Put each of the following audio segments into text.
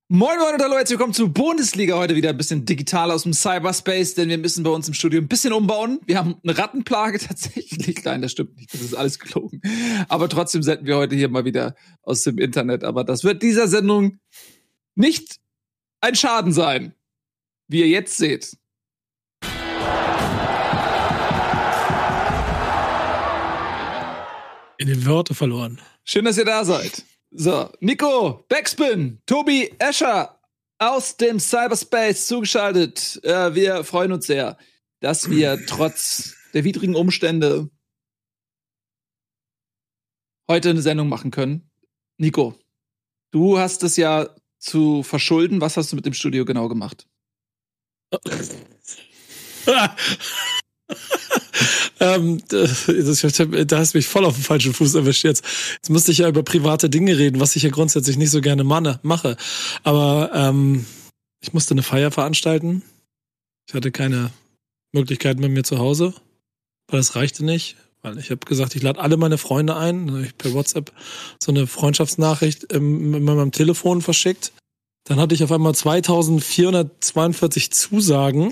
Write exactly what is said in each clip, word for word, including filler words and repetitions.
Moin Moin und hallo, herzlich willkommen zu Bundesliga. Heute wieder ein bisschen digital aus dem Cyberspace, denn wir müssen bei uns im Studio ein bisschen umbauen. Wir haben eine Rattenplage tatsächlich. Nein, das stimmt nicht, das ist alles gelogen. Aber trotzdem senden wir heute hier mal wieder aus dem Internet. Aber das wird dieser Sendung nicht ein Schaden sein, wie ihr jetzt seht. In den Wörter verloren. Schön, dass ihr da seid. So, Nico, Backspin, Tobi, Escher aus dem Cyberspace zugeschaltet. Äh, wir freuen uns sehr, dass wir trotz der widrigen Umstände heute eine Sendung machen können. Nico, du hast es ja zu verschulden. Was hast du mit dem Studio genau gemacht? ähm, das, da hast du mich voll auf den falschen Fuß erwischt jetzt. Jetzt musste ich ja über private Dinge reden, was ich ja grundsätzlich nicht so gerne mache. Aber ähm, ich musste eine Feier veranstalten. Ich hatte keine Möglichkeit mit mir zu Hause, weil das reichte nicht. Weil ich habe gesagt, ich lade alle meine Freunde ein. Dann habe ich per WhatsApp so eine Freundschaftsnachricht ähm, mit meinem Telefon verschickt. Dann hatte ich auf einmal zweitausendvierhundertzweiundvierzig Zusagen.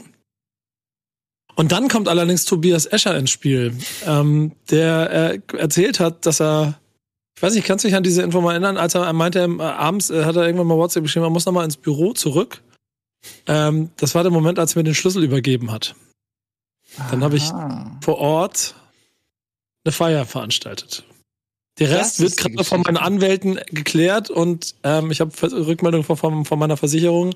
Und dann kommt allerdings Tobias Escher ins Spiel, ähm, der äh, erzählt hat, dass er, ich weiß nicht, kannst du dich an diese Info mal erinnern, als er meinte, äh, abends äh, hat er irgendwann mal WhatsApp geschrieben, man muss nochmal ins Büro zurück. Ähm, das war der Moment, als er mir den Schlüssel übergeben hat. Dann habe ich vor Ort eine Feier veranstaltet. Der Rest wird gerade von meinen Anwälten geklärt und ähm, ich habe Rückmeldung von, von meiner Versicherung.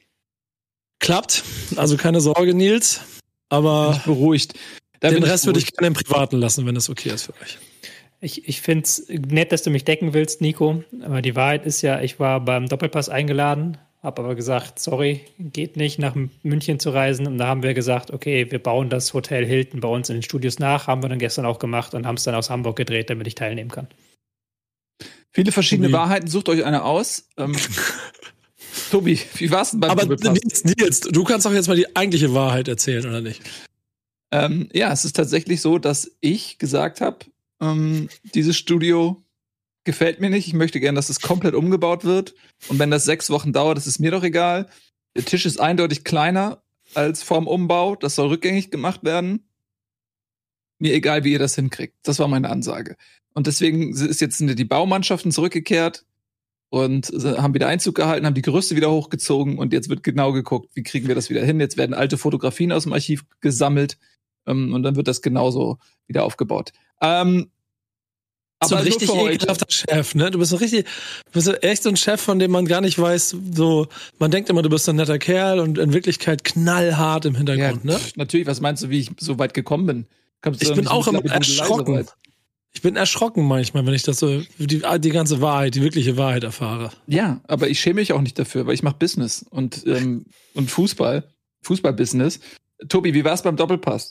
Klappt, also keine Sorge, Nils. Aber bin ich beruhigt. Da den Rest würde ich gerne im Privaten lassen, wenn das okay ist für euch. Ich, ich finde es nett, dass du mich decken willst, Nico. Aber die Wahrheit ist ja, ich war beim Doppelpass eingeladen, habe aber gesagt, sorry, geht nicht, nach München zu reisen. Und da haben wir gesagt, okay, wir bauen das Hotel Hilton bei uns in den Studios nach. Haben wir dann gestern auch gemacht und haben es dann aus Hamburg gedreht, damit ich teilnehmen kann. Viele verschiedene Tobi. Wahrheiten, sucht euch eine aus. Ähm, Tobi, wie war's denn beim Aber Doppelpass? Nils, Nils, du kannst doch jetzt mal die eigentliche Wahrheit erzählen, oder nicht? Ähm, ja, es ist tatsächlich so, dass ich gesagt habe, ähm, dieses Studio gefällt mir nicht. Ich möchte gerne, dass es komplett umgebaut wird. Und wenn das sechs Wochen dauert, das ist mir doch egal. Der Tisch ist eindeutig kleiner als vorm Umbau. Das soll rückgängig gemacht werden. Mir egal, wie ihr das hinkriegt. Das war meine Ansage. Und deswegen ist jetzt die Baumannschaften zurückgekehrt und haben wieder Einzug gehalten, haben die Gerüste wieder hochgezogen und jetzt wird genau geguckt, wie kriegen wir das wieder hin. Jetzt werden alte Fotografien aus dem Archiv gesammelt ähm, und dann wird das genauso wieder aufgebaut. Ähm, so ein richtig ekelhafter Chef, ne? Du bist ein richtig, du bist echt so ein Chef, von dem man gar nicht weiß, so, man denkt immer, du bist ein netter Kerl und in Wirklichkeit knallhart im Hintergrund, ja, ne? Natürlich, was meinst du, wie ich so weit gekommen bin? Kommst ich bin auch immer erschrocken. Ich bin erschrocken manchmal, wenn ich das so, die, die ganze Wahrheit, die wirkliche Wahrheit erfahre. Ja, aber ich schäme mich auch nicht dafür, weil ich mache Business und, ähm, und Fußball, Fußball-Business. Tobi, wie war's beim Doppelpass?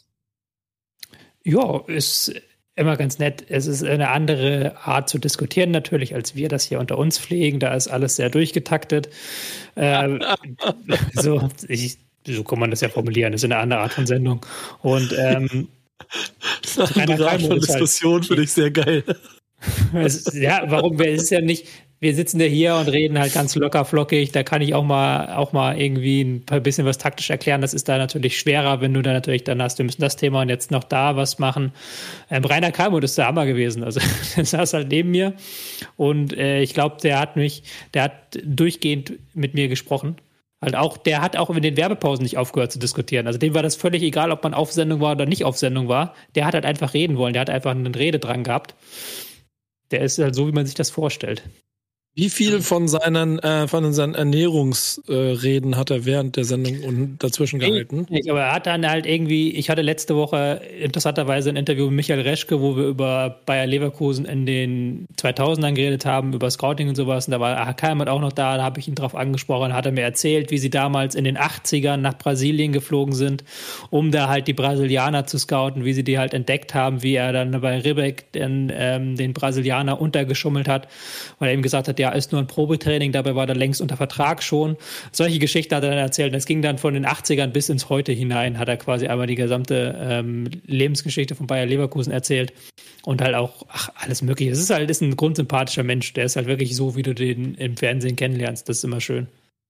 Ja, ist immer ganz nett. Es ist eine andere Art zu diskutieren natürlich, als wir das hier unter uns pflegen. Da ist alles sehr durchgetaktet. Äh, so, ich, so kann man das ja formulieren. Das ist eine andere Art von Sendung. Und ähm, eine Art von Diskussion finde ich sehr geil. Es, ja, warum? Es ist ja nicht, wir sitzen ja hier und reden halt ganz locker flockig. Da kann ich auch mal, auch mal irgendwie ein paar bisschen was taktisch erklären. Das ist da natürlich schwerer, wenn du da natürlich dann hast, wir müssen das Thema und jetzt noch da was machen. Ähm, Rainer Kalmuth ist der Hammer gewesen. Also, der saß halt neben mir und äh, ich glaube, der hat mich, der hat durchgehend mit mir gesprochen. Halt auch, der hat auch in den Werbepausen nicht aufgehört zu diskutieren. Also dem war das völlig egal, ob man auf Sendung war oder nicht auf Sendung war. Der hat halt einfach reden wollen. Der hat einfach einen Rededrang gehabt. Der ist halt so, wie man sich das vorstellt. Wie viel von seinen, äh, von seinen Ernährungsreden äh, hat er während der Sendung und dazwischen gehalten? Ich, aber er hat dann halt irgendwie, ich hatte letzte Woche interessanterweise ein Interview mit Michael Reschke, wo wir über Bayer Leverkusen in den zweitausendern geredet haben, über Scouting und sowas. Und da war Kalmuth auch noch da, da habe ich ihn drauf angesprochen, hat er mir erzählt, wie sie damals in den achtzigern nach Brasilien geflogen sind, um da halt die Brasilianer zu scouten, wie sie die halt entdeckt haben, wie er dann bei Ribbeck den, ähm, den Brasilianer untergeschummelt hat, weil er ihm gesagt hat, ja, ist nur ein Probetraining, dabei war er längst unter Vertrag schon. Solche Geschichten hat er dann erzählt. Das ging dann von den achtzigern bis ins Heute hinein, hat er quasi einmal die gesamte ähm, Lebensgeschichte von Bayer Leverkusen erzählt und halt auch, ach, alles mögliche. Es ist halt ist ein grundsympathischer Mensch, der ist halt wirklich so, wie du den im Fernsehen kennenlernst. Das ist immer schön.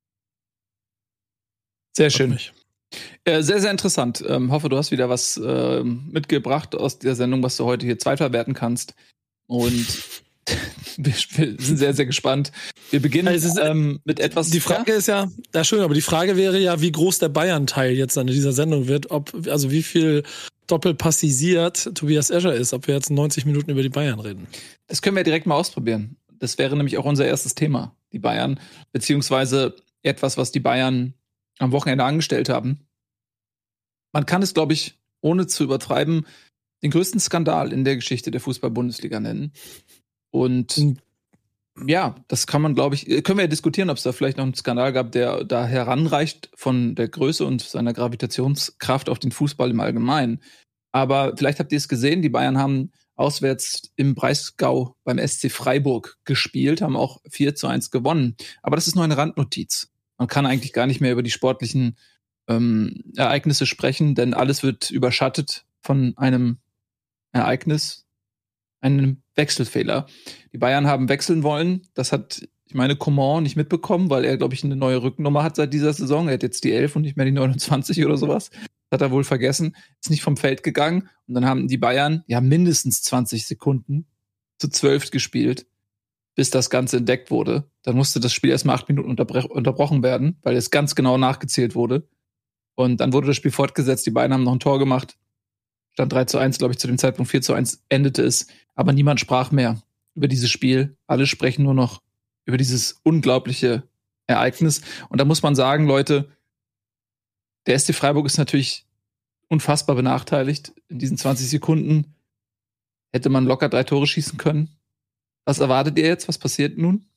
Sehr schön. Äh, sehr, sehr interessant. Ähm, hoffe, du hast wieder was äh, mitgebracht aus der Sendung, was du heute hier zweitverwerten kannst. Und wir, wir sind sehr, sehr gespannt. Wir beginnen also ist, ähm, mit etwas. Die Frage ja? ist ja, ja schön, aber die Frage wäre ja, wie groß der Bayern-Teil jetzt an dieser Sendung wird, ob, also wie viel doppelpassisiert Tobias Escher ist, ob wir jetzt neunzig Minuten über die Bayern reden. Das können wir direkt mal ausprobieren. Das wäre nämlich auch unser erstes Thema, die Bayern, beziehungsweise etwas, was die Bayern am Wochenende angestellt haben. Man kann es, glaube ich, ohne zu übertreiben, den größten Skandal in der Geschichte der Fußball-Bundesliga nennen. Und mhm. ja, das kann man, glaube ich, können wir ja diskutieren, ob es da vielleicht noch einen Skandal gab, der da heranreicht von der Größe und seiner Gravitationskraft auf den Fußball im Allgemeinen. Aber vielleicht habt ihr es gesehen, die Bayern haben auswärts im Breisgau beim S C Freiburg gespielt, haben auch vier zu eins gewonnen. Aber das ist nur eine Randnotiz. Man kann eigentlich gar nicht mehr über die sportlichen ähm, Ereignisse sprechen, denn alles wird überschattet von einem Ereignis, einem Wechselfehler. Die Bayern haben wechseln wollen. Das hat, ich meine, Coman nicht mitbekommen, weil er, glaube ich, eine neue Rückennummer hat seit dieser Saison. Er hat jetzt die elf und nicht mehr die neunundzwanzig oder sowas. Das hat er wohl vergessen. Ist nicht vom Feld gegangen. Und dann haben die Bayern ja mindestens zwanzig Sekunden zu zwölf gespielt, bis das Ganze entdeckt wurde. Dann musste das Spiel erstmal acht Minuten unterbre- unterbrochen werden, weil es ganz genau nachgezählt wurde. Und dann wurde das Spiel fortgesetzt. Die Bayern haben noch ein Tor gemacht. Stand drei zu eins, glaube ich, zu dem Zeitpunkt vier zu eins endete es. Aber niemand sprach mehr über dieses Spiel. Alle sprechen nur noch über dieses unglaubliche Ereignis. Und da muss man sagen, Leute, der S C Freiburg ist natürlich unfassbar benachteiligt. In diesen zwanzig Sekunden hätte man locker drei Tore schießen können. Was erwartet ihr jetzt? Was passiert nun?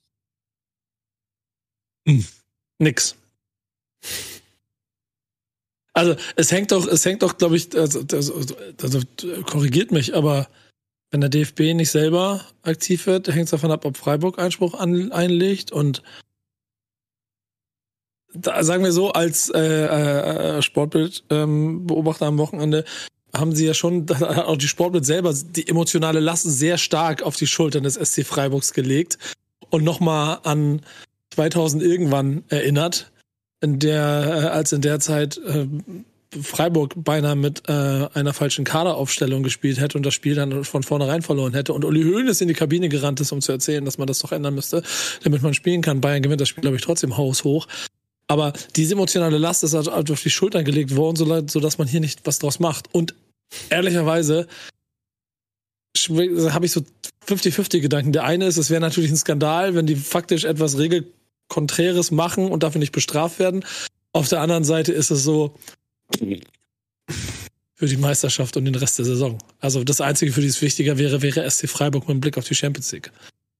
Hm. Nix. Also es hängt doch, es hängt doch, glaube ich, also, also, also korrigiert mich, aber wenn der D F B nicht selber aktiv wird, hängt es davon ab, ob Freiburg Einspruch an, einlegt. Und da sagen wir so, als äh, äh, Sportbild-Beobachter ähm, am Wochenende haben sie ja schon, da hat auch die Sportbild selber die emotionale Last sehr stark auf die Schultern des S C Freiburgs gelegt und nochmal an zweitausend irgendwann erinnert, in der, äh, als in der Zeit äh, Freiburg beinahe mit äh, einer falschen Kaderaufstellung gespielt hätte und das Spiel dann von vornherein verloren hätte und Uli Hoeneß in die Kabine gerannt ist, um zu erzählen, dass man das doch ändern müsste, damit man spielen kann. Bayern gewinnt das Spiel, glaube ich, trotzdem haushoch. Aber diese emotionale Last ist halt auf die Schultern gelegt worden, so dass man hier nicht was draus macht. Und ehrlicherweise habe ich so fünfzig fünfzig Gedanken. Der eine ist, es wäre natürlich ein Skandal, wenn die faktisch etwas Regelkonträres machen und dafür nicht bestraft werden. Auf der anderen Seite ist es so für die Meisterschaft und den Rest der Saison. Also das Einzige, für die es wichtiger wäre, wäre S C Freiburg mit Blick auf die Champions League.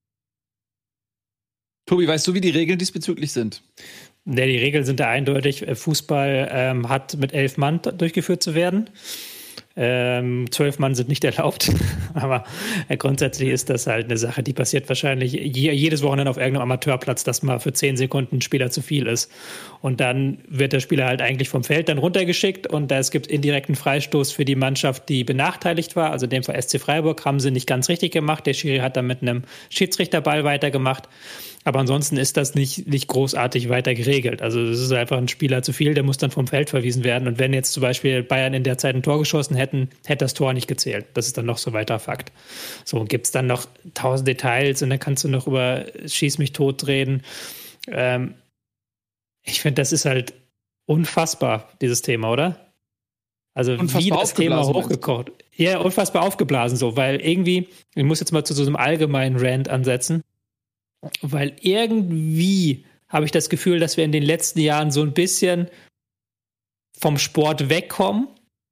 Tobi, weißt du, wie die Regeln diesbezüglich sind? Ja, die Regeln sind da eindeutig. Fußball ähm, hat mit elf Mann durchgeführt zu werden. Ähm, zwölf Mann sind nicht erlaubt, aber äh, grundsätzlich ist das halt eine Sache, die passiert wahrscheinlich je, jedes Wochenende auf irgendeinem Amateurplatz, dass mal für zehn Sekunden ein Spieler zu viel ist. Und dann wird der Spieler halt eigentlich vom Feld dann runtergeschickt und es gibt indirekten Freistoß für die Mannschaft, die benachteiligt war. Also in dem Fall S C Freiburg haben sie nicht ganz richtig gemacht. Der Schiri hat dann mit einem Schiedsrichterball weitergemacht. Aber ansonsten ist das nicht, nicht großartig weiter geregelt. Also es ist einfach ein Spieler zu viel, der muss dann vom Feld verwiesen werden. Und wenn jetzt zum Beispiel Bayern in der Zeit ein Tor geschossen hätten, hätte das Tor nicht gezählt. Das ist dann noch so weiter Fakt. So, gibt es dann noch tausend Details und dann kannst du noch über Schieß mich tot reden. Ähm, ich finde, das ist halt unfassbar, dieses Thema, oder? Also unfassbar wie das Thema hochgekocht. Ja, unfassbar aufgeblasen so, weil irgendwie, ich muss jetzt mal zu so einem allgemeinen Rant ansetzen, weil irgendwie habe ich das Gefühl, dass wir in den letzten Jahren so ein bisschen vom Sport wegkommen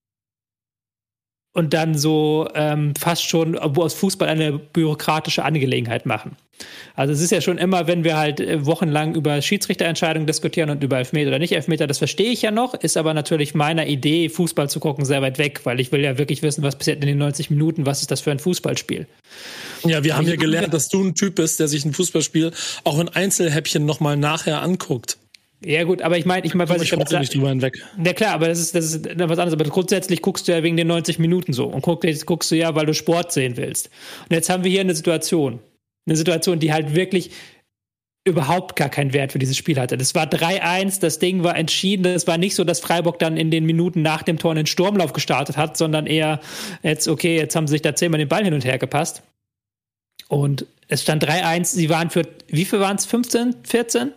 und dann so ähm, fast schon aus Fußball eine bürokratische Angelegenheit machen. Also es ist ja schon immer, wenn wir halt wochenlang über Schiedsrichterentscheidungen diskutieren und über Elfmeter oder nicht Elfmeter, das verstehe ich ja noch, ist aber natürlich meiner Idee, Fußball zu gucken, sehr weit weg, weil ich will ja wirklich wissen, was passiert in den neunzig Minuten, was ist das für ein Fußballspiel. Ja, wir haben ja gelernt, dass du ein Typ bist, der sich ein Fußballspiel auch in Einzelhäppchen nochmal nachher anguckt. Ja gut, aber ich meine, ich meine, was ich damit nicht drüber hinweg. Ja klar, aber das ist, das ist was anderes. Aber grundsätzlich guckst du ja wegen den neunzig Minuten so und guck, jetzt guckst du ja, weil du Sport sehen willst. Und jetzt haben wir hier eine Situation, eine Situation, die halt wirklich überhaupt gar keinen Wert für dieses Spiel hatte. Das war drei eins, das Ding war entschieden. Es war nicht so, dass Freiburg dann in den Minuten nach dem Tor einen Sturmlauf gestartet hat, sondern eher jetzt, okay, jetzt haben sie sich da zehnmal den Ball hin und her gepasst. Und es stand drei eins, sie waren für, wie viel waren es? fünfzehn, vierzehn?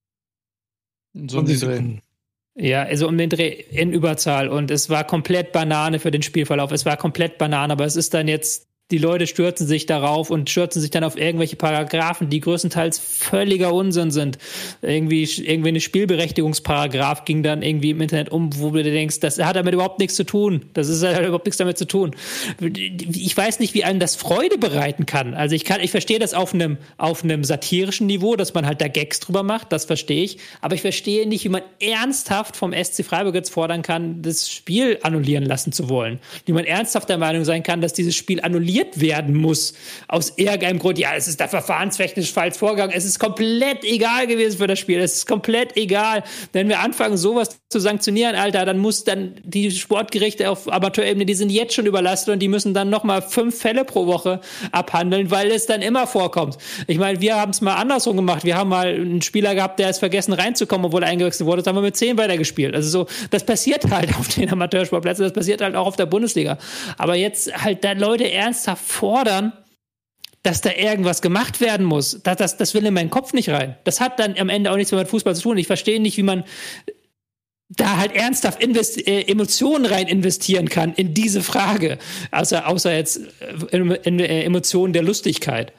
So um die Dreh. Ja, also um den Dreh in Überzahl. Und es war komplett Banane für den Spielverlauf. Es war komplett Banane, aber es ist dann jetzt, die Leute stürzen sich darauf und stürzen sich dann auf irgendwelche Paragraphen, die größtenteils völliger Unsinn sind. Irgendwie, irgendwie eine Spielberechtigungsparagraph ging dann irgendwie im Internet um, wo du denkst, das hat damit überhaupt nichts zu tun. Das ist halt überhaupt nichts damit zu tun. Ich weiß nicht, wie einem das Freude bereiten kann. Also ich kann, ich verstehe das auf einem, auf einem satirischen Niveau, dass man halt da Gags drüber macht, das verstehe ich. Aber ich verstehe nicht, wie man ernsthaft vom S C Freiburg jetzt fordern kann, das Spiel annullieren lassen zu wollen. Wie man ernsthaft der Meinung sein kann, dass dieses Spiel annulliert werden muss, aus irgendeinem Grund. Ja, es ist da verfahrenstechnisch falsch vorgegangen. Es ist komplett egal gewesen für das Spiel. Es ist komplett egal. Wenn wir anfangen, sowas zu sanktionieren, Alter, dann muss dann die Sportgerichte auf Amateurebene, die sind jetzt schon überlastet und die müssen dann nochmal fünf Fälle pro Woche abhandeln, weil es dann immer vorkommt. Ich meine, wir haben es mal andersrum gemacht. Wir haben mal einen Spieler gehabt, der ist vergessen reinzukommen, obwohl er eingewechselt wurde. Das haben wir mit zehn weitergespielt. Also so, das passiert halt auf den Amateursportplätzen, das passiert halt auch auf der Bundesliga. Aber jetzt halt da Leute ernsthaft fordern, dass da irgendwas gemacht werden muss, das, das, das will in meinen Kopf nicht rein. Das hat dann am Ende auch nichts mehr mit Fußball zu tun. Ich verstehe nicht, wie man da halt ernsthaft invest- äh, Emotionen rein investieren kann in diese Frage. Außer, außer jetzt äh, in, in, äh, Emotionen der Lustigkeit.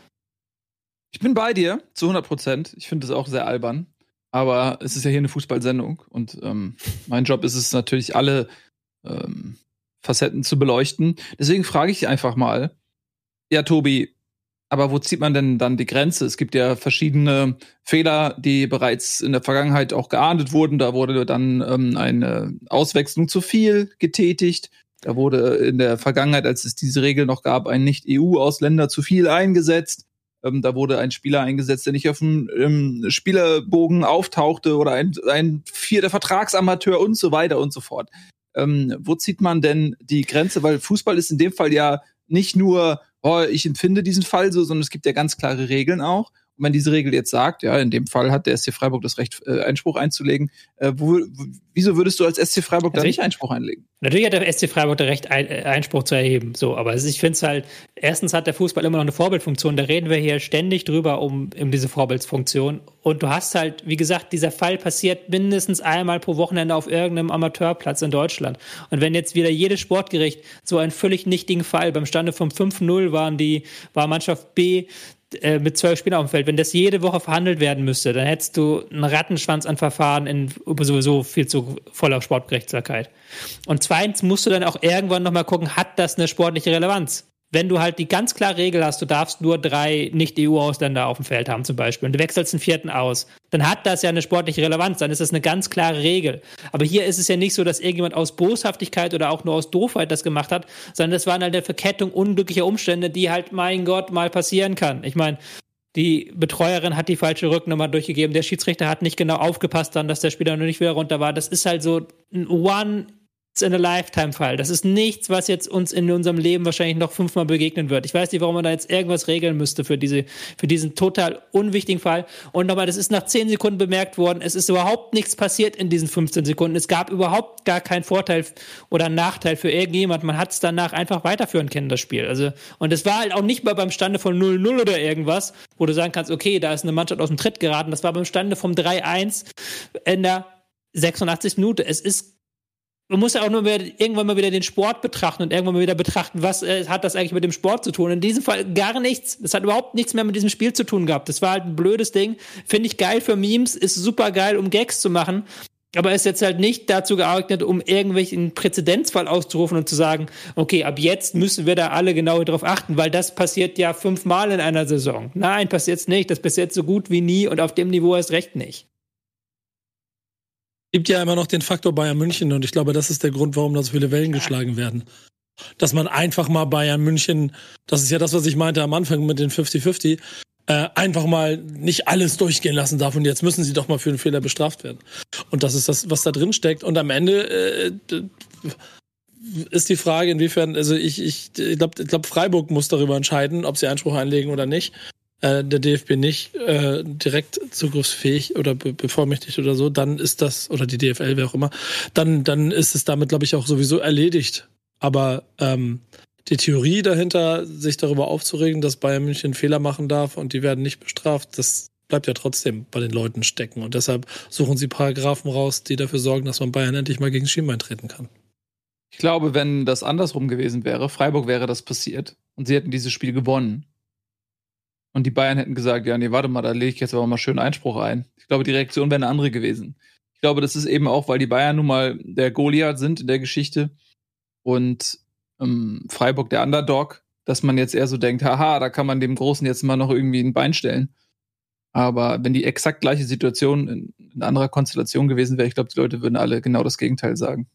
Ich bin bei dir, zu hundert Prozent. Ich finde es auch sehr albern. Aber es ist ja hier eine Fußballsendung. Und ähm, mein Job ist es natürlich, alle ähm, Facetten zu beleuchten. Deswegen frage ich einfach mal, ja, Tobi, aber wo zieht man denn dann die Grenze? Es gibt ja verschiedene Fehler, die bereits in der Vergangenheit auch geahndet wurden. Da wurde dann ähm, eine Auswechslung zu viel getätigt. Da wurde in der Vergangenheit, als es diese Regel noch gab, ein Nicht-E U-Ausländer zu viel eingesetzt. Ähm, da wurde ein Spieler eingesetzt, der nicht auf dem ähm, Spielerbogen auftauchte oder ein, ein vierter Vertragsamateur und so weiter und so fort. Ähm, wo zieht man denn die Grenze? Weil Fußball ist in dem Fall ja nicht nur, oh, ich empfinde diesen Fall so, sondern es gibt ja ganz klare Regeln auch. Und wenn diese Regel jetzt sagt, ja, in dem Fall hat der S C Freiburg das Recht, äh, Einspruch einzulegen, äh, wo, w- wieso würdest du als S C Freiburg Also da ich- nicht Einspruch einlegen? Natürlich hat der S C Freiburg das Recht, ein, Einspruch zu erheben. So, aber ich finde es halt, erstens hat der Fußball immer noch eine Vorbildfunktion. Da reden wir hier ständig drüber um, um diese Vorbildsfunktion. Und du hast halt, wie gesagt, dieser Fall passiert mindestens einmal pro Wochenende auf irgendeinem Amateurplatz in Deutschland. Und wenn jetzt wieder jedes Sportgericht so einen völlig nichtigen Fall, beim Stande von fünf null waren die, war Mannschaft B äh, mit zwölf Spielern auf dem Feld, wenn das jede Woche verhandelt werden müsste, dann hättest du einen Rattenschwanz an Verfahren in sowieso viel zu voller Sportgerichtsbarkeit. Und zweitens musst du dann auch irgendwann nochmal gucken, hat das eine sportliche Relevanz? Wenn du halt die ganz klare Regel hast, du darfst nur drei Nicht-E U-Ausländer auf dem Feld haben zum Beispiel und du wechselst einen vierten aus, dann hat das ja eine sportliche Relevanz, dann ist das eine ganz klare Regel. Aber hier ist es ja nicht so, dass irgendjemand aus Boshaftigkeit oder auch nur aus Doofheit das gemacht hat, sondern das waren halt eine Verkettung unglücklicher Umstände, die halt, mein Gott, mal passieren kann. Ich meine, die Betreuerin hat die falsche Rücknummer durchgegeben, der Schiedsrichter hat nicht genau aufgepasst dann, dass der Spieler noch nicht wieder runter war. Das ist halt so ein One in a Lifetime-Fall. Das ist nichts, was jetzt uns in unserem Leben wahrscheinlich noch fünfmal begegnen wird. Ich weiß nicht, warum man da jetzt irgendwas regeln müsste für diese, für diesen total unwichtigen Fall. Und nochmal, das ist nach zehn Sekunden bemerkt worden. Es ist überhaupt nichts passiert in diesen fünfzehn Sekunden. Es gab überhaupt gar keinen Vorteil oder Nachteil für irgendjemand. Man hat es danach einfach weiterführen können, das Spiel. Also, und es war halt auch nicht mal beim Stande von null null oder irgendwas, wo du sagen kannst, okay, da ist eine Mannschaft aus dem Tritt geraten. Das war beim Stande vom drei eins in der sechsundachtzigsten Minute. Es ist Man muss ja auch nur wieder, irgendwann mal wieder den Sport betrachten und irgendwann mal wieder betrachten, was äh, hat das eigentlich mit dem Sport zu tun. In diesem Fall gar nichts. Das hat überhaupt nichts mehr mit diesem Spiel zu tun gehabt. Das war halt ein blödes Ding. Finde ich geil für Memes, ist super geil, um Gags zu machen. Aber ist jetzt halt nicht dazu geeignet, um irgendwelchen Präzedenzfall auszurufen und zu sagen, okay, ab jetzt müssen wir da alle genau darauf achten, weil das passiert ja fünfmal in einer Saison. Nein, passiert's nicht. Das passiert so gut wie nie und auf dem Niveau erst recht nicht. Gibt ja immer noch den Faktor Bayern München und ich glaube, das ist der Grund, warum da so viele Wellen geschlagen werden. Dass man einfach mal Bayern München, das ist ja das, was ich meinte am Anfang mit den fünfzig fünfzig, äh, einfach mal nicht alles durchgehen lassen darf und jetzt müssen sie doch mal für einen Fehler bestraft werden. Und das ist das, was da drin steckt. Und am Ende äh, ist die Frage, inwiefern, also ich, ich, ich glaube, ich glaub, Freiburg muss darüber entscheiden, ob sie Einspruch einlegen oder nicht. äh, der D F B nicht äh, direkt zugriffsfähig oder be- bevollmächtigt oder so, dann ist das, oder die D F L, wer auch immer, dann, dann ist es damit, glaube ich, auch sowieso erledigt. Aber ähm, die Theorie dahinter, sich darüber aufzuregen, dass Bayern München Fehler machen darf und die werden nicht bestraft, das bleibt ja trotzdem bei den Leuten stecken. Und deshalb suchen sie Paragraphen raus, die dafür sorgen, dass man Bayern endlich mal gegen Schienbein treten kann. Ich glaube, wenn das andersrum gewesen wäre, Freiburg wäre das passiert und sie hätten dieses Spiel gewonnen. Und die Bayern hätten gesagt, ja, nee, warte mal, da lege ich jetzt aber mal schön Einspruch ein. Ich glaube, die Reaktion wäre eine andere gewesen. Ich glaube, das ist eben auch, weil die Bayern nun mal der Goliath sind in der Geschichte und ähm, Freiburg der Underdog, dass man jetzt eher so denkt, haha, da kann man dem Großen jetzt mal noch irgendwie ein Bein stellen. Aber wenn die exakt gleiche Situation in, in anderer Konstellation gewesen wäre, ich glaube, die Leute würden alle genau das Gegenteil sagen.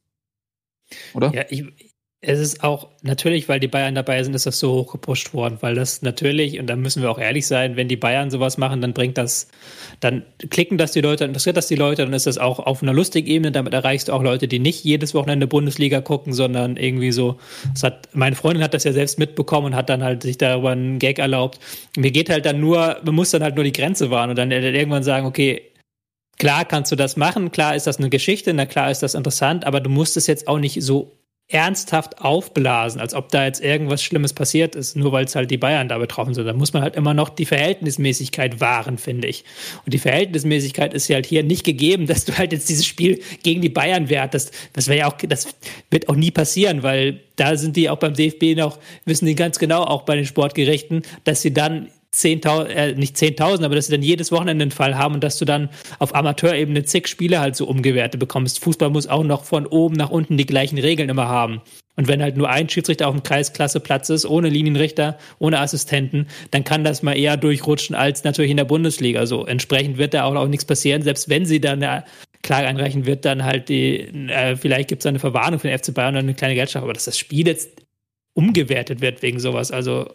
Oder? Ja, ich, es ist auch natürlich, weil die Bayern dabei sind, ist das so hochgepusht worden, weil das natürlich, und da müssen wir auch ehrlich sein, wenn die Bayern sowas machen, dann bringt das, dann klicken das die Leute, interessiert das die Leute, dann ist das auch auf einer lustigen Ebene, damit erreichst du auch Leute, die nicht jedes Wochenende Bundesliga gucken, sondern irgendwie so, das hat, meine Freundin hat das ja selbst mitbekommen und hat dann halt sich darüber einen Gag erlaubt. Mir geht halt dann nur, man muss dann halt nur die Grenze wahren und dann irgendwann sagen, okay, klar kannst du das machen, klar ist das eine Geschichte, na klar ist das interessant, aber du musst es jetzt auch nicht so ernsthaft aufblasen, als ob da jetzt irgendwas Schlimmes passiert ist, nur weil es halt die Bayern da betroffen sind. Da muss man halt immer noch die Verhältnismäßigkeit wahren, finde ich. Und die Verhältnismäßigkeit ist ja halt hier nicht gegeben, dass du halt jetzt dieses Spiel gegen die Bayern wertest. Das wäre ja auch, das wird auch nie passieren, weil da sind die auch beim D F B noch, wissen die ganz genau, auch bei den Sportgerichten, dass sie dann zehntausend, äh, nicht zehntausend, aber dass sie dann jedes Wochenende einen Fall haben und dass du dann auf Amateurebene zig Spiele halt so umgewertet bekommst. Fußball muss auch noch von oben nach unten die gleichen Regeln immer haben. Und wenn halt nur ein Schiedsrichter auf dem Kreisklasseplatz ist, ohne Linienrichter, ohne Assistenten, dann kann das mal eher durchrutschen als natürlich in der Bundesliga. So entsprechend wird da auch, auch nichts passieren. Selbst wenn sie dann eine Klage einreichen, wird dann halt die, äh, vielleicht gibt es eine Verwarnung für den F C Bayern oder eine kleine Geldstrafe, aber dass das Spiel jetzt umgewertet wird wegen sowas, also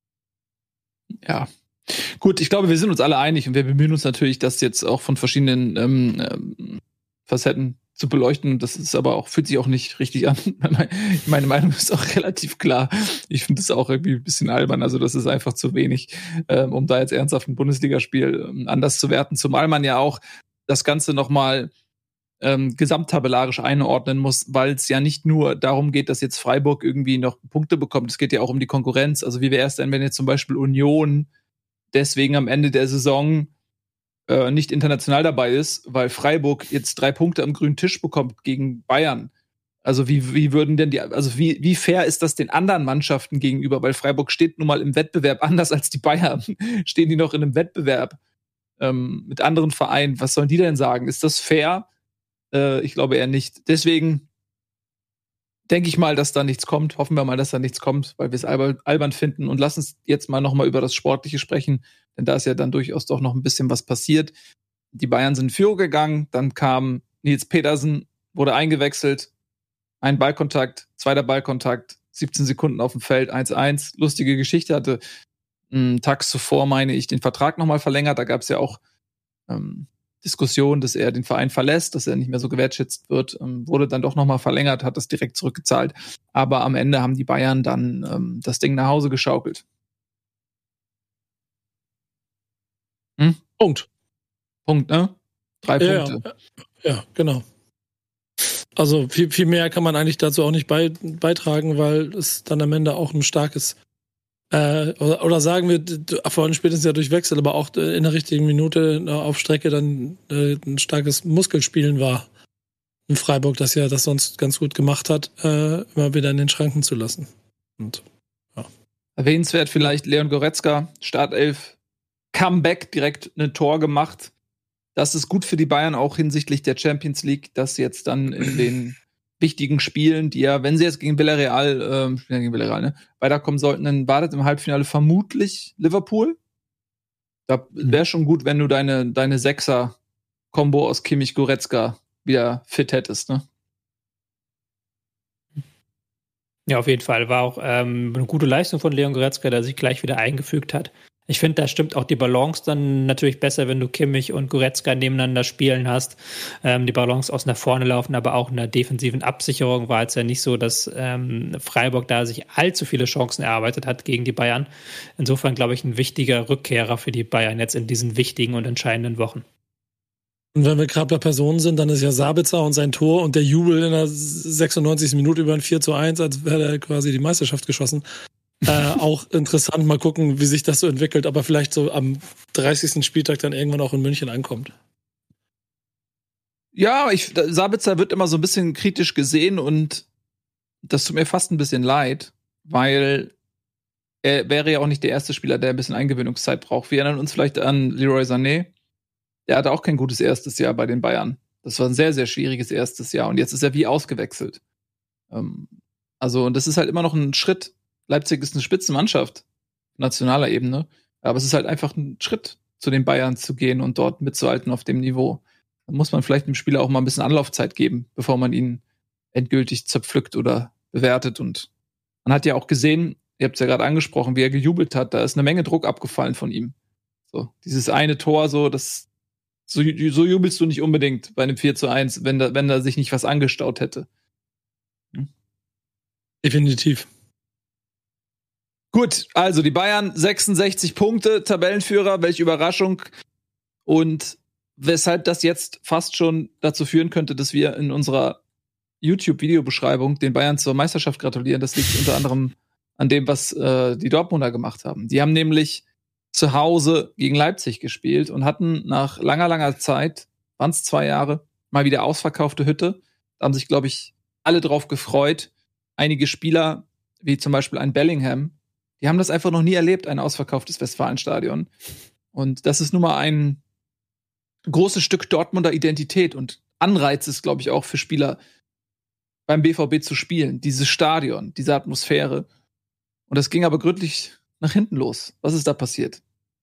ja. Gut, ich glaube, wir sind uns alle einig und wir bemühen uns natürlich, das jetzt auch von verschiedenen ähm, ähm, Facetten zu beleuchten. Das ist aber auch, fühlt sich auch nicht richtig an. Meine Meinung ist auch relativ klar. Ich finde es auch irgendwie ein bisschen albern. Also das ist einfach zu wenig, ähm, um da jetzt ernsthaft ein Bundesligaspiel ähm, anders zu werten. Zumal man ja auch das Ganze nochmal ähm, gesamttabellarisch einordnen muss, weil es ja nicht nur darum geht, dass jetzt Freiburg irgendwie noch Punkte bekommt. Es geht ja auch um die Konkurrenz. Also wie wäre es denn, wenn jetzt zum Beispiel Union deswegen am Ende der Saison äh, nicht international dabei ist, weil Freiburg jetzt drei Punkte am grünen Tisch bekommt gegen Bayern. Also wie, wie würden denn die, also wie, wie fair ist das den anderen Mannschaften gegenüber? Weil Freiburg steht nun mal im Wettbewerb anders als die Bayern. Stehen die noch in einem Wettbewerb ähm, mit anderen Vereinen? Was sollen die denn sagen? Ist das fair? Äh, ich glaube eher nicht. Deswegen denke ich mal, dass da nichts kommt. Hoffen wir mal, dass da nichts kommt, weil wir es albern, albern finden. Und lass uns jetzt mal noch mal über das Sportliche sprechen, denn da ist ja dann durchaus doch noch ein bisschen was passiert. Die Bayern sind in Führung gegangen, dann kam Nils Petersen, wurde eingewechselt, ein Ballkontakt, zweiter Ballkontakt, siebzehn Sekunden auf dem Feld, eins eins. Lustige Geschichte, hatte einen Tag zuvor, meine ich, den Vertrag noch mal verlängert. Da gab es ja auch ähm, Diskussion, dass er den Verein verlässt, dass er nicht mehr so gewertschätzt wird, ähm, wurde dann doch nochmal verlängert, hat das direkt zurückgezahlt. Aber am Ende haben die Bayern dann ähm, das Ding nach Hause geschaukelt. Hm? Punkt. Punkt, ne? Drei ja, Punkte. Ja, ja, genau. Also viel, viel mehr kann man eigentlich dazu auch nicht bei, beitragen, weil es dann am Ende auch ein starkes Äh, oder, oder sagen wir, vorhin spätestens ja durch Wechsel, aber auch in der richtigen Minute auf Strecke dann äh, ein starkes Muskelspielen war. In Freiburg, das ja das sonst ganz gut gemacht hat, äh, immer wieder in den Schranken zu lassen. Und, ja. Erwähnenswert vielleicht Leon Goretzka, Startelf, Comeback, direkt ein Tor gemacht. Das ist gut für die Bayern auch hinsichtlich der Champions League, dass jetzt dann in den wichtigen Spielen, die ja, wenn sie jetzt gegen Villarreal, ähm, gegen Villarreal, ne, weiterkommen sollten, dann wartet im Halbfinale vermutlich Liverpool. Da wäre schon gut, wenn du deine, deine Sechser-Kombo aus Kimmich, Goretzka wieder fit hättest, ne? Ja, auf jeden Fall. War auch ähm, eine gute Leistung von Leon Goretzka, der sich gleich wieder eingefügt hat. Ich finde, da stimmt auch die Balance dann natürlich besser, wenn du Kimmich und Goretzka nebeneinander spielen hast. Ähm, die Balance aus nach vorne laufen, aber auch in der defensiven Absicherung war jetzt ja nicht so, dass ähm, Freiburg da sich allzu viele Chancen erarbeitet hat gegen die Bayern. Insofern, glaube ich, ein wichtiger Rückkehrer für die Bayern jetzt in diesen wichtigen und entscheidenden Wochen. Und wenn wir gerade bei Personen sind, dann ist ja Sabitzer und sein Tor und der Jubel in der sechsundneunzigsten Minute über ein vier zu eins, als wäre er quasi die Meisterschaft geschossen. äh, auch interessant, mal gucken, wie sich das so entwickelt, aber vielleicht so am dreißigsten Spieltag dann irgendwann auch in München ankommt. Ja, ich, Sabitzer wird immer so ein bisschen kritisch gesehen und das tut mir fast ein bisschen leid, weil er wäre ja auch nicht der erste Spieler, der ein bisschen Eingewöhnungszeit braucht. Wir erinnern uns vielleicht an Leroy Sané. Der hatte auch kein gutes erstes Jahr bei den Bayern. Das war ein sehr, sehr schwieriges erstes Jahr und jetzt ist er wie ausgewechselt. Ähm, also, und das ist halt immer noch ein Schritt. Leipzig ist eine Spitzenmannschaft, nationaler Ebene, aber es ist halt einfach ein Schritt, zu den Bayern zu gehen und dort mitzuhalten auf dem Niveau. Da muss man vielleicht dem Spieler auch mal ein bisschen Anlaufzeit geben, bevor man ihn endgültig zerpflückt oder bewertet. Und man hat ja auch gesehen, ihr habt es ja gerade angesprochen, wie er gejubelt hat, da ist eine Menge Druck abgefallen von ihm. So, dieses eine Tor, so, das, so, so jubelst du nicht unbedingt bei einem vier zu eins, wenn da, wenn da sich nicht was angestaut hätte. Hm? Definitiv. Gut, also die Bayern sechsundsechzig Punkte, Tabellenführer, welche Überraschung. Und weshalb das jetzt fast schon dazu führen könnte, dass wir in unserer YouTube-Videobeschreibung den Bayern zur Meisterschaft gratulieren. Das liegt unter anderem an dem, was äh, die Dortmunder gemacht haben. Die haben nämlich zu Hause gegen Leipzig gespielt und hatten nach langer, langer Zeit, waren es zwei Jahre, mal wieder ausverkaufte Hütte. Da haben sich, glaube ich, alle drauf gefreut. Einige Spieler, wie zum Beispiel ein Bellingham, die haben das einfach noch nie erlebt, ein ausverkauftes Westfalenstadion. Und das ist nun mal ein großes Stück Dortmunder Identität und Anreiz ist, glaube ich, auch für Spieler beim B V B zu spielen. Dieses Stadion, diese Atmosphäre. Und das ging aber gründlich nach hinten los. Was ist da passiert?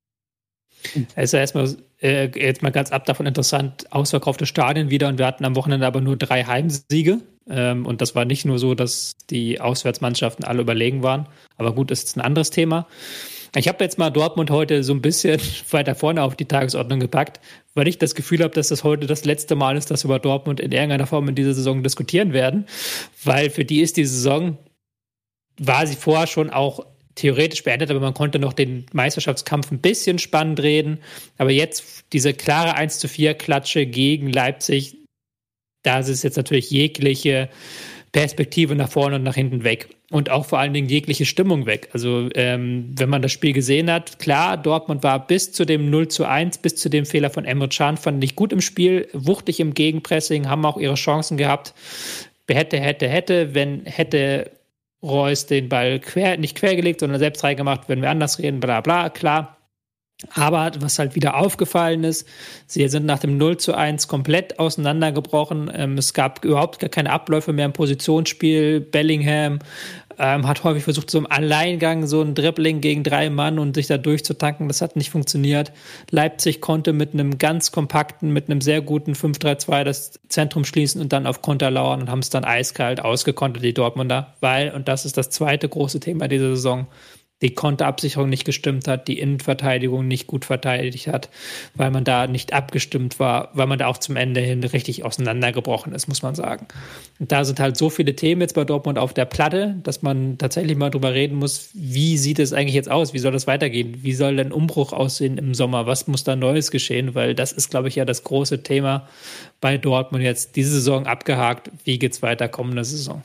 Also erstmal, äh, jetzt mal ganz ab davon interessant, ausverkaufte Stadien wieder und wir hatten am Wochenende aber nur drei Heimsiege. Ähm, und das war nicht nur so, dass die Auswärtsmannschaften alle überlegen waren. Aber gut, das ist ein anderes Thema. Ich habe jetzt mal Dortmund heute so ein bisschen weiter vorne auf die Tagesordnung gepackt, weil ich das Gefühl habe, dass das heute das letzte Mal ist, dass wir über Dortmund in irgendeiner Form in dieser Saison diskutieren werden. Weil für die ist die Saison, war sie vorher schon auch theoretisch beendet, aber man konnte noch den Meisterschaftskampf ein bisschen spannend reden. Aber jetzt diese klare eins zu vier Klatsche gegen Leipzig, da ist jetzt natürlich jegliche Perspektive nach vorne und nach hinten weg. Und auch vor allen Dingen jegliche Stimmung weg. Also ähm, wenn man das Spiel gesehen hat, klar, Dortmund war bis zu dem null zu eins, bis zu dem Fehler von Emre Can, fand ich gut im Spiel, wuchtig im Gegenpressing, haben auch ihre Chancen gehabt. Hätte, hätte, hätte, wenn hätte Reus den Ball quer, nicht quergelegt, sondern selbst reingemacht, wenn wir anders reden, bla bla, klar. Aber was halt wieder aufgefallen ist, sie sind nach dem null zu eins komplett auseinandergebrochen. Ähm, es gab überhaupt gar keine Abläufe mehr im Positionsspiel. Bellingham ähm, hat häufig versucht, so im Alleingang so ein Dribbling gegen drei Mann und sich da durchzutanken. Das hat nicht funktioniert. Leipzig konnte mit einem ganz kompakten, mit einem sehr guten fünf drei zwei das Zentrum schließen und dann auf Konter lauern und haben es dann eiskalt ausgekontert, die Dortmunder. Weil, und das ist das zweite große Thema dieser Saison, die Konterabsicherung nicht gestimmt hat, die Innenverteidigung nicht gut verteidigt hat, weil man da nicht abgestimmt war, weil man da auch zum Ende hin richtig auseinandergebrochen ist, muss man sagen. Und da sind halt so viele Themen jetzt bei Dortmund auf der Platte, dass man tatsächlich mal drüber reden muss, wie sieht es eigentlich jetzt aus? Wie soll das weitergehen? Wie soll denn Umbruch aussehen im Sommer? Was muss da Neues geschehen? Weil das ist, glaube ich, ja das große Thema bei Dortmund jetzt. Diese Saison abgehakt. Wie geht's weiter kommende Saison?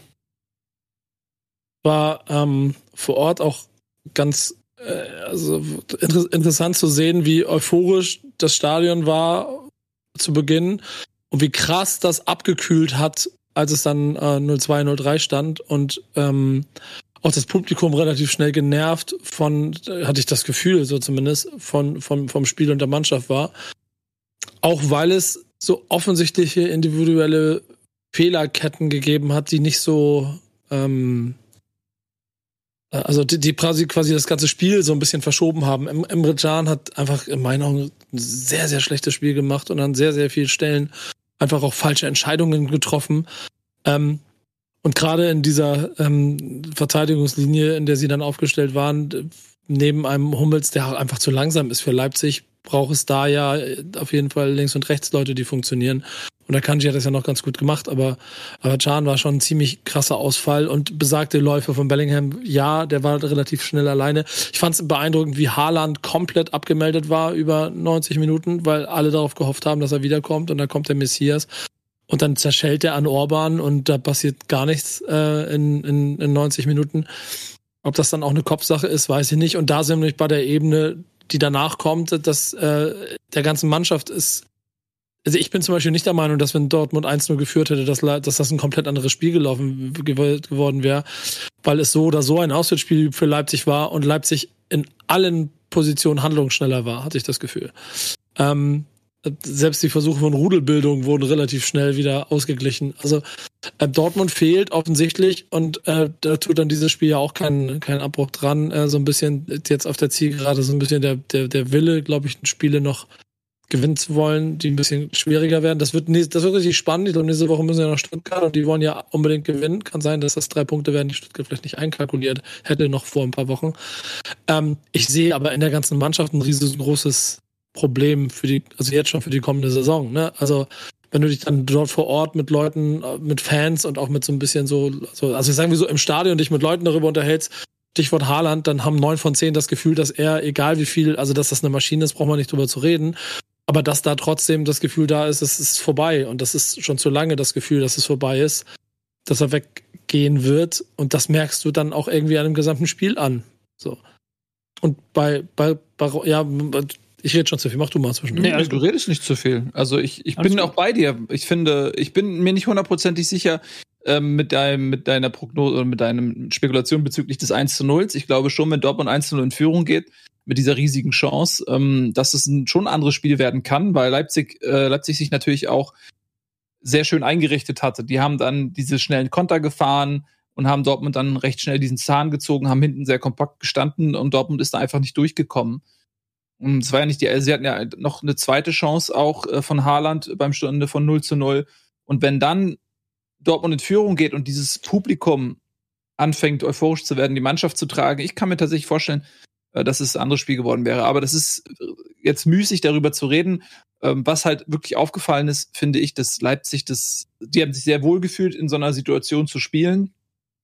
War ähm, vor Ort auch ganz äh, also inter- interessant zu sehen, wie euphorisch das Stadion war zu Beginn und wie krass das abgekühlt hat, als es dann äh, null zwei, null drei stand und ähm, auch das Publikum relativ schnell genervt von, hatte ich das Gefühl, so zumindest, von, von, vom Spiel und der Mannschaft war. Auch weil es so offensichtliche individuelle Fehlerketten gegeben hat, die nicht so ähm, Also die, die quasi, quasi das ganze Spiel so ein bisschen verschoben haben. Emre Can hat einfach in meinen Augen ein sehr, sehr schlechtes Spiel gemacht und an sehr, sehr vielen Stellen einfach auch falsche Entscheidungen getroffen. Ähm, und gerade in dieser ähm, Verteidigungslinie, in der sie dann aufgestellt waren, neben einem Hummels, der einfach zu langsam ist für Leipzig, braucht es da ja auf jeden Fall links und rechts Leute, die funktionieren. Und der Kanji hat das ja noch ganz gut gemacht, aber, aber Can war schon ein ziemlich krasser Ausfall und besagte Läufe von Bellingham, ja, der war relativ schnell alleine. Ich fand es beeindruckend, wie Haaland komplett abgemeldet war über neunzig Minuten, weil alle darauf gehofft haben, dass er wiederkommt und dann kommt der Messias und dann zerschellt er an Orban und da passiert gar nichts äh, in, in, in neunzig Minuten. Ob das dann auch eine Kopfsache ist, weiß ich nicht. Und da sind wir nämlich bei der Ebene, die danach kommt, dass äh, der ganzen Mannschaft ist. Also ich bin zum Beispiel nicht der Meinung, dass wenn Dortmund eins null geführt hätte, dass, dass das ein komplett anderes Spiel gelaufen geworden wäre, weil es so oder so ein Auswärtsspiel für Leipzig war und Leipzig in allen Positionen handlungsschneller war, hatte ich das Gefühl. Ähm, selbst die Versuche von Rudelbildung wurden relativ schnell wieder ausgeglichen. Also äh, Dortmund fehlt offensichtlich und äh, da tut dann dieses Spiel ja auch keinen keinen Abbruch dran. Äh, so ein bisschen jetzt auf der Zielgerade so ein bisschen der der der Wille, glaube ich, Spiele noch gewinnen zu wollen, die ein bisschen schwieriger werden. Das wird das wird richtig spannend. Ich glaube, nächste Woche müssen ja nach Stuttgart und die wollen ja unbedingt gewinnen. Kann sein, dass das drei Punkte werden, die Stuttgart vielleicht nicht einkalkuliert hätte noch vor ein paar Wochen. Ähm, ich sehe aber in der ganzen Mannschaft ein riesengroßes Problem für die, also jetzt schon für die kommende Saison, ne? Also wenn du dich dann dort vor Ort mit Leuten, mit Fans und auch mit so ein bisschen so, so also sagen wir so im Stadion dich mit Leuten darüber unterhältst, Stichwort Haaland, dann haben neun von zehn das Gefühl, dass er, egal wie viel, also dass das eine Maschine ist, braucht man nicht drüber zu reden, aber dass da trotzdem das Gefühl da ist, es ist vorbei und das ist schon zu lange das Gefühl, dass es vorbei ist, dass er weggehen wird und das merkst du dann auch irgendwie an dem gesamten Spiel an, so. Und bei, bei, bei ja, ich rede schon zu viel, mach du mal zwischendurch. Nee, also du redest nicht zu viel. Also ich, ich bin auch bei dir. Ich finde, ich bin mir nicht hundertprozentig sicher ähm, mit deinem, mit deiner Prognose oder mit deinem Spekulation bezüglich des eins zu null. Ich glaube schon, wenn Dortmund eins zu null in Führung geht, mit dieser riesigen Chance, ähm, dass es ein schon anderes Spiel werden kann, weil Leipzig, äh, Leipzig sich natürlich auch sehr schön eingerichtet hatte. Die haben dann diese schnellen Konter gefahren und haben Dortmund dann recht schnell diesen Zahn gezogen, haben hinten sehr kompakt gestanden und Dortmund ist da einfach nicht durchgekommen. Und es war ja nicht die, sie hatten ja noch eine zweite Chance auch äh, von Haaland beim Stunde von null zu null. Und wenn dann Dortmund in Führung geht und dieses Publikum anfängt, euphorisch zu werden, die Mannschaft zu tragen, ich kann mir tatsächlich vorstellen, äh, dass es ein anderes Spiel geworden wäre. Aber das ist jetzt müßig, darüber zu reden. Ähm, was halt wirklich aufgefallen ist, finde ich, dass Leipzig das, die haben sich sehr wohl gefühlt, in so einer Situation zu spielen.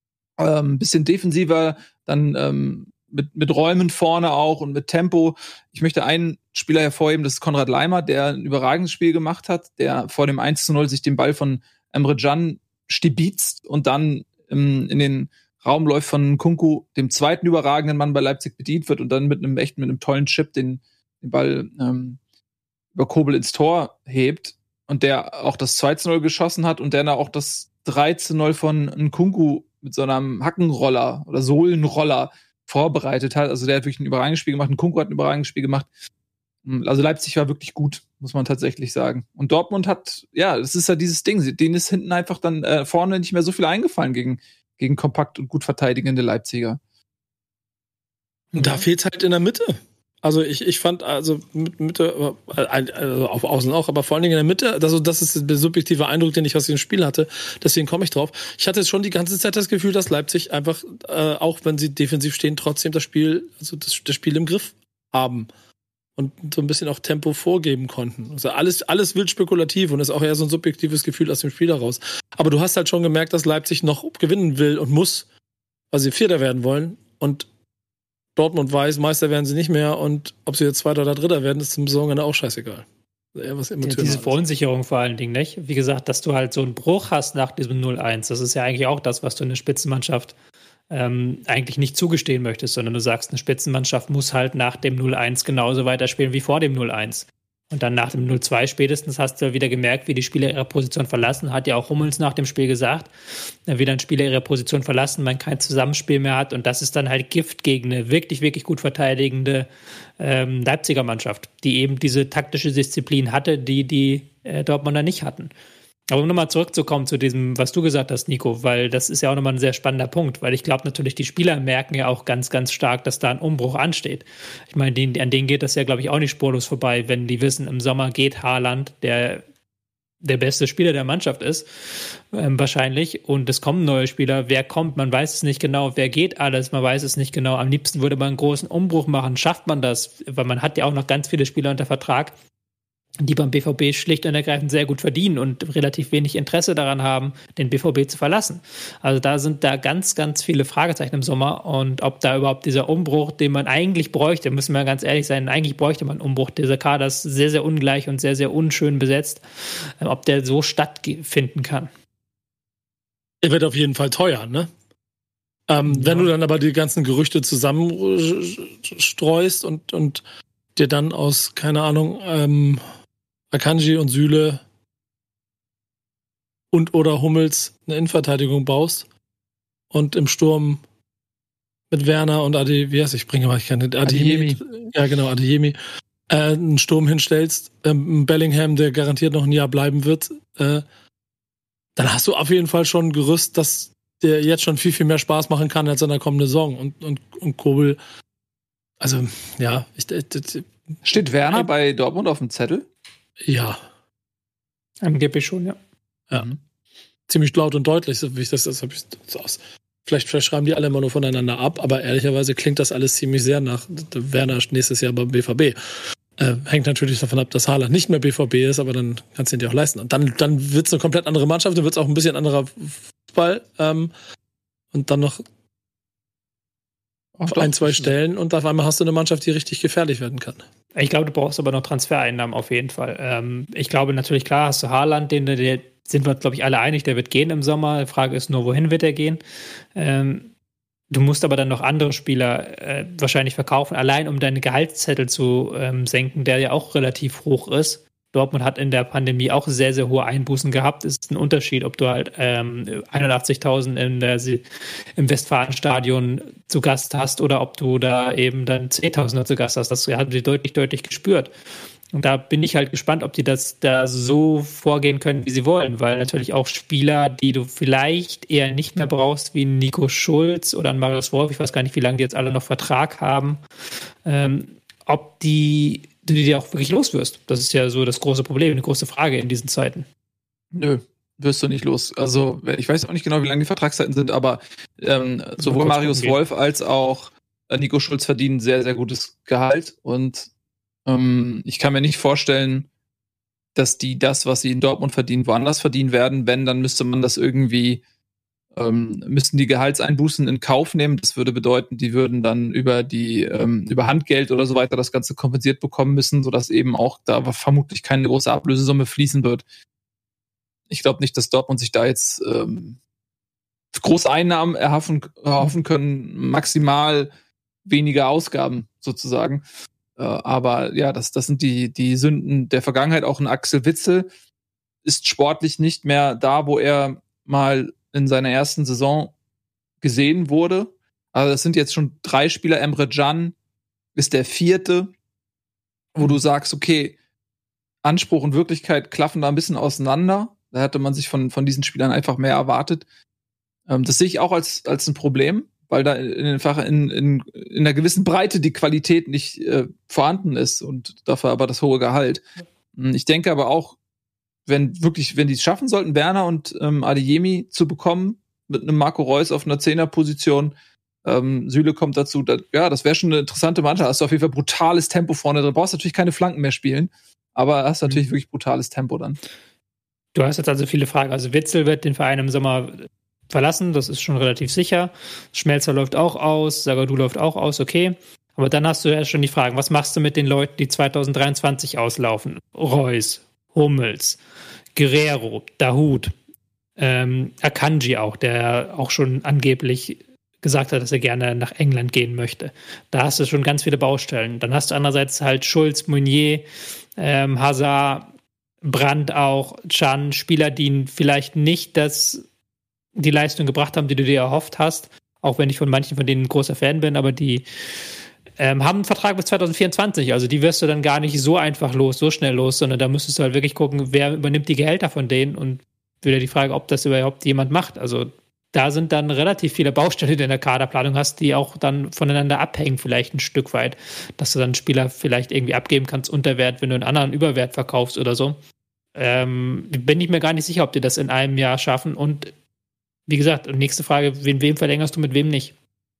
Ähm, ein bisschen defensiver, dann ähm, Mit, mit Räumen vorne auch und mit Tempo. Ich möchte einen Spieler hervorheben, das ist Konrad Laimer, der ein überragendes Spiel gemacht hat, der vor dem eins zu null sich den Ball von Emre Can stibitzt und dann ähm, in den Raum läuft von Nkunku, dem zweiten überragenden Mann bei Leipzig, bedient wird und dann mit einem echt, mit einem tollen Chip den, den Ball ähm, über Kobel ins Tor hebt und der auch das zwei zu null geschossen hat und der dann auch das drei zu null von Nkunku mit so einem Hackenroller oder Sohlenroller vorbereitet hat. Also der hat wirklich ein überragendes Spiel gemacht. Nkunku hat ein überragendes Spiel gemacht. Also Leipzig war wirklich gut, muss man tatsächlich sagen. Und Dortmund hat, ja, das ist ja dieses Ding, denen ist hinten einfach dann äh, vorne nicht mehr so viel eingefallen gegen, gegen kompakt und gut verteidigende Leipziger. Und da fehlt es halt in der Mitte. Also ich, ich fand, also mit Mitte, also auf Außen auch, aber vor allen Dingen in der Mitte, also das ist der subjektive Eindruck, den ich aus dem Spiel hatte, deswegen komme ich drauf. Ich hatte jetzt schon die ganze Zeit das Gefühl, dass Leipzig einfach, äh, auch wenn sie defensiv stehen, trotzdem das Spiel, also das, das Spiel im Griff haben und so ein bisschen auch Tempo vorgeben konnten. Also alles, alles wild spekulativ und ist auch eher so ein subjektives Gefühl aus dem Spiel heraus. Aber du hast halt schon gemerkt, dass Leipzig noch gewinnen will und muss, weil sie Vierter werden wollen und Dortmund weiß, Meister werden sie nicht mehr und ob sie jetzt Zweiter oder Dritter werden, ist zum Saisonende auch scheißegal. Eher was emotional. Diese Verunsicherung vor allen Dingen, nicht? Wie gesagt, dass du halt so einen Bruch hast nach diesem null eins, das ist ja eigentlich auch das, was du in der Spitzenmannschaft ähm, eigentlich nicht zugestehen möchtest, sondern du sagst, eine Spitzenmannschaft muss halt nach dem null eins genauso weiterspielen wie vor dem null eins. Und dann nach dem null zwei spätestens hast du wieder gemerkt, wie die Spieler ihre Position verlassen. Hat ja auch Hummels nach dem Spiel gesagt, wie dann Spieler ihre Position verlassen, man kein Zusammenspiel mehr hat. Und das ist dann halt Gift gegen eine wirklich, wirklich gut verteidigende ähm, Leipziger Mannschaft, die eben diese taktische Disziplin hatte, die die äh, Dortmunder nicht hatten. Aber um nochmal zurückzukommen zu diesem, was du gesagt hast, Nico, weil das ist ja auch nochmal ein sehr spannender Punkt, weil ich glaube natürlich, die Spieler merken ja auch ganz, ganz stark, dass da ein Umbruch ansteht. Ich meine, die, an denen geht das ja, glaube ich, auch nicht spurlos vorbei, wenn die wissen, im Sommer geht Haaland, der der beste Spieler der Mannschaft ist, ähm, wahrscheinlich. Und es kommen neue Spieler. Wer kommt? Man weiß es nicht genau. Wer geht alles? Man weiß es nicht genau. Am liebsten würde man einen großen Umbruch machen. Schafft man das? Weil man hat ja auch noch ganz viele Spieler unter Vertrag, die beim B V B schlicht und ergreifend sehr gut verdienen und relativ wenig Interesse daran haben, den B V B zu verlassen. Also da sind da ganz, ganz viele Fragezeichen im Sommer und ob da überhaupt dieser Umbruch, den man eigentlich bräuchte, müssen wir ganz ehrlich sein, eigentlich bräuchte man einen Umbruch. Dieser Kader ist sehr, sehr ungleich und sehr, sehr unschön besetzt, ob der so stattfinden kann. Er wird auf jeden Fall teuer, ne? Ähm, ja. Wenn du dann aber die ganzen Gerüchte zusammenstreust und, und dir dann aus, keine Ahnung, ähm, Akanji und Süle und oder Hummels eine Innenverteidigung baust und im Sturm mit Werner und Adi, wie heißt ich bringe mal ich keine Adeyemi, ja genau Adeyemi, äh, einen Sturm hinstellst, ähm, Bellingham, der garantiert noch ein Jahr bleiben wird, äh, dann hast du auf jeden Fall schon ein Gerüst, dass der jetzt schon viel viel mehr Spaß machen kann als in der kommenden Saison und und und Kobel, also ja, ich, ich, ich steht Werner bei Dortmund auf dem Zettel? Ja. Angeblich schon, ja. Ja. Mhm. Ziemlich laut und deutlich, so wie ich das, das habe ich so aus. Vielleicht, vielleicht schreiben die alle immer nur voneinander ab, aber ehrlicherweise klingt das alles ziemlich sehr nach Werner nächstes Jahr beim B V B. Äh, hängt natürlich davon ab, dass Haaland nicht mehr B V B ist, aber dann kannst du ihn dir auch leisten. Und dann, dann wird es eine komplett andere Mannschaft, dann wird es auch ein bisschen anderer Fußball. Ähm, und dann noch auf ein, zwei Stellen und auf einmal hast du eine Mannschaft, die richtig gefährlich werden kann. Ich glaube, du brauchst aber noch Transfereinnahmen auf jeden Fall. Ähm, ich glaube natürlich, klar, hast du Haaland, den, der sind wir, glaube ich, alle einig, der wird gehen im Sommer. Die Frage ist nur, wohin wird er gehen? Ähm, du musst aber dann noch andere Spieler äh, wahrscheinlich verkaufen, allein um deine Gehaltszettel zu ähm, senken, der ja auch relativ hoch ist. Dortmund hat in der Pandemie auch sehr, sehr hohe Einbußen gehabt. Es ist ein Unterschied, ob du halt ähm, einundachtzigtausend in der, im Westfalenstadion zu Gast hast oder ob du da eben dann zehntausender zu Gast hast. Das haben sie deutlich, deutlich gespürt. Und da bin ich halt gespannt, ob die das da so vorgehen können, wie sie wollen, weil natürlich auch Spieler, die du vielleicht eher nicht mehr brauchst, wie Nico Schulz oder ein Marius Wolf, ich weiß gar nicht, wie lange die jetzt alle noch Vertrag haben, ähm, ob die du die auch wirklich los wirst. Das ist ja so das große Problem, eine große Frage in diesen Zeiten. Nö, wirst du nicht los. Also ich weiß auch nicht genau, wie lange die Vertragszeiten sind, aber ähm, sowohl Marius Wolf als auch äh, Nico Schulz verdienen sehr, sehr gutes Gehalt und ähm, ich kann mir nicht vorstellen, dass die das, was sie in Dortmund verdienen, woanders verdienen werden. Wenn, dann müsste man das irgendwie Ähm, müssten die Gehaltseinbußen in Kauf nehmen. Das würde bedeuten, die würden dann über die ähm, über Handgeld oder so weiter das Ganze kompensiert bekommen müssen, sodass eben auch da vermutlich keine große Ablösesumme fließen wird. Ich glaube nicht, dass Dortmund sich da jetzt ähm, große Einnahmen erhoffen, erhoffen können, maximal weniger Ausgaben sozusagen. Äh, aber ja, das, das sind die, die Sünden der Vergangenheit. Auch ein Axel Witsel ist sportlich nicht mehr da, wo er mal in seiner ersten Saison gesehen wurde. Also das sind jetzt schon drei Spieler. Emre Can ist der vierte, wo du sagst, okay, Anspruch und Wirklichkeit klaffen da ein bisschen auseinander. Da hätte man sich von, von diesen Spielern einfach mehr erwartet. Ähm, das sehe ich auch als, als ein Problem, weil da in, in, in, in einer gewissen Breite die Qualität nicht äh, vorhanden ist und dafür aber das hohe Gehalt. Ich denke aber auch, wenn wirklich, wenn die es schaffen sollten, Werner und ähm, Adeyemi zu bekommen, mit einem Marco Reus auf einer Zehnerposition, ähm, Süle kommt dazu, da, ja, das wäre schon eine interessante Mannschaft. Hast du auf jeden Fall brutales Tempo vorne drin. Brauchst natürlich keine Flanken mehr spielen, aber hast natürlich mhm. wirklich brutales Tempo dann. Du hast jetzt also viele Fragen. Also Witzel wird den Verein im Sommer verlassen, das ist schon relativ sicher. Schmelzer läuft auch aus, Zagadou läuft auch aus, okay. Aber dann hast du ja schon die Fragen, was machst du mit den Leuten, die zwanzig dreiundzwanzig auslaufen? Reus, Hummels, Guerrero, Dahoud, ähm, Akanji auch, der auch schon angeblich gesagt hat, dass er gerne nach England gehen möchte. Da hast du schon ganz viele Baustellen. Dann hast du andererseits halt Schulz, Meunier, ähm, Hazard, Brandt auch, Can, Spieler, die vielleicht nicht das, die Leistung gebracht haben, die du dir erhofft hast, auch wenn ich von manchen von denen ein großer Fan bin, aber die Ähm, haben einen Vertrag bis zwanzig vierundzwanzig, also die wirst du dann gar nicht so einfach los, so schnell los, sondern da müsstest du halt wirklich gucken, wer übernimmt die Gehälter von denen und wieder die Frage, ob das überhaupt jemand macht. Also da sind dann relativ viele Baustellen, die du in der Kaderplanung hast, die auch dann voneinander abhängen vielleicht ein Stück weit, dass du dann einen Spieler vielleicht irgendwie abgeben kannst unter Wert, wenn du einen anderen Überwert verkaufst oder so. Ähm, bin ich mir gar nicht sicher, ob die das in einem Jahr schaffen. Und wie gesagt, nächste Frage, wen, wem verlängerst du, mit wem nicht?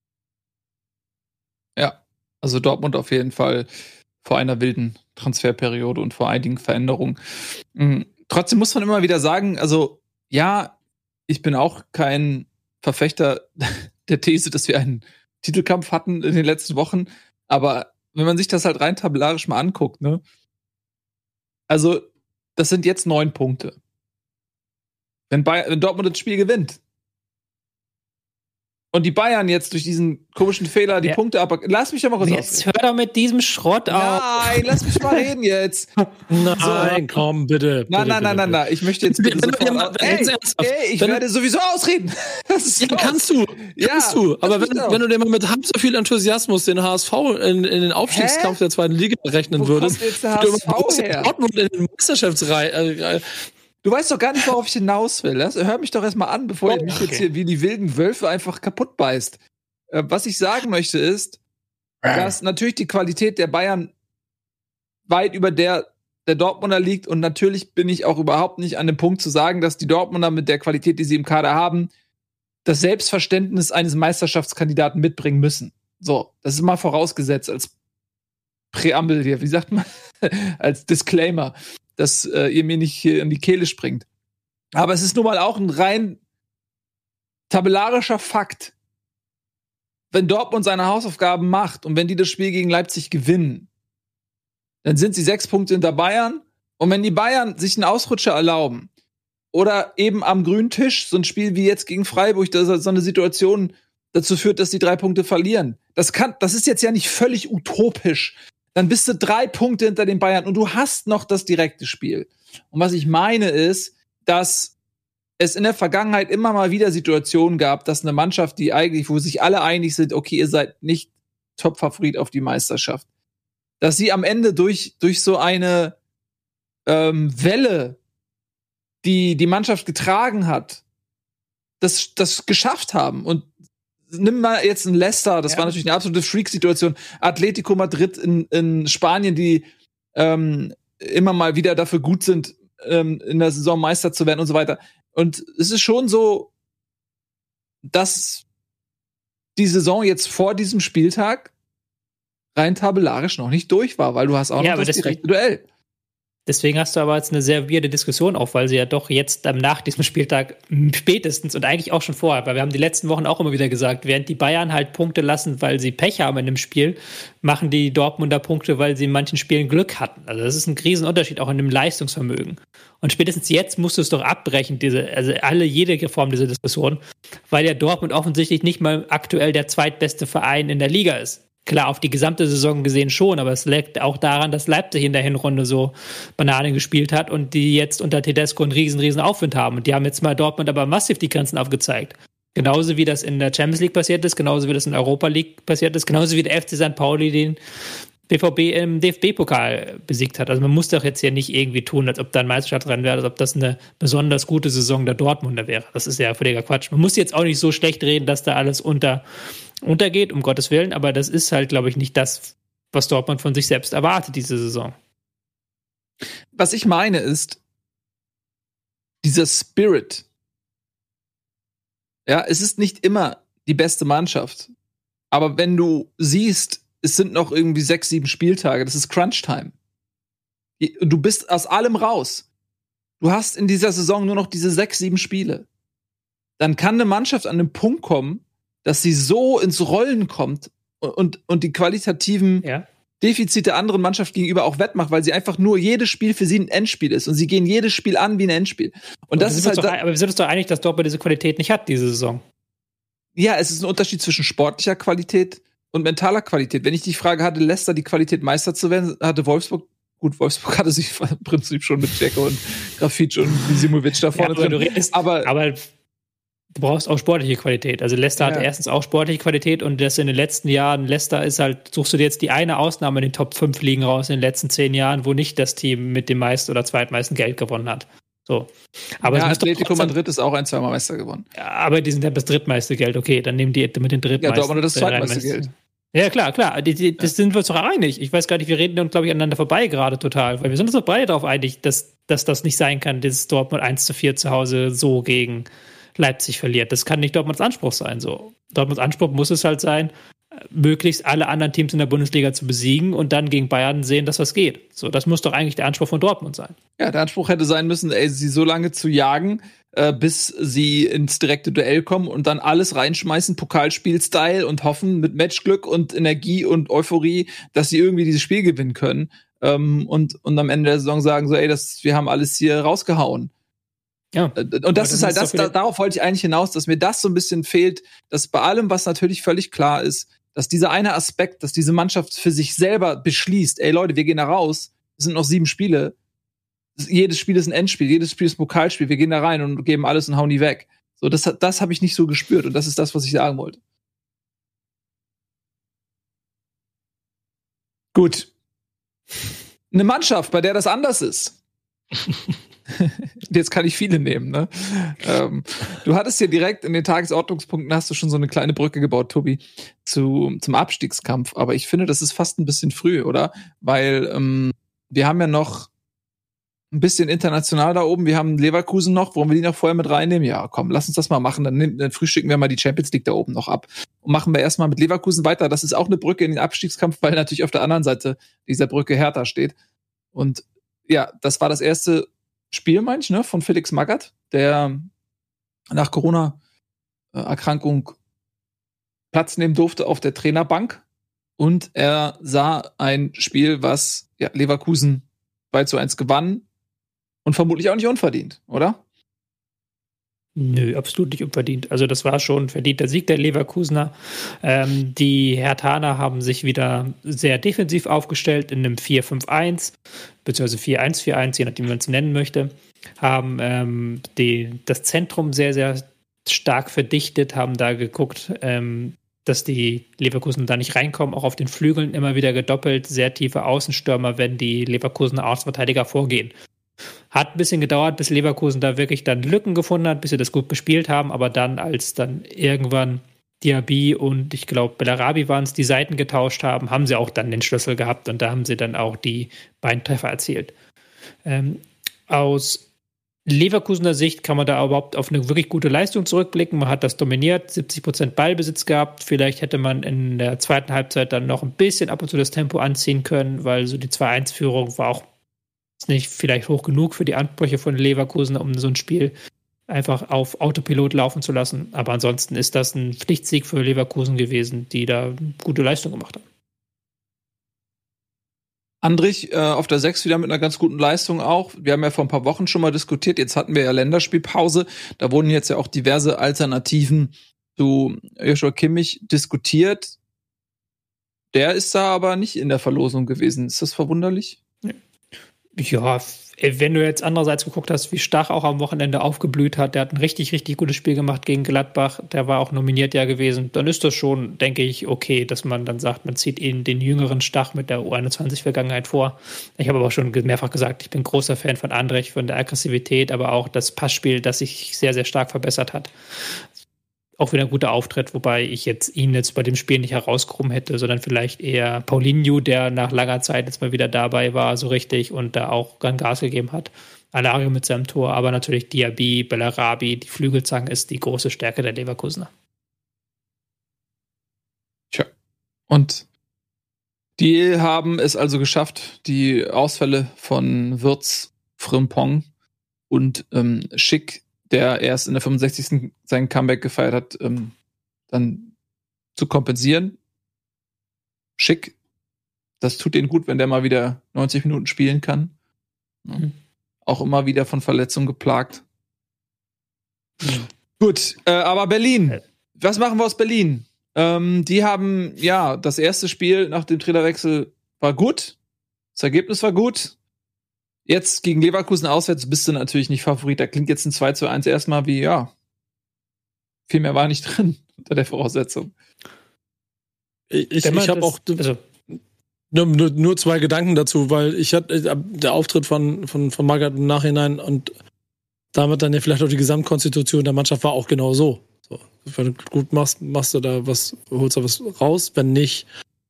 Ja, also Dortmund auf jeden Fall vor einer wilden Transferperiode und vor einigen Veränderungen. Mhm. Trotzdem muss man immer wieder sagen, also ja, ich bin auch kein Verfechter der These, dass wir einen Titelkampf hatten in den letzten Wochen, aber wenn man sich das halt rein tabellarisch mal anguckt, ne? Also, das sind jetzt neun Punkte. Wenn, Bayern, wenn Dortmund das Spiel gewinnt und die Bayern jetzt durch diesen komischen Fehler die ja. Punkte ab... Lass mich doch mal kurz Jetzt ausreden. Hör doch mit diesem Schrott auf. Nein, lass mich mal reden jetzt. Nein, so. komm, bitte. Nein, bitte, nein, nein, nein, nein. Ich möchte jetzt bitte wenn sofort... Mal, ey, ey, ich wenn werde sowieso ausreden. Das ist ja, kannst du. Ja, kannst du. Aber wenn, wenn du dir mal mit halb so viel Enthusiasmus den H S V in, in den Aufstiegskampf Hä? der zweiten Liga rechnen Wo würdest... Wo kommt jetzt der H S V her? Dortmund in den Meisterschaftsreihe... Äh, Du weißt doch gar nicht, worauf ich hinaus will. Hör mich doch erstmal an, bevor ihr mich okay. jetzt hier wie die wilden Wölfe einfach kaputt beißt. Äh, was ich sagen möchte ist, dass natürlich die Qualität der Bayern weit über der der Dortmunder liegt und natürlich bin ich auch überhaupt nicht an dem Punkt zu sagen, dass die Dortmunder mit der Qualität, die sie im Kader haben, das Selbstverständnis eines Meisterschaftskandidaten mitbringen müssen. So, das ist mal vorausgesetzt als Präambel hier, wie sagt man? Als Disclaimer, dass äh, ihr mir nicht hier in die Kehle springt. Aber es ist nun mal auch ein rein tabellarischer Fakt. Wenn Dortmund seine Hausaufgaben macht und wenn die das Spiel gegen Leipzig gewinnen, dann sind sie sechs Punkte hinter Bayern. Und wenn die Bayern sich einen Ausrutscher erlauben oder eben am grünen Tisch so ein Spiel wie jetzt gegen Freiburg, dass so eine Situation dazu führt, dass die drei Punkte verlieren. Das kann, das ist jetzt ja nicht völlig utopisch. Dann bist du drei Punkte hinter den Bayern und du hast noch das direkte Spiel. Und was ich meine ist, dass es in der Vergangenheit immer mal wieder Situationen gab, dass eine Mannschaft, die eigentlich, wo sich alle einig sind, okay, ihr seid nicht Top-Favorit auf die Meisterschaft, dass sie am Ende durch, durch so eine ähm, Welle, die die Mannschaft getragen hat, das, das geschafft haben. Und nimm mal jetzt einen Leicester, das ja. war natürlich eine absolute Freak-Situation. Atletico Madrid in, in Spanien, die ähm, immer mal wieder dafür gut sind, ähm, in der Saison Meister zu werden und so weiter. Und es ist schon so, dass die Saison jetzt vor diesem Spieltag rein tabellarisch noch nicht durch war, weil du hast auch ja, noch das deswegen, direkte Duell. Deswegen hast du aber jetzt eine sehr weirde Diskussion auch, weil sie ja doch jetzt ähm, nach diesem Spieltag spätestens und eigentlich auch schon vorher, weil wir haben die letzten Wochen auch immer wieder gesagt, während die Bayern halt Punkte lassen, weil sie Pech haben in dem Spiel, machen die Dortmunder Punkte, weil sie in manchen Spielen Glück hatten. Also das ist ein Riesenunterschied auch in dem Leistungsvermögen. Und spätestens jetzt musst du es doch abbrechen, diese, also alle, jede Form dieser Diskussion, weil ja Dortmund offensichtlich nicht mal aktuell der zweitbeste Verein in der Liga ist. Klar, auf die gesamte Saison gesehen schon, aber es liegt auch daran, dass Leipzig in der Hinrunde so Banane gespielt hat und die jetzt unter Tedesco einen riesen, riesen Aufwind haben. Und die haben jetzt mal Dortmund aber massiv die Grenzen aufgezeigt. Genauso wie das in der Champions League passiert ist, genauso wie das in der Europa League passiert ist, genauso wie der F C Sankt Pauli den B V B im D F B-Pokal besiegt hat. Also man muss doch jetzt hier nicht irgendwie tun, als ob da ein Meisterschaftsrennen wäre, als ob das eine besonders gute Saison der Dortmunder wäre. Das ist ja völliger Quatsch. Man muss jetzt auch nicht so schlecht reden, dass da alles unter, untergeht, um Gottes Willen, aber das ist halt, glaube ich, nicht das, was Dortmund von sich selbst erwartet, diese Saison. Was ich meine ist, dieser Spirit. Ja, es ist nicht immer die beste Mannschaft. Aber wenn du siehst, es sind noch irgendwie sechs, sieben Spieltage. Das ist Crunch-Time. Du bist aus allem raus. Du hast in dieser Saison nur noch diese sechs, sieben Spiele. Dann kann eine Mannschaft an den Punkt kommen, dass sie so ins Rollen kommt und, und die qualitativen ja. Defizite der anderen Mannschaft gegenüber auch wettmacht, weil sie einfach nur jedes Spiel für sie ein Endspiel ist. Und sie gehen jedes Spiel an wie ein Endspiel. Und das ist halt. Doch, aber wir sind uns doch einig, dass Dortmund diese Qualität nicht hat, diese Saison. Ja, es ist ein Unterschied zwischen sportlicher Qualität und mentaler Qualität. Wenn ich die Frage hatte, Leicester die Qualität, Meister zu werden, hatte Wolfsburg, gut, Wolfsburg hatte sich im Prinzip schon mit Dzeko und Grafitsch und Visimovic da vorne ja, aber drin. Du redest, aber, aber du brauchst auch sportliche Qualität. Also Leicester ja. hatte erstens auch sportliche Qualität und das in den letzten Jahren, Leicester ist halt, suchst du dir jetzt die eine Ausnahme in den Top fünf Ligen raus in den letzten zehn Jahren, wo nicht das Team mit dem meisten oder zweitmeisten Geld gewonnen hat. So. Aber ja, Atletico Madrid ist auch ein, zweimal Meister gewonnen. Ja, aber die sind ja das drittmeiste Geld. Okay, dann nehmen die mit den drittmeisten. Ja, Dortmund das zweitmeiste Geld. Ja, klar, klar. Die, die, das ja. sind wir uns doch einig. Ich weiß gar nicht, wir reden uns, glaube ich, aneinander vorbei gerade total. Weil wir sind uns doch beide darauf einig, dass dass das nicht sein kann, dass Dortmund eins zu vier zu Hause so gegen Leipzig verliert. Das kann nicht Dortmunds Anspruch sein. So. Dortmunds Anspruch muss es halt sein, möglichst alle anderen Teams in der Bundesliga zu besiegen und dann gegen Bayern sehen, dass das geht. So, das muss doch eigentlich der Anspruch von Dortmund sein. Ja, der Anspruch hätte sein müssen, ey, sie so lange zu jagen, äh, bis sie ins direkte Duell kommen und dann alles reinschmeißen, Pokalspiel-Style, und hoffen mit Matchglück und Energie und Euphorie, dass sie irgendwie dieses Spiel gewinnen können. Ähm, und, und am Ende der Saison sagen so, ey, das, wir haben alles hier rausgehauen. Ja. Und das ist halt das, da, darauf wollte ich eigentlich hinaus, dass mir das so ein bisschen fehlt, dass bei allem, was natürlich völlig klar ist, dass dieser eine Aspekt, dass diese Mannschaft für sich selber beschließt, ey Leute, wir gehen da raus, es sind noch sieben Spiele, jedes Spiel ist ein Endspiel, jedes Spiel ist ein Pokalspiel, wir gehen da rein und geben alles und hauen die weg. So, das, das habe ich nicht so gespürt und das ist das, was ich sagen wollte. Gut. Eine Mannschaft, bei der das anders ist. Jetzt kann ich viele nehmen, ne? ähm, du hattest hier direkt in den Tagesordnungspunkten hast du schon so eine kleine Brücke gebaut, Tobi, zu, zum Abstiegskampf. Aber ich finde, das ist fast ein bisschen früh, oder? Weil ähm, wir haben ja noch ein bisschen international da oben. Wir haben Leverkusen noch. Wollen wir die noch vorher mit reinnehmen? Ja, komm, lass uns das mal machen. Dann, dann frühstücken wir mal die Champions League da oben noch ab. Und machen wir erstmal mit Leverkusen weiter. Das ist auch eine Brücke in den Abstiegskampf, weil natürlich auf der anderen Seite dieser Brücke Hertha steht. Und ja, das war das erste Spiel, meine ich, ne, von Felix Magath, der nach Corona-Erkrankung Platz nehmen durfte auf der Trainerbank. Und er sah ein Spiel, was ja, Leverkusen zwei zu eins gewann und vermutlich auch nicht unverdient, oder? Nö, absolut nicht unverdient. Also das war schon ein verdienter Sieg der Leverkusener. Ähm, die Herthaner haben sich wieder sehr defensiv aufgestellt in einem vier fünf eins, beziehungsweise vier eins vier eins, je nachdem, wie man es nennen möchte. Haben ähm, die, das Zentrum sehr, sehr stark verdichtet, haben da geguckt, ähm, dass die Leverkusen da nicht reinkommen, auch auf den Flügeln immer wieder gedoppelt, sehr tiefe Außenstürmer, wenn die Leverkusener Außenverteidiger vorgehen. Hat ein bisschen gedauert, bis Leverkusen da wirklich dann Lücken gefunden hat, bis sie das gut bespielt haben, aber dann, als dann irgendwann Diaby und ich glaube Bellarabi waren es, die Seiten getauscht haben, haben sie auch dann den Schlüssel gehabt und da haben sie dann auch die beiden Treffer erzielt. Ähm, aus Leverkusener Sicht kann man da überhaupt auf eine wirklich gute Leistung zurückblicken. Man hat das dominiert, siebzig Prozent Ballbesitz gehabt. Vielleicht hätte man in der zweiten Halbzeit dann noch ein bisschen ab und zu das Tempo anziehen können, weil so die zwei eins Führung war auch nicht vielleicht hoch genug für die Ansprüche von Leverkusen, um so ein Spiel einfach auf Autopilot laufen zu lassen. Aber ansonsten ist das ein Pflichtsieg für Leverkusen gewesen, die da gute Leistung gemacht haben. Andrich äh, auf der sechs wieder mit einer ganz guten Leistung auch. Wir haben ja vor ein paar Wochen schon mal diskutiert. Jetzt hatten wir ja Länderspielpause. Da wurden jetzt ja auch diverse Alternativen zu Joshua Kimmich diskutiert. Der ist da aber nicht in der Verlosung gewesen. Ist das verwunderlich? Ja, wenn du jetzt andererseits geguckt hast, wie Stach auch am Wochenende aufgeblüht hat, der hat ein richtig, richtig gutes Spiel gemacht gegen Gladbach, der war auch nominiert ja gewesen, dann ist das schon, denke ich, okay, dass man dann sagt, man zieht ihn den jüngeren Stach mit der U einundzwanzig-Vergangenheit vor. Ich habe aber auch schon mehrfach gesagt, ich bin großer Fan von Andrich, von der Aggressivität, aber auch das Passspiel, das sich sehr, sehr stark verbessert hat. Auch wieder ein guter Auftritt, wobei ich jetzt ihn jetzt bei dem Spiel nicht herausgehoben hätte, sondern vielleicht eher Paulinho, der nach langer Zeit jetzt mal wieder dabei war, so richtig und da auch ganz Gas gegeben hat. Alario mit seinem Tor, aber natürlich Diaby, Bellarabi, die Flügelzange ist die große Stärke der Leverkusener. Tja. Und die haben es also geschafft, die Ausfälle von Wirtz, Frimpong und ähm, Schick, der erst in der fünfundsechzigsten sein Comeback gefeiert hat, ähm, dann zu kompensieren. Schick. Das tut denen gut, wenn der mal wieder neunzig Minuten spielen kann. Mhm. Auch immer wieder von Verletzungen geplagt. Mhm. Gut, äh, aber Berlin. Was machen wir aus Berlin? Ähm, die haben, ja, das erste Spiel nach dem Trainerwechsel war gut. Das Ergebnis war gut. Jetzt gegen Leverkusen auswärts bist du natürlich nicht Favorit. Da klingt jetzt ein zwei zu eins erstmal wie, ja, viel mehr war nicht drin unter der Voraussetzung. Ich, ich, ich habe auch also, nur, nur, nur zwei Gedanken dazu, weil ich hatte der Auftritt von, von, von Magath im Nachhinein und damit dann ja vielleicht auch die Gesamtkonstitution der Mannschaft war auch genau so. so wenn du gut machst, machst du da was, holst du was raus. Wenn nicht,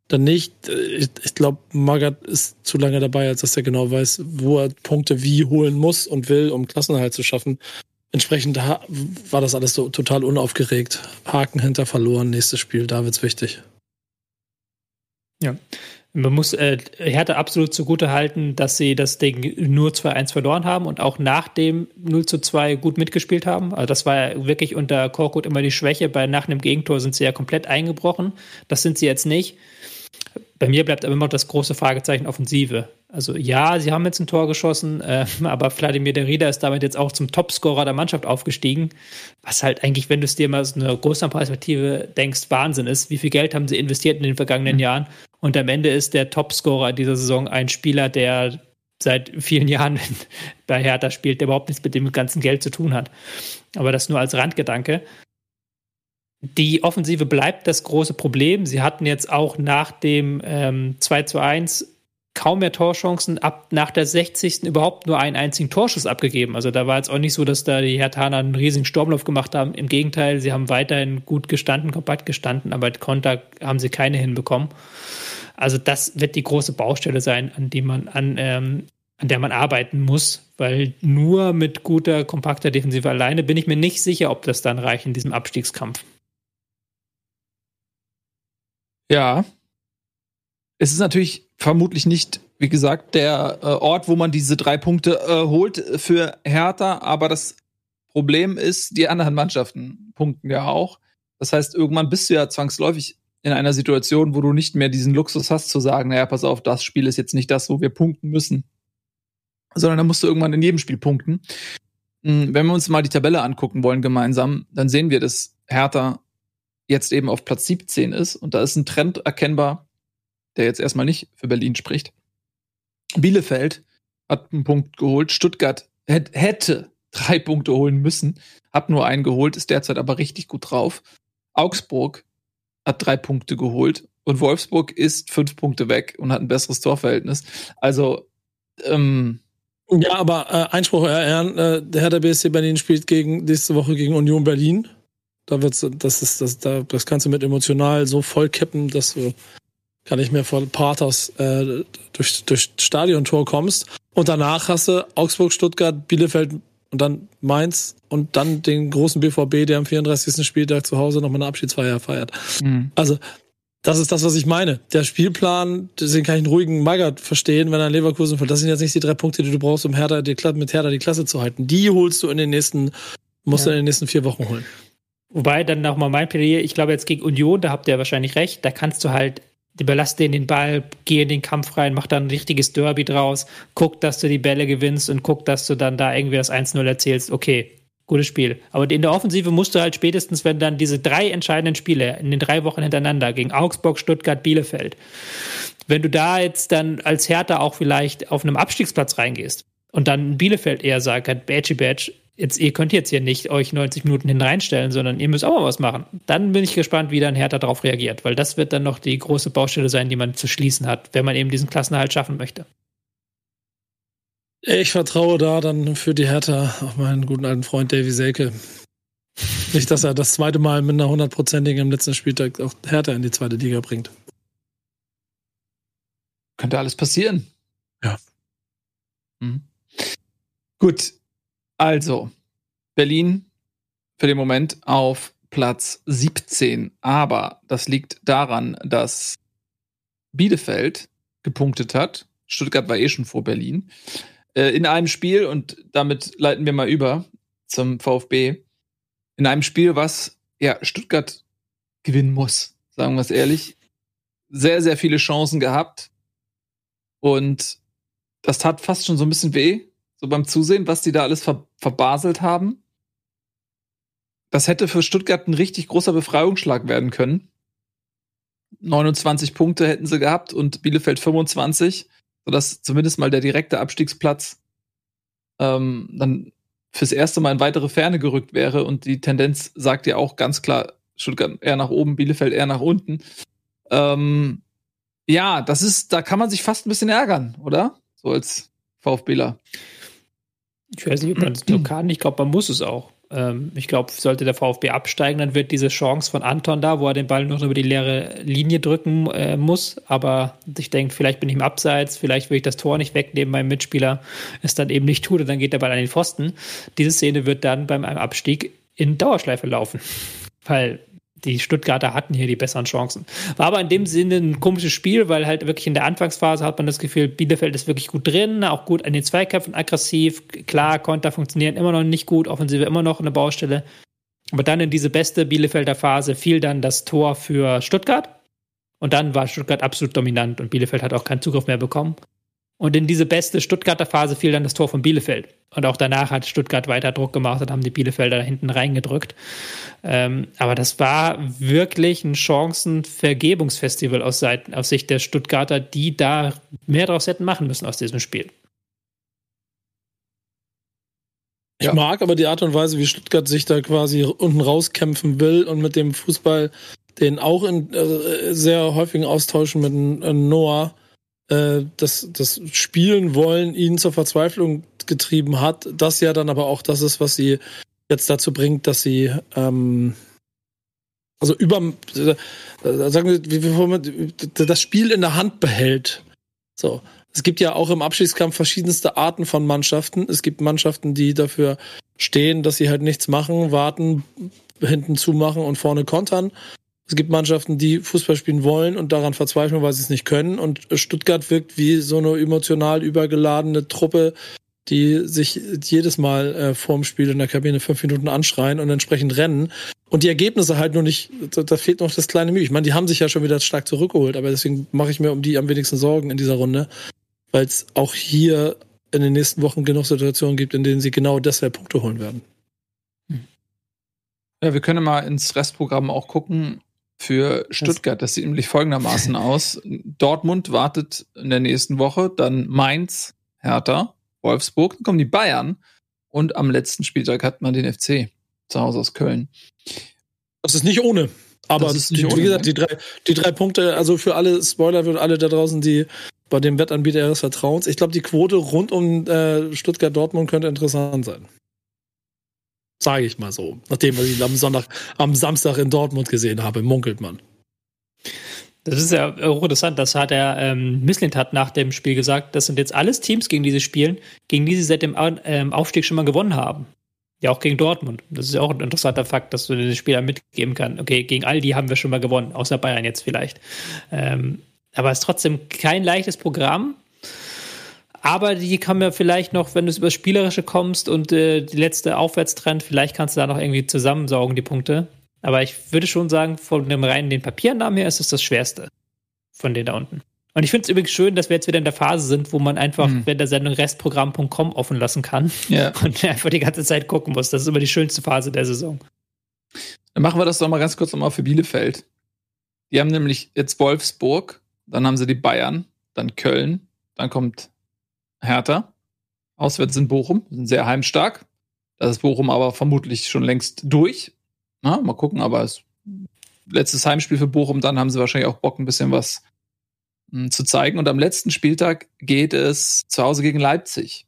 dann nicht. Ich, ich glaube, Magath ist zu lange dabei, als dass er genau weiß, wo er Punkte wie holen muss und will, um Klassenerhalt zu schaffen. Entsprechend war das alles so total unaufgeregt. Haken hinter verloren, nächstes Spiel, da wird's wichtig. Ja, man muss äh, Hertha absolut zugute halten, dass sie das Ding nur zwei eins verloren haben und auch nach dem null zu zwei gut mitgespielt haben. Also das war ja wirklich unter Korkut immer die Schwäche. Bei nach einem Gegentor sind sie ja komplett eingebrochen. Das sind sie jetzt nicht. Bei mir bleibt aber immer noch das große Fragezeichen Offensive. Also ja, sie haben jetzt ein Tor geschossen, äh, aber Vladimir Darida ist damit jetzt auch zum Topscorer der Mannschaft aufgestiegen. Was halt eigentlich, wenn du es dir mal so eine große Perspektive denkst, Wahnsinn ist. Wie viel Geld haben sie investiert in den vergangenen mhm. Jahren? Und am Ende ist der Topscorer dieser Saison ein Spieler, der seit vielen Jahren bei Hertha spielt, der überhaupt nichts mit dem ganzen Geld zu tun hat. Aber das nur als Randgedanke. Die Offensive bleibt das große Problem. Sie hatten jetzt auch nach dem ähm, zwei zu eins kaum mehr Torchancen, ab nach der sechzigsten überhaupt nur einen einzigen Torschuss abgegeben. Also da war jetzt auch nicht so, dass da die Herthaner einen riesigen Sturmlauf gemacht haben. Im Gegenteil, sie haben weiterhin gut gestanden, kompakt gestanden, aber Konter haben sie keine hinbekommen. Also das wird die große Baustelle sein, an die man an, ähm, an der man arbeiten muss, weil nur mit guter, kompakter Defensive alleine bin ich mir nicht sicher, ob das dann reicht in diesem Abstiegskampf. Ja. Es ist natürlich vermutlich nicht, wie gesagt, der äh, Ort, wo man diese drei Punkte äh, holt für Hertha, aber das Problem ist, die anderen Mannschaften punkten ja auch. Das heißt, irgendwann bist du ja zwangsläufig in einer Situation, wo du nicht mehr diesen Luxus hast, zu sagen, naja, pass auf, das Spiel ist jetzt nicht das, wo wir punkten müssen, sondern da musst du irgendwann in jedem Spiel punkten. Wenn wir uns mal die Tabelle angucken wollen gemeinsam, dann sehen wir, dass Hertha jetzt eben auf Platz siebzehn ist und da ist ein Trend erkennbar, der jetzt erstmal nicht für Berlin spricht. Bielefeld hat einen Punkt geholt, Stuttgart hätt, hätte drei Punkte holen müssen, hat nur einen geholt, ist derzeit aber richtig gut drauf. Augsburg hat drei Punkte geholt und Wolfsburg ist fünf Punkte weg und hat ein besseres Torverhältnis. Also, ähm, ja, aber äh, Einspruch, äh, der Hertha B S C Berlin spielt gegen nächste Woche gegen Union Berlin. Da wird's, das ist, das, da, das kannst du mit emotional so voll kippen, dass du gar nicht mehr vor Pathos äh, durch, durch Stadiontor kommst. Und danach hast du Augsburg, Stuttgart, Bielefeld und dann Mainz und dann den großen B V B, der am vierunddreißigsten Spieltag zu Hause nochmal eine Abschiedsfeier feiert. Mhm. Also, das ist das, was ich meine. Der Spielplan, deswegen kann ich einen ruhigen Magath verstehen, wenn er Leverkusen fällt. Das sind jetzt nicht die drei Punkte, die du brauchst, um Hertha, die, mit Hertha die Klasse zu halten. Die holst du in den nächsten, musst ja. du in den nächsten vier Wochen holen. Wobei dann nochmal mein Plädoyer, ich glaube jetzt gegen Union, da habt ihr wahrscheinlich recht, da kannst du halt, überlass denen den Ball, geh in den Kampf rein, mach dann ein richtiges Derby draus, guck, dass du die Bälle gewinnst und guck, dass du dann da irgendwie das eins null erzählst, okay, gutes Spiel. Aber in der Offensive musst du halt spätestens, wenn dann diese drei entscheidenden Spiele in den drei Wochen hintereinander gegen Augsburg, Stuttgart, Bielefeld, wenn du da jetzt dann als Hertha auch vielleicht auf einem Abstiegsplatz reingehst und dann Bielefeld eher sagt, Badgy Badge, jetzt, ihr könnt jetzt hier nicht euch neunzig Minuten hin reinstellen, sondern ihr müsst auch mal was machen. Dann bin ich gespannt, wie dann Hertha darauf reagiert, weil das wird dann noch die große Baustelle sein, die man zu schließen hat, wenn man eben diesen Klassenerhalt schaffen möchte. Ich vertraue da dann für die Hertha auf meinen guten alten Freund Davy Selke. Nicht, dass er das zweite Mal mit einer hundertprozentigen im letzten Spieltag auch Hertha in die zweite Liga bringt. Könnte alles passieren. Ja. Mhm. Gut. Also, Berlin für den Moment auf Platz siebzehn. Aber das liegt daran, dass Bielefeld gepunktet hat. Stuttgart war eh schon vor Berlin. Äh, in einem Spiel, und damit leiten wir mal über zum VfB, in einem Spiel, was ja Stuttgart gewinnen muss, sagen wir es ehrlich. Sehr, sehr viele Chancen gehabt. Und das tat fast schon so ein bisschen weh. So beim Zusehen, was die da alles ver- verbaselt haben. Das hätte für Stuttgart ein richtig großer Befreiungsschlag werden können. neunundzwanzig Punkte hätten sie gehabt und Bielefeld fünfundzwanzig, sodass zumindest mal der direkte Abstiegsplatz ähm, dann fürs erste Mal in weitere Ferne gerückt wäre. Und die Tendenz sagt ja auch ganz klar, Stuttgart eher nach oben, Bielefeld eher nach unten. Ähm, ja, das ist, da kann man sich fast ein bisschen ärgern, oder? So als VfBler. Ich weiß nicht, ob man das nur kann. Ich glaube, man muss es auch. Ähm, ich glaube, sollte der VfB absteigen, dann wird diese Chance von Anton da, wo er den Ball noch über die leere Linie drücken äh, muss. Aber ich denke, vielleicht bin ich im Abseits, vielleicht will ich das Tor nicht wegnehmen, meinem Mitspieler es dann eben nicht tut und dann geht der Ball an den Pfosten. Diese Szene wird dann beim einem Abstieg in Dauerschleife laufen, weil die Stuttgarter hatten hier die besseren Chancen. War aber in dem Sinne ein komisches Spiel, weil halt wirklich in der Anfangsphase hat man das Gefühl, Bielefeld ist wirklich gut drin, auch gut an den Zweikämpfen, aggressiv. Klar, Konter funktionieren immer noch nicht gut, Offensive immer noch eine Baustelle. Aber dann in diese beste Bielefelder Phase fiel dann das Tor für Stuttgart. Und dann war Stuttgart absolut dominant und Bielefeld hat auch keinen Zugriff mehr bekommen. Und in diese beste Stuttgarter Phase fiel dann das Tor von Bielefeld. Und auch danach hat Stuttgart weiter Druck gemacht und haben die Bielefelder da hinten reingedrückt. Ähm, aber das war wirklich ein Chancenvergebungsfestival aus, Seiten, aus Sicht der Stuttgarter, die da mehr draus hätten machen müssen aus diesem Spiel. Ich Ja. mag aber die Art und Weise, wie Stuttgart sich da quasi unten rauskämpfen will und mit dem Fußball, den auch in äh, sehr häufigen Austauschen mit äh, Noah, äh, das, das Spielen wollen ihn zur Verzweiflung getrieben hat. Das ja dann aber auch das ist, was sie jetzt dazu bringt, dass sie ähm, also über äh, sagen wir, wie, wie, das Spiel in der Hand behält. So. Es gibt ja auch im Abschiedskampf verschiedenste Arten von Mannschaften. Es gibt Mannschaften, die dafür stehen, dass sie halt nichts machen, warten, hinten zumachen und vorne kontern. Es gibt Mannschaften, die Fußball spielen wollen und daran verzweifeln, weil sie es nicht können. Und Stuttgart wirkt wie so eine emotional übergeladene Truppe, die sich jedes Mal äh, vorm Spiel in der Kabine fünf Minuten anschreien und entsprechend rennen. Und die Ergebnisse halt nur nicht, da, da fehlt noch das kleine Mühe. Ich meine, die haben sich ja schon wieder stark zurückgeholt, aber deswegen mache ich mir um die am wenigsten Sorgen in dieser Runde, weil es auch hier in den nächsten Wochen genug Situationen gibt, in denen sie genau deshalb Punkte holen werden. Ja, wir können mal ins Restprogramm auch gucken für Stuttgart. Das sieht nämlich folgendermaßen aus. Dortmund wartet in der nächsten Woche, dann Mainz, Hertha, Wolfsburg, dann kommen die Bayern und am letzten Spieltag hat man den F C zu Hause aus Köln. Das ist nicht ohne. Aber Das ist nicht die, ohne, wie gesagt, ne? die drei, die drei Punkte, also für alle Spoiler, für alle da draußen, die bei dem Wettanbieter ihres Vertrauens, ich glaube, die Quote rund um äh, Stuttgart-Dortmund könnte interessant sein. Sage ich mal so. Nachdem was ich am Sonntag, am Samstag in Dortmund gesehen habe, munkelt man. Das ist ja auch interessant, das hat er ähm, Misslint hat nach dem Spiel gesagt, das sind jetzt alles Teams, gegen die sie spielen, gegen die sie seit dem ähm, Aufstieg schon mal gewonnen haben. Ja, auch gegen Dortmund. Das ist ja auch ein interessanter Fakt, dass du den Spielern mitgeben kannst. Okay, gegen all die haben wir schon mal gewonnen, außer Bayern jetzt vielleicht. Ähm, aber es ist trotzdem kein leichtes Programm. Aber die kann mir vielleicht noch, wenn du über das Spielerische kommst und äh, die letzte Aufwärtstrend, vielleicht kannst du da noch irgendwie zusammensaugen, die Punkte. Aber ich würde schon sagen, von dem reinen den Papiernamen her ist es das Schwerste von denen da unten. Und ich finde es übrigens schön, dass wir jetzt wieder in der Phase sind, wo man einfach mhm. während der Sendung restprogramm punkt com offen lassen kann ja. und einfach die ganze Zeit gucken muss. Das ist immer die schönste Phase der Saison. Dann machen wir das doch mal ganz kurz nochmal für Bielefeld. Die haben nämlich jetzt Wolfsburg, dann haben sie die Bayern, dann Köln, dann kommt Hertha. Auswärts sind Bochum, sind sehr heimstark. Da ist Bochum aber vermutlich schon längst durch. Na, mal gucken, aber es letztes Heimspiel für Bochum, dann haben sie wahrscheinlich auch Bock, ein bisschen was mh, zu zeigen. Und am letzten Spieltag geht es zu Hause gegen Leipzig.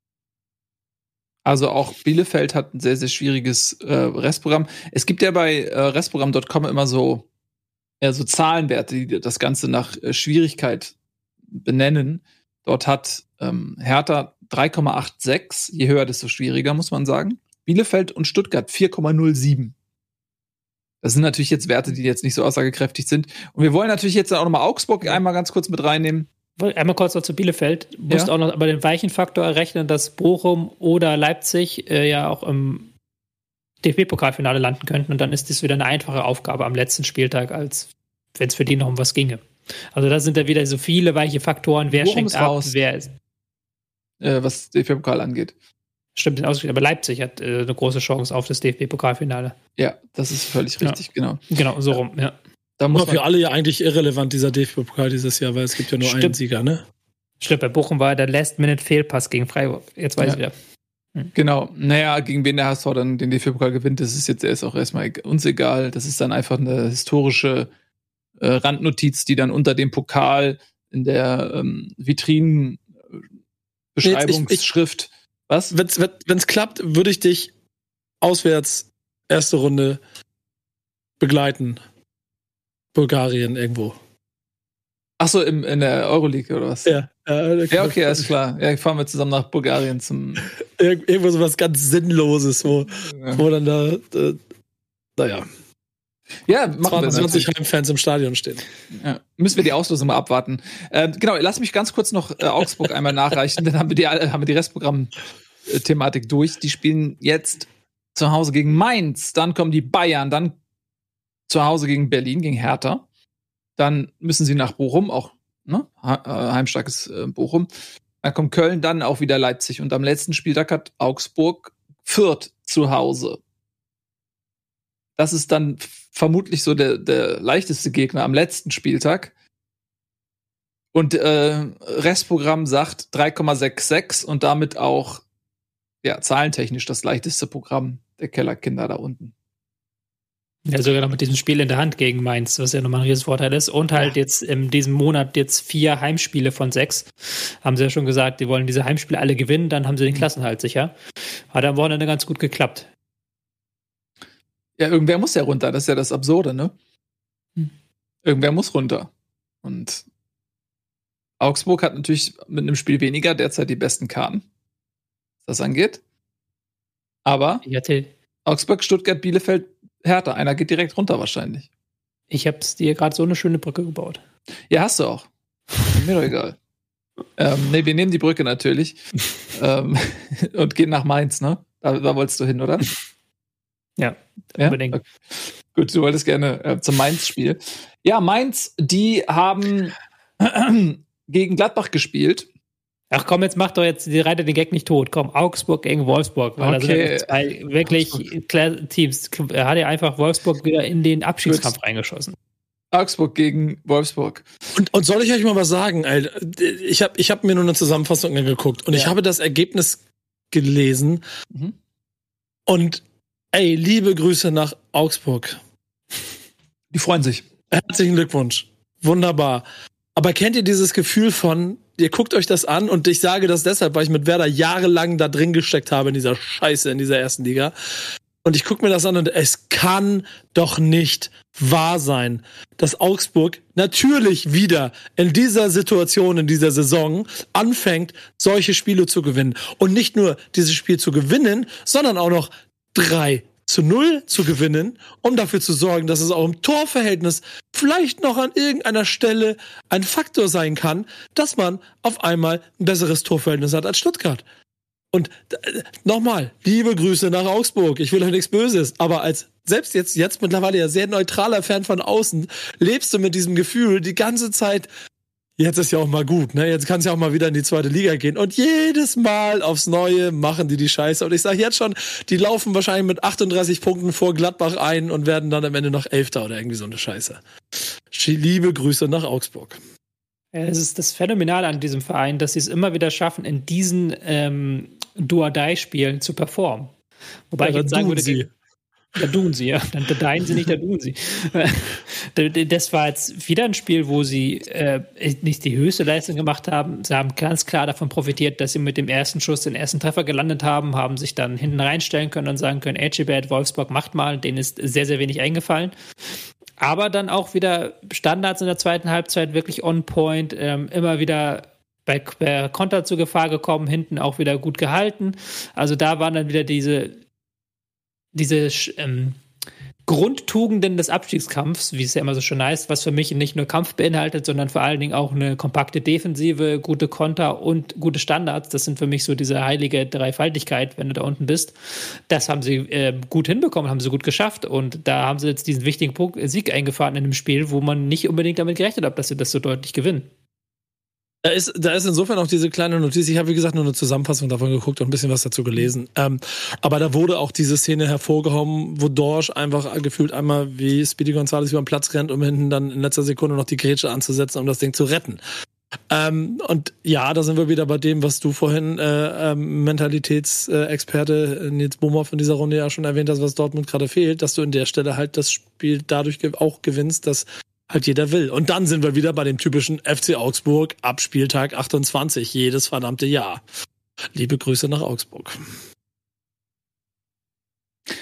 Also auch Bielefeld hat ein sehr, sehr schwieriges äh, Restprogramm. Es gibt ja bei äh, restprogramm punkt com immer so, ja, so Zahlenwerte, die das Ganze nach äh, Schwierigkeit benennen. Dort hat ähm, Hertha drei Komma sechsundachtzig, je höher, desto schwieriger, muss man sagen. Bielefeld und Stuttgart vier Komma null sieben. Das sind natürlich jetzt Werte, die jetzt nicht so aussagekräftig sind. Und wir wollen natürlich jetzt auch nochmal Augsburg einmal ganz kurz mit reinnehmen. Einmal kurz noch zu Bielefeld. Du musst Ja. auch noch aber den weichen Faktor errechnen, dass Bochum oder Leipzig äh, ja auch im D F B-Pokalfinale landen könnten. Und dann ist das wieder eine einfache Aufgabe am letzten Spieltag, als wenn es für die noch um was ginge. Also da sind da wieder so viele weiche Faktoren. Wer Bochum schenkt ist ab, raus. wer ist. Äh, was D F B-Pokal angeht. Stimmt, den Ausgleich. Aber Leipzig hat äh, eine große Chance auf das D F B-Pokalfinale. Ja, das ist völlig Ja. richtig, genau. Genau, so rum, ja. Da muss Aber für man, alle ja eigentlich irrelevant, dieser D F B-Pokal dieses Jahr, weil es gibt ja nur Stimmt. einen Sieger, ne? Stimmt, bei Bochum war der Last-Minute-Fehlpass gegen Freiburg. Jetzt weiß Ja. ich wieder. genau, naja, gegen wen der H S V dann den D F B-Pokal gewinnt, das ist jetzt erst auch erstmal uns egal. Das ist dann einfach eine historische äh, Randnotiz, die dann unter dem Pokal in der ähm, Vitrinenbeschreibungsschrift. Was? Wenn es klappt, würde ich dich auswärts, erste Runde, begleiten. Bulgarien irgendwo. Ach so, im, in der Euroleague oder was? Ja, äh, ja, okay, alles klar. Ja, fahren wir zusammen nach Bulgarien zum. Ir- irgendwo so was ganz Sinnloses, wo, Ja, wo dann da, äh, naja, ja machen wir zwanzig natürlich. Heimfans im Stadion stehen. Ja. Müssen wir die Auslosung mal abwarten. Äh, genau, lass mich ganz kurz noch äh, Augsburg einmal nachreichen, dann haben wir die, haben wir die Restprogramm-Thematik durch. Die spielen jetzt zu Hause gegen Mainz, dann kommen die Bayern, dann zu Hause gegen Berlin, gegen Hertha. Dann müssen sie nach Bochum, auch ne? heimstarkes äh, Bochum. Dann kommt Köln, dann auch wieder Leipzig. Und am letzten Spieltag hat Augsburg Fürth zu Hause. Das ist dann vermutlich so der, der leichteste Gegner am letzten Spieltag. Und äh, Restprogramm sagt drei Komma sechsundsechzig und damit auch ja, zahlentechnisch das leichteste Programm der Kellerkinder da unten. Ja, sogar noch mit diesem Spiel in der Hand gegen Mainz, was ja nochmal ein Riesenvorteil ist. Und halt ja. jetzt in diesem Monat jetzt vier Heimspiele von sechs. Haben sie ja schon gesagt, die wollen diese Heimspiele alle gewinnen, dann haben sie den Klassenhalt sicher. Hat am Wochenende ganz gut geklappt. Ja, irgendwer muss ja runter, das ist ja das Absurde, ne? Hm. Irgendwer muss runter. Und Augsburg hat natürlich mit einem Spiel weniger derzeit die besten Karten, was das angeht. Aber Augsburg, Stuttgart, Bielefeld, Hertha, einer geht direkt runter wahrscheinlich. Ich hab's dir gerade so eine schöne Brücke gebaut. Ja, hast du auch. Mir doch egal. ähm, nee, wir nehmen die Brücke natürlich ähm, und gehen nach Mainz, ne? Da, da wolltest du hin, oder? Ja, ja? unbedingt. Okay. Gut, du wolltest gerne äh, zum Mainz-Spiel. Ja, Mainz, die haben gegen Gladbach gespielt. Ach komm, jetzt mach doch jetzt, die reitet den Gag nicht tot. Komm, Augsburg gegen Wolfsburg. Weil okay. da sind zwei wirklich Augsburg. Teams. Er hat ja einfach Wolfsburg wieder in den Abstiegskampf Gut. reingeschossen. Augsburg gegen Wolfsburg. Und, und soll ich euch mal was sagen? Alter? Ich habe ich hab mir nur eine Zusammenfassung angeguckt und ja. ich habe das Ergebnis gelesen. Mhm. Und ey, liebe Grüße nach Augsburg. Die freuen sich. Herzlichen Glückwunsch. Wunderbar. Aber kennt ihr dieses Gefühl von, ihr guckt euch das an und ich sage das deshalb, weil ich mit Werder jahrelang da drin gesteckt habe in dieser Scheiße, in dieser ersten Liga. Und ich gucke mir das an und es kann doch nicht wahr sein, dass Augsburg natürlich wieder in dieser Situation, in dieser Saison anfängt, solche Spiele zu gewinnen. Und nicht nur dieses Spiel zu gewinnen, sondern auch noch drei zu null zu gewinnen, um dafür zu sorgen, dass es auch im Torverhältnis vielleicht noch an irgendeiner Stelle ein Faktor sein kann, dass man auf einmal ein besseres Torverhältnis hat als Stuttgart. Und äh, nochmal, liebe Grüße nach Augsburg. Ich will euch nichts Böses, aber als selbst jetzt, jetzt mittlerweile ja sehr neutraler Fan von außen, lebst du mit diesem Gefühl die ganze Zeit, jetzt ist ja auch mal gut, ne? Jetzt kann es ja auch mal wieder in die zweite Liga gehen. Und jedes Mal aufs Neue machen die die Scheiße. Und ich sage jetzt schon, die laufen wahrscheinlich mit achtunddreißig Punkten vor Gladbach ein und werden dann am Ende noch Elfter oder irgendwie so eine Scheiße. Liebe Grüße nach Augsburg. Es ist das Phänomenale an diesem Verein, dass sie es immer wieder schaffen, in diesen ähm, Do-or-Die-Spielen zu performen. Wobei ja, ich jetzt sagen würde, sie. Da tun sie, ja. Dann deien sie nicht, da tun sie. Das war jetzt wieder ein Spiel, wo sie äh, nicht die höchste Leistung gemacht haben. Sie haben ganz klar davon profitiert, dass sie mit dem ersten Schuss den ersten Treffer gelandet haben, haben sich dann hinten reinstellen können und sagen können, Ecebert, Wolfsburg macht mal. Denen ist sehr, sehr wenig eingefallen. Aber dann auch wieder Standards in der zweiten Halbzeit wirklich on point, ähm, immer wieder bei, bei Konter zur Gefahr gekommen, hinten auch wieder gut gehalten. Also da waren dann wieder diese diese ähm, Grundtugenden des Abstiegskampfs, wie es ja immer so schön heißt, was für mich nicht nur Kampf beinhaltet, sondern vor allen Dingen auch eine kompakte Defensive, gute Konter und gute Standards. Das sind für mich so diese heilige Dreifaltigkeit, wenn du da unten bist. Das haben sie äh, gut hinbekommen, haben sie gut geschafft und da haben sie jetzt diesen wichtigen Punkt, Sieg eingefahren in einem Spiel, wo man nicht unbedingt damit gerechnet hat, dass sie das so deutlich gewinnen. Da ist, da ist insofern auch diese kleine Notiz. Ich habe, wie gesagt, nur eine Zusammenfassung davon geguckt und ein bisschen was dazu gelesen. Ähm, aber da wurde auch diese Szene hervorgehoben, wo Dorsch einfach gefühlt einmal wie Speedy Gonzales über den Platz rennt, um hinten dann in letzter Sekunde noch die Grätsche anzusetzen, um das Ding zu retten. Ähm, und ja, da sind wir wieder bei dem, was du vorhin äh, äh, Mentalitätsexperte Nils Bohmhoff in dieser Runde ja schon erwähnt hast, was Dortmund gerade fehlt, dass du in der Stelle halt das Spiel dadurch auch gewinnst, dass halt jeder will. Und dann sind wir wieder bei dem typischen F C Augsburg ab Spieltag achtundzwanzig, jedes verdammte Jahr. Liebe Grüße nach Augsburg.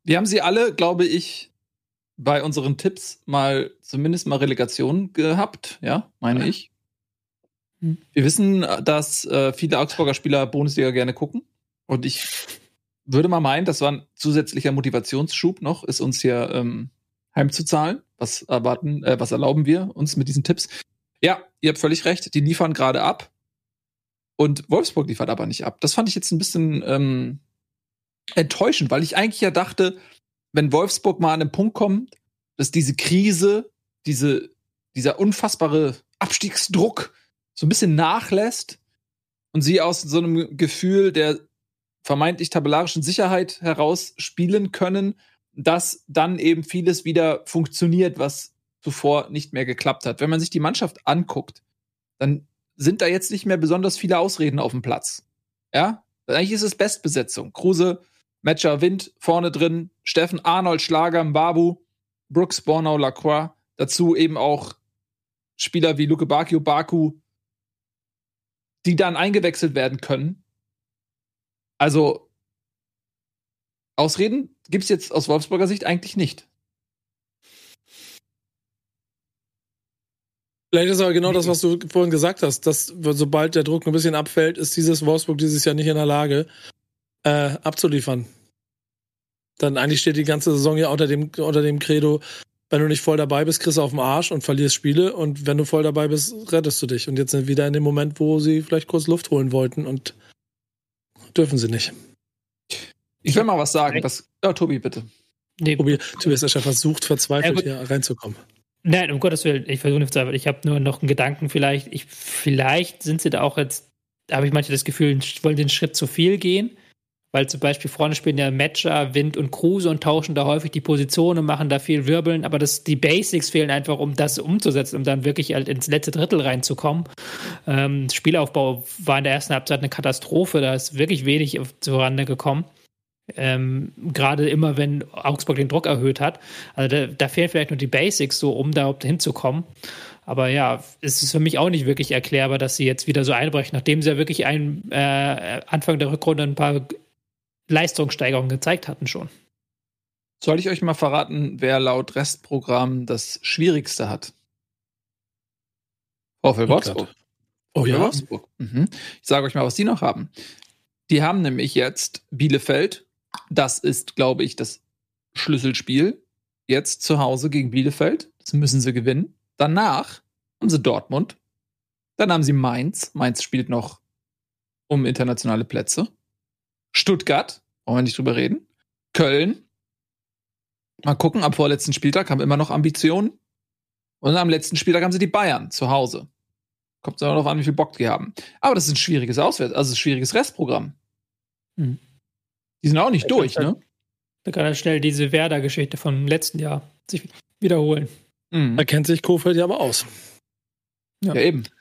Wir haben sie alle, glaube ich, bei unseren Tipps mal zumindest mal Relegation gehabt, ja, meine ich. Hm. Wir wissen, dass äh, viele Augsburger Spieler Bundesliga gerne gucken. Und ich würde mal meinen, das war ein zusätzlicher Motivationsschub noch, ist uns hier ähm, heimzuzahlen. Was erwarten, äh, was erlauben wir uns mit diesen Tipps? Ja, ihr habt völlig recht, die liefern gerade ab. Und Wolfsburg liefert aber nicht ab. Das fand ich jetzt ein bisschen ähm, enttäuschend, weil ich eigentlich ja dachte, wenn Wolfsburg mal an den Punkt kommt, dass diese Krise, diese, dieser unfassbare Abstiegsdruck so ein bisschen nachlässt und sie aus so einem Gefühl der vermeintlich tabellarischen Sicherheit heraus spielen können, dass dann eben vieles wieder funktioniert, was zuvor nicht mehr geklappt hat. Wenn man sich die Mannschaft anguckt, dann sind da jetzt nicht mehr besonders viele Ausreden auf dem Platz. Ja? Eigentlich ist es Bestbesetzung. Kruse, Metscher, Wind vorne drin, Steffen, Arnold, Schlager, Mbabu, Brooks, Bornau, Lacroix. Dazu eben auch Spieler wie Luke Bakio, Baku, die dann eingewechselt werden können. Also Ausreden gibt's jetzt aus Wolfsburger Sicht eigentlich nicht. Vielleicht ist aber genau das, was du vorhin gesagt hast, dass sobald der Druck ein bisschen abfällt, ist dieses Wolfsburg dieses Jahr nicht in der Lage, äh, abzuliefern. Dann eigentlich steht die ganze Saison ja unter dem, unter dem Credo, wenn du nicht voll dabei bist, kriegst du auf den Arsch und verlierst Spiele und wenn du voll dabei bist, rettest du dich. Und jetzt sind wir wieder in dem Moment, wo sie vielleicht kurz Luft holen wollten und dürfen sie nicht. Ich will mal was sagen. Das, oh, Tobi, bitte. Nee, Tobi, Tobias Escher versucht verzweifelt ja, hier reinzukommen. Nein, um Gottes Willen, ich versuche nicht zu arbeiten. Ich habe nur noch einen Gedanken vielleicht. Ich, vielleicht sind sie da auch jetzt, da habe ich manchmal das Gefühl, wollen den Schritt zu viel gehen. Weil zum Beispiel vorne spielen ja Metscher, Wind und Kruse und tauschen da häufig die Positionen und machen da viel Wirbeln. Aber das, die Basics fehlen einfach, um das umzusetzen, um dann wirklich halt ins letzte Drittel reinzukommen. Ähm, Spielaufbau war in der ersten Halbzeit eine Katastrophe. Da ist wirklich wenig zurande gekommen. Ähm, gerade immer, wenn Augsburg den Druck erhöht hat. Also da, da fehlen vielleicht nur die Basics, so um da hinzukommen. Aber ja, es ist für mich auch nicht wirklich erklärbar, dass sie jetzt wieder so einbrechen, nachdem sie ja wirklich ein, äh, Anfang der Rückrunde ein paar Leistungssteigerungen gezeigt hatten schon. Soll ich euch mal verraten, wer laut Restprogramm das Schwierigste hat? VfL Wolfsburg. Oh ja? Wolfsburg. Mhm. Ich sage euch mal, was die noch haben. Die haben nämlich jetzt Bielefeld. Das ist, glaube ich, das Schlüsselspiel. Jetzt zu Hause gegen Bielefeld. Das müssen sie gewinnen. Danach haben sie Dortmund. Dann haben sie Mainz. Mainz spielt noch um internationale Plätze. Stuttgart. Brauchen wir nicht drüber reden. Köln. Mal gucken, am vorletzten Spieltag haben immer noch Ambitionen. Und am letzten Spieltag haben sie die Bayern zu Hause. Kommt es aber noch an, wie viel Bock die haben. Aber das ist ein schwieriges Auswärts, also ein schwieriges Restprogramm. Hm. Die sind auch nicht ich durch, ne? Da kann er schnell diese Werder-Geschichte vom letzten Jahr sich wiederholen. Mhm. Da kennt sich Kofeld ja aber aus. Ja, ja eben.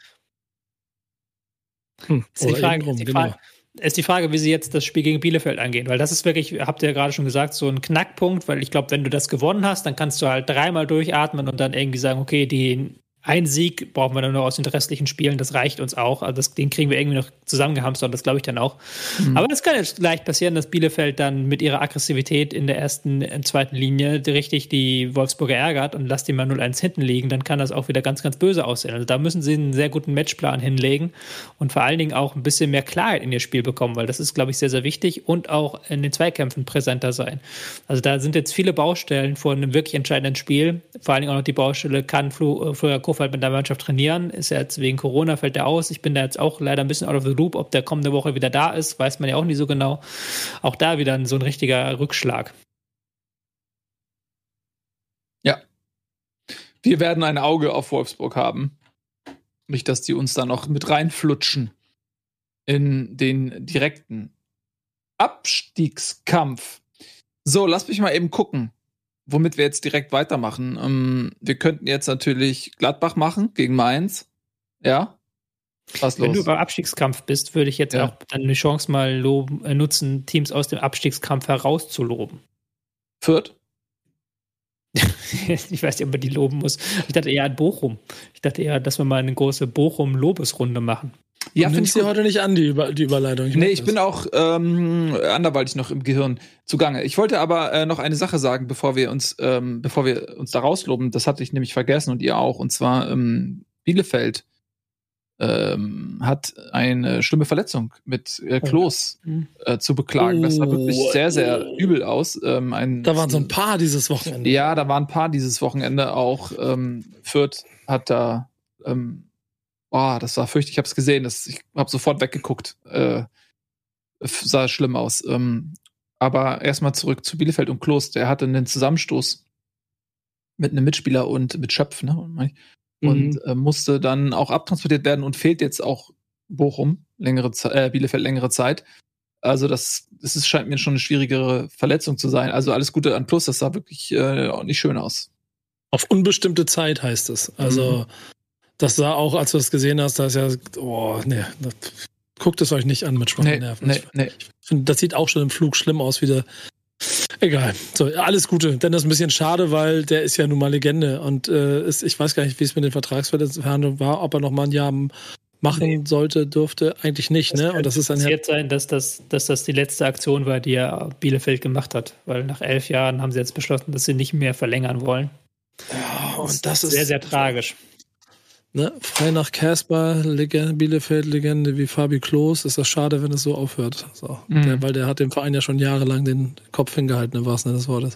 Hm. Ist, die Frage, drum, ist, die Frage, genau. ist die Frage, wie sie jetzt das Spiel gegen Bielefeld angehen. Weil das ist wirklich, habt ihr ja gerade schon gesagt, so ein Knackpunkt. Weil ich glaube, wenn du das gewonnen hast, dann kannst du halt dreimal durchatmen und dann irgendwie sagen, okay, die ein Sieg brauchen wir dann nur aus den restlichen Spielen, das reicht uns auch. Also das, den kriegen wir irgendwie noch zusammengehamstert, das glaube ich dann auch. Mhm. Aber es kann jetzt leicht passieren, dass Bielefeld dann mit ihrer Aggressivität in der ersten, in zweiten Linie richtig die Wolfsburger ärgert und lasst die mal null eins hinten liegen, dann kann das auch wieder ganz, ganz böse aussehen. Also da müssen sie einen sehr guten Matchplan hinlegen und vor allen Dingen auch ein bisschen mehr Klarheit in ihr Spiel bekommen, weil das ist, glaube ich, sehr, sehr wichtig und auch in den Zweikämpfen präsenter sein. Also da sind jetzt viele Baustellen vor einem wirklich entscheidenden Spiel. Vor allen Dingen auch noch die Baustelle, kann Florian Kofeld mit der Mannschaft trainieren, ist ja jetzt wegen Corona, fällt er aus. Ich bin da jetzt auch leider ein bisschen out of the loop, ob der kommende Woche wieder da ist, weiß man ja auch nicht so genau. Auch da wieder so ein richtiger Rückschlag. Ja. Wir werden ein Auge auf Wolfsburg haben. Nicht, dass die uns da noch mit reinflutschen in den direkten Abstiegskampf. So, lass mich mal eben gucken, womit wir jetzt direkt weitermachen. Ähm, wir könnten jetzt natürlich Gladbach machen gegen Mainz. Ja? Was los? Wenn du beim Abstiegskampf bist, würde ich jetzt ja. auch dann eine Chance mal loben, äh, nutzen, Teams aus dem Abstiegskampf herauszuloben. Fürth? Ich weiß nicht, ob man die loben muss. Ich dachte eher an Bochum. Ich dachte eher, dass wir mal eine große Bochum-Lobesrunde machen. Ja, finde ich sie heute nicht an, die, Über- die Überleitung. Ich nee, ich das. bin auch ähm, anderweitig noch im Gehirn zugange. Ich wollte aber äh, noch eine Sache sagen, bevor wir uns, ähm, bevor wir uns da rausloben. Das hatte ich nämlich vergessen und ihr auch. Und zwar ähm, Bielefeld ähm, hat eine schlimme Verletzung mit äh, Klos äh, zu beklagen. Das sah wirklich sehr, sehr übel aus. Ähm, ein, da waren so ein paar dieses Wochenende. Ja, da waren ein paar dieses Wochenende auch. Ähm, Fürth hat da ähm, Boah, das war fürchterlich. Ich habe es gesehen. Das, ich habe sofort weggeguckt. Äh, sah schlimm aus. Ähm, aber erstmal zurück zu Bielefeld und Klos. Der hatte einen Zusammenstoß mit einem Mitspieler und mit Schöpf, ne? Und mhm. äh, musste dann auch abtransportiert werden und fehlt jetzt auch Bochum längere Ze- äh, Bielefeld längere Zeit. Also das, das ist, scheint mir schon eine schwierigere Verletzung zu sein. Also alles Gute an Plus. Das sah wirklich äh, auch nicht schön aus. Auf unbestimmte Zeit heißt es. Also mhm. Das sah auch, als du das gesehen hast, da ist ja, oh, nee, das, guckt es euch nicht an mit schwachen nee, Nerven. Nee, nee. Ich finde, das sieht auch schon im Flug schlimm aus wieder. Egal. So, alles Gute. Denn das ist ein bisschen schade, weil der ist ja nun mal Legende. Und äh, ist, ich weiß gar nicht, wie es mit den Vertragsverhandlungen war, ob er noch mal ein Jahr machen nee. sollte, durfte. Eigentlich nicht, das ne? Und das ist ein passiert sein, dass das, dass das die letzte Aktion war, die er Bielefeld gemacht hat. Weil nach elf Jahren haben sie jetzt beschlossen, dass sie nicht mehr verlängern wollen. Ja, und das, das ist sehr, sehr tragisch. Ne, frei nach Casper, Legende, Bielefeld-Legende wie Fabi Klos, ist das schade, wenn es so aufhört. So. Mhm. Der, weil der hat dem Verein ja schon jahrelang den Kopf hingehalten, im wahrsten Sinne des Wortes.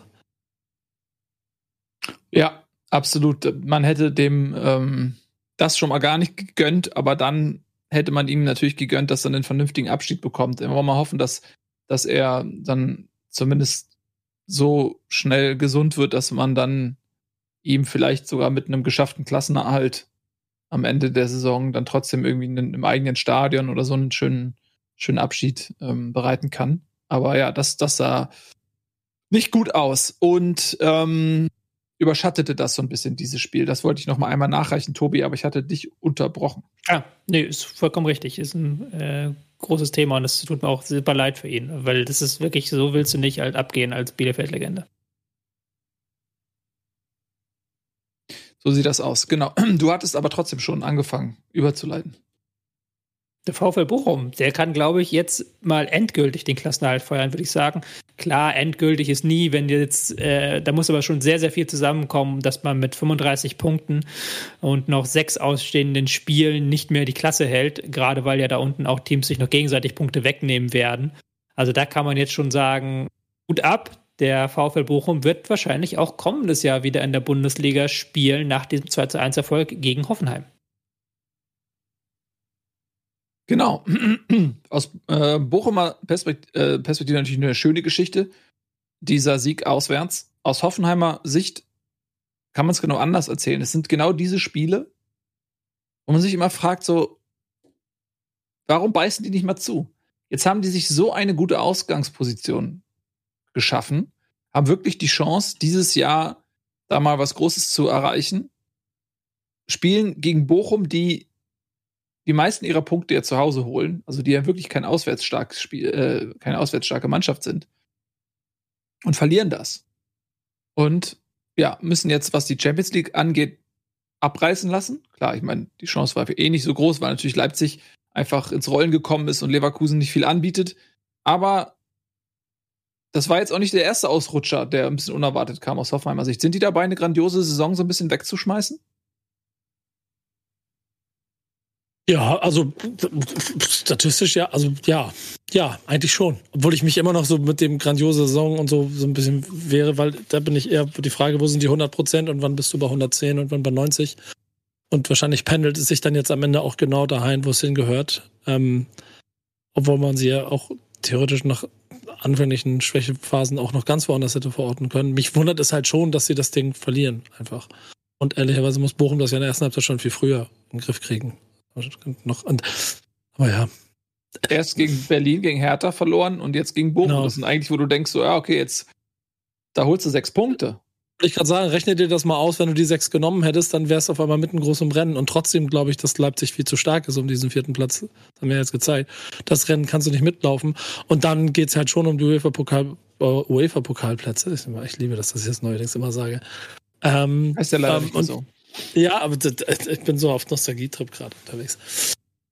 Ja, absolut. Man hätte dem ähm, das schon mal gar nicht gegönnt, aber dann hätte man ihm natürlich gegönnt, dass er einen vernünftigen Abschied bekommt. Wir wollen mal hoffen, dass, dass er dann zumindest so schnell gesund wird, dass man dann ihm vielleicht sogar mit einem geschafften Klassenerhalt am Ende der Saison dann trotzdem irgendwie in, im eigenen Stadion oder so einen schönen, schönen Abschied ähm, bereiten kann. Aber ja, das, das sah nicht gut aus und ähm, überschattete das so ein bisschen, dieses Spiel. Das wollte ich noch mal einmal nachreichen, Tobi, aber ich hatte dich unterbrochen. Ah, nee, ist vollkommen richtig. Ist ein äh, großes Thema und es tut mir auch super leid für ihn, weil das ist wirklich, so willst du nicht halt abgehen als Bielefeld-Legende. So sieht das aus, genau. Du hattest aber trotzdem schon angefangen, überzuleiten. Der VfL Bochum, der kann, glaube ich, jetzt mal endgültig den Klassenerhalt feiern, würde ich sagen. Klar, endgültig ist nie, wenn jetzt, äh, da muss aber schon sehr, sehr viel zusammenkommen, dass man mit fünfunddreißig Punkten und noch sechs ausstehenden Spielen nicht mehr die Klasse hält, gerade weil ja da unten auch Teams sich noch gegenseitig Punkte wegnehmen werden. Also da kann man jetzt schon sagen, gut ab. Der VfL Bochum wird wahrscheinlich auch kommendes Jahr wieder in der Bundesliga spielen, nach diesem zwei zu eins Erfolg gegen Hoffenheim. Genau. Aus äh, Bochumer Perspekt- äh, Perspektive natürlich eine schöne Geschichte, dieser Sieg auswärts. Aus Hoffenheimer Sicht kann man es genau anders erzählen. Es sind genau diese Spiele, wo man sich immer fragt, so, warum beißen die nicht mal zu? Jetzt haben die sich so eine gute Ausgangsposition geschaffen, haben wirklich die Chance, dieses Jahr da mal was Großes zu erreichen, spielen gegen Bochum, die die meisten ihrer Punkte ja zu Hause holen, also die ja wirklich kein auswärtsstarkes Spiel, äh, keine auswärtsstarke Mannschaft sind, und verlieren das. Und ja, müssen jetzt, was die Champions League angeht, abreißen lassen. Klar, ich meine, die Chance war eh nicht so groß, weil natürlich Leipzig einfach ins Rollen gekommen ist und Leverkusen nicht viel anbietet. Aber das war jetzt auch nicht der erste Ausrutscher, der ein bisschen unerwartet kam aus Hoffenheimer Sicht. Sind die dabei, eine grandiose Saison so ein bisschen wegzuschmeißen? Ja, also statistisch ja, also ja, ja, eigentlich schon. Obwohl ich mich immer noch so mit dem grandiose Saison und so so ein bisschen wäre, weil da bin ich eher die Frage, wo sind die hundert Prozent und wann bist du bei hundertzehn und wann bei neunzig? Und wahrscheinlich pendelt es sich dann jetzt am Ende auch genau dahin, wo es hingehört. Ähm, obwohl man sie ja auch theoretisch nach anfänglichen Schwächephasen auch noch ganz woanders hätte verorten können. Mich wundert es halt schon, dass sie das Ding verlieren, einfach. Und ehrlicherweise muss Bochum das ja in der ersten Halbzeit schon viel früher in den Griff kriegen. Noch, und, aber ja. Erst gegen Berlin, gegen Hertha verloren und jetzt gegen Bochum. Genau. Das sind eigentlich, wo du denkst, so, ja, okay, jetzt, da holst du sechs Punkte. Ich kann sagen, rechne dir das mal aus, wenn du die sechs genommen hättest, dann wärst du auf einmal mitten groß im Rennen. Und trotzdem glaube ich, dass Leipzig viel zu stark ist um diesen vierten Platz. Das haben wir jetzt gezeigt. Das Rennen kannst du nicht mitlaufen. Und dann geht's halt schon um die UEFA-Pokal, uh, UEFA-Pokalplätze. Ich, ich liebe das, dass ich das neuerdings immer sage. Ähm, heißt ja leider ähm, nicht und, so. Ja, aber ich bin so auf Nostalgie-Trip gerade unterwegs.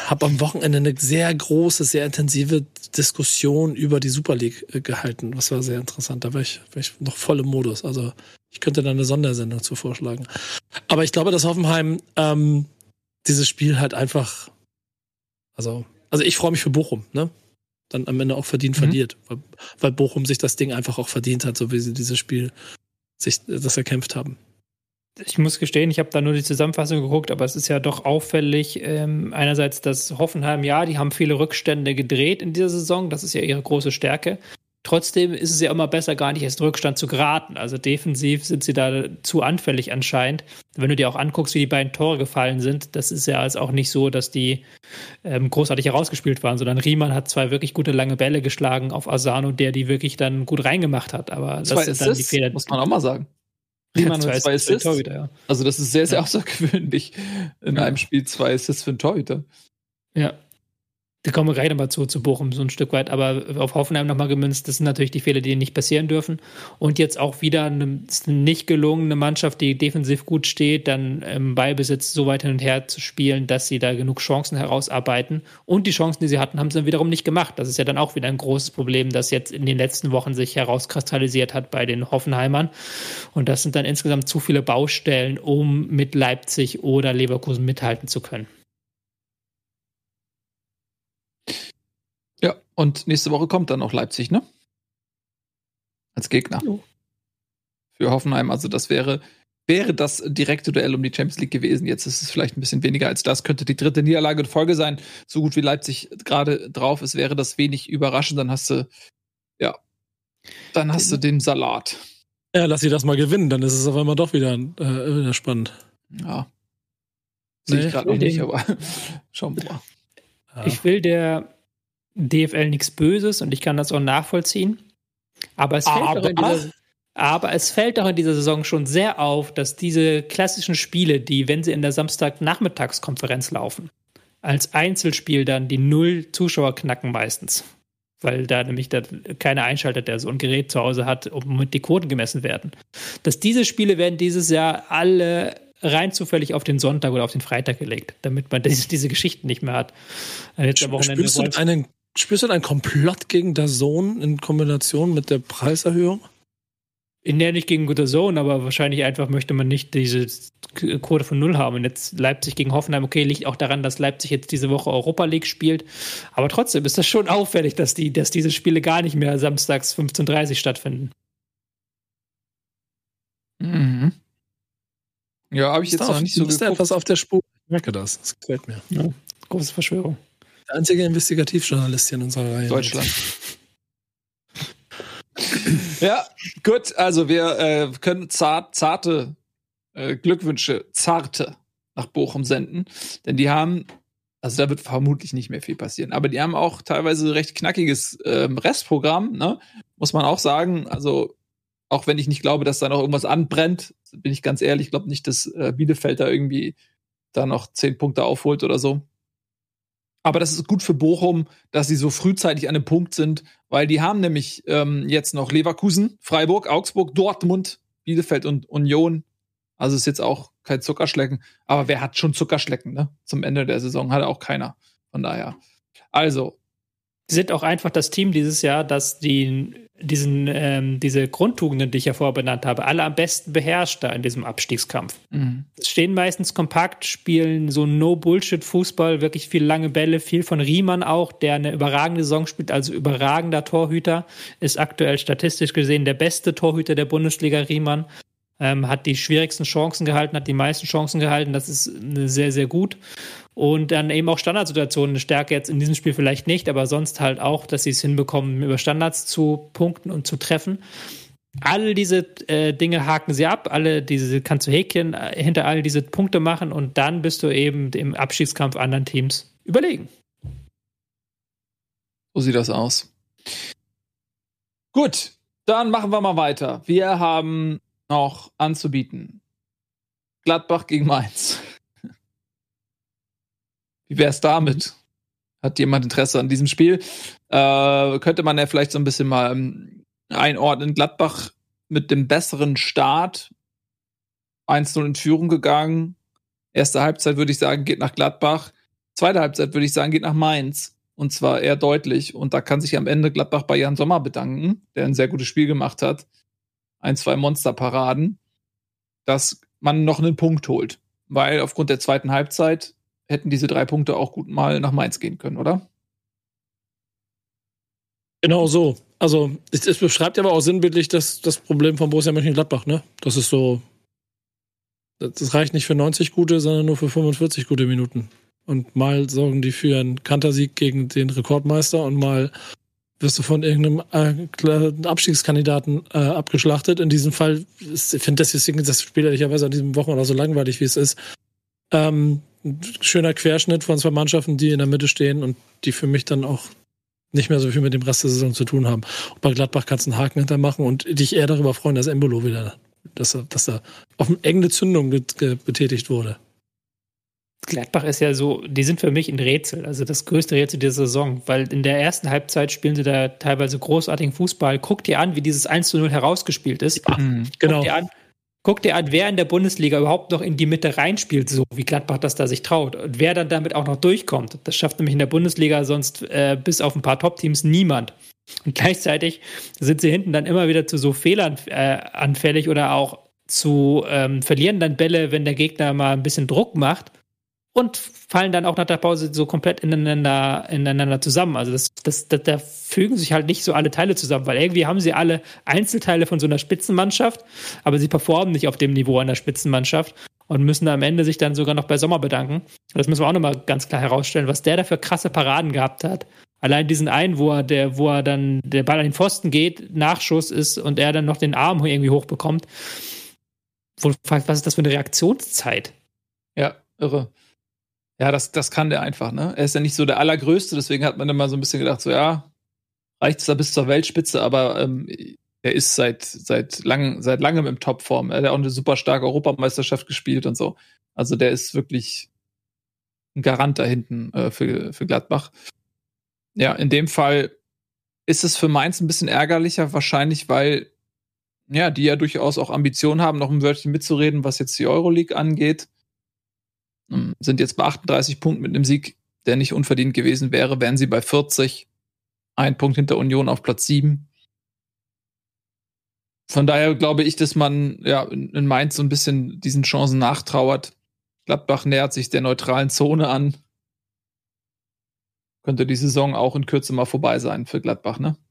habe am Wochenende eine sehr große, sehr intensive Diskussion über die Super League äh, gehalten. Das war sehr interessant. Da war ich, war ich noch voll im Modus. Also ich könnte da eine Sondersendung zu vorschlagen. Aber ich glaube, dass Hoffenheim ähm, dieses Spiel halt einfach, also, also ich freue mich für Bochum, ne? Dann am Ende auch verdient mhm. verliert. Weil, weil Bochum sich das Ding einfach auch verdient hat, so wie sie dieses Spiel sich das erkämpft haben. Ich muss gestehen, ich habe da nur die Zusammenfassung geguckt, aber es ist ja doch auffällig. Ähm, einerseits, dass Hoffenheim, ja, die haben viele Rückstände gedreht in dieser Saison. Das ist ja ihre große Stärke. Trotzdem ist es ja immer besser, gar nicht erst Rückstand zu geraten. Also defensiv sind sie da zu anfällig anscheinend. Wenn du dir auch anguckst, wie die beiden Tore gefallen sind, das ist ja jetzt auch nicht so, dass die ähm, großartig herausgespielt waren, sondern Riemann hat zwei wirklich gute lange Bälle geschlagen auf Asano, der die wirklich dann gut reingemacht hat. Aber das zwei sind dann die Fehler. Muss man auch mal sagen. Riemann zwei, zwei Assists. Torhüter, ja. Also das ist sehr, sehr ja. außergewöhnlich in ja. einem Spiel zwei Assists für einen Torhüter. Ja. Da kommen wir gleich nochmal zu, zu Bochum so ein Stück weit, aber auf Hoffenheim nochmal gemünzt, das sind natürlich die Fehler, die nicht passieren dürfen. Und jetzt auch wieder eine, eine nicht gelungene Mannschaft, die defensiv gut steht, dann im Ballbesitz so weit hin und her zu spielen, dass sie da genug Chancen herausarbeiten. Und die Chancen, die sie hatten, haben sie dann wiederum nicht gemacht. Das ist ja dann auch wieder ein großes Problem, das jetzt in den letzten Wochen sich herauskristallisiert hat bei den Hoffenheimern. Und das sind dann insgesamt zu viele Baustellen, um mit Leipzig oder Leverkusen mithalten zu können. Ja, und nächste Woche kommt dann auch Leipzig, ne? Als Gegner. Jo. Für Hoffenheim. Also das wäre, wäre das direkte Duell um die Champions League gewesen. Jetzt ist es vielleicht ein bisschen weniger als das. Könnte die dritte Niederlage in Folge sein. So gut wie Leipzig gerade drauf ist, wäre das wenig überraschend. Dann hast du, ja, dann hast du den Salat. Ja, lass sie das mal gewinnen. Dann ist es auf einmal doch wieder, äh, wieder spannend. Ja. Sehe nee, ich gerade noch nicht, aber schauen wir mal. Ja. Ich will der D F L nichts Böses und ich kann das auch nachvollziehen. Aber es, fällt aber, auch in dieser, aber es fällt auch in dieser Saison schon sehr auf, dass diese klassischen Spiele, die, wenn sie in der Samstagnachmittagskonferenz laufen, als Einzelspiel dann die Null Zuschauer knacken meistens. Weil da nämlich da keiner einschaltet, der so ein Gerät zu Hause hat, um mit die Quoten gemessen werden. Dass diese Spiele werden dieses Jahr alle rein zufällig auf den Sonntag oder auf den Freitag gelegt, damit man diese, diese Geschichten nicht mehr hat. Jetzt am Wochenende spürst, du einen, spürst du einen Komplott gegen D A Z N in Kombination mit der Preiserhöhung? In der nicht gegen D A Z N, aber wahrscheinlich einfach möchte man nicht diese Quote von Null haben. Und jetzt Leipzig gegen Hoffenheim, okay, liegt auch daran, dass Leipzig jetzt diese Woche Europa League spielt. Aber trotzdem ist das schon auffällig, dass, die, dass diese Spiele gar nicht mehr samstags fünfzehn Uhr dreißig stattfinden. Mhm. Ja, habe ich jetzt noch nicht so geguckt. Etwas auf der Spur. Ich merke das. Das gefällt mir. Ja, große Verschwörung. Der einzige Investigativjournalist hier in unserer Reihe. Deutschland. Ja, gut. Also wir äh, können zart, zarte äh, Glückwünsche, zarte nach Bochum senden. Denn die haben, also da wird vermutlich nicht mehr viel passieren, aber die haben auch teilweise recht knackiges ähm, Restprogramm, ne? Muss man auch sagen. Also auch wenn ich nicht glaube, dass da noch irgendwas anbrennt, bin ich ganz ehrlich, ich glaube nicht, dass äh, Bielefeld da irgendwie da noch zehn Punkte aufholt oder so. Aber das ist gut für Bochum, dass sie so frühzeitig an einem Punkt sind, weil die haben nämlich ähm, jetzt noch Leverkusen, Freiburg, Augsburg, Dortmund, Bielefeld und Union. Also ist jetzt auch kein Zuckerschlecken. Aber wer hat schon Zuckerschlecken, ne? Zum Ende der Saison hat auch keiner. Von daher. Also. Sie sind auch einfach das Team dieses Jahr, das die, diesen, ähm, diese Grundtugenden, die ich ja vorher benannt habe, alle am besten beherrscht da in diesem Abstiegskampf. Mhm. Stehen meistens kompakt, spielen so No-Bullshit-Fußball, wirklich viel lange Bälle, viel von Riemann auch, der eine überragende Saison spielt, also überragender Torhüter, ist aktuell statistisch gesehen der beste Torhüter der Bundesliga, Riemann. Ähm, hat die schwierigsten Chancen gehalten, hat die meisten Chancen gehalten, das ist sehr, sehr gut. Und dann eben auch Standardsituationen, eine Stärke jetzt in diesem Spiel vielleicht nicht, aber sonst halt auch, dass sie es hinbekommen, über Standards zu punkten und zu treffen. All diese äh, Dinge haken sie ab, alle diese kannst du Häkchen äh, hinter all diese Punkte machen und dann bist du eben im Abstiegskampf anderen Teams überlegen. So sieht das aus. Gut, dann machen wir mal weiter. Wir haben noch anzubieten Gladbach gegen Mainz. Wie wäre es damit? Hat jemand Interesse an diesem Spiel? Äh, könnte man ja vielleicht so ein bisschen mal ähm, einordnen. Gladbach mit dem besseren Start. eins null in Führung gegangen. Erste Halbzeit, würde ich sagen, geht nach Gladbach. zweite Halbzeit, würde ich sagen, geht nach Mainz. Und zwar eher deutlich. Und da kann sich am Ende Gladbach bei Jan Sommer bedanken, der ein sehr gutes Spiel gemacht hat. Ein, zwei Monsterparaden, dass man noch einen Punkt holt. Weil aufgrund der zweiten Halbzeit hätten diese drei Punkte auch gut mal nach Mainz gehen können, oder? Genau so. Also, es, es beschreibt aber auch sinnbildlich das, das Problem von Borussia Mönchengladbach, ne? Das ist so, das reicht nicht für neunzig gute, sondern nur für fünfundvierzig gute Minuten. Und mal sorgen die für einen Kantersieg gegen den Rekordmeister und mal wirst du von irgendeinem äh, Abstiegskandidaten äh, abgeschlachtet. In diesem Fall, ich finde das, das Spiel ehrlicherweise an diesem Wochenende so langweilig, wie es ist. Ähm, ein schöner Querschnitt von zwei Mannschaften, die in der Mitte stehen und die für mich dann auch nicht mehr so viel mit dem Rest der Saison zu tun haben. Und bei Gladbach kannst du einen Haken hintermachen und dich eher darüber freuen, dass Embolo wieder, dass er, dass er auf eine enge Zündung betätigt wurde. Gladbach ist ja so, die sind für mich ein Rätsel, also das größte Rätsel dieser Saison, weil in der ersten Halbzeit spielen sie da teilweise großartigen Fußball. Guck dir an, wie dieses eins zu null herausgespielt ist. Ja, mhm, genau. Guck dir an, guck dir an, wer in der Bundesliga überhaupt noch in die Mitte reinspielt, so wie Gladbach das da sich traut. Und wer dann damit auch noch durchkommt. Das schafft nämlich in der Bundesliga sonst äh, bis auf ein paar Top-Teams niemand. Und gleichzeitig sind sie hinten dann immer wieder zu so Fehlern äh, anfällig oder auch zu ähm, verlieren dann Bälle, wenn der Gegner mal ein bisschen Druck macht. Und fallen dann auch nach der Pause so komplett ineinander, ineinander zusammen. Also das, das, das, da fügen sich halt nicht so alle Teile zusammen, weil irgendwie haben sie alle Einzelteile von so einer Spitzenmannschaft, aber sie performen nicht auf dem Niveau einer Spitzenmannschaft und müssen am Ende sich dann sogar noch bei Sommer bedanken. Das müssen wir auch nochmal ganz klar herausstellen, was der da für krasse Paraden gehabt hat. Allein diesen einen, wo er, der, wo er dann der Ball an den Pfosten geht, Nachschuss ist und er dann noch den Arm irgendwie hochbekommt. Wo, was ist das für eine Reaktionszeit? Ja, irre. Ja, das, das kann der einfach, ne? Er ist ja nicht so der Allergrößte, deswegen hat man immer so ein bisschen gedacht, so ja, reicht es da bis zur Weltspitze, aber ähm, er ist seit, seit, lang, seit langem im Topform. Er hat ja auch eine super starke Europameisterschaft gespielt und so. Also der ist wirklich ein Garant da hinten äh, für, für Gladbach. Ja, in dem Fall ist es für Mainz ein bisschen ärgerlicher, wahrscheinlich, weil ja, die ja durchaus auch Ambitionen haben, noch ein Wörtchen mitzureden, was jetzt die Euroleague angeht. Sind jetzt bei achtunddreißig Punkten mit einem Sieg, der nicht unverdient gewesen wäre, wären sie bei vierzig. Ein Punkt hinter Union auf Platz sieben. Von daher glaube ich, dass man ja in Mainz so ein bisschen diesen Chancen nachtrauert. Gladbach nähert sich der neutralen Zone an. Könnte die Saison auch in Kürze mal vorbei sein für Gladbach, ne?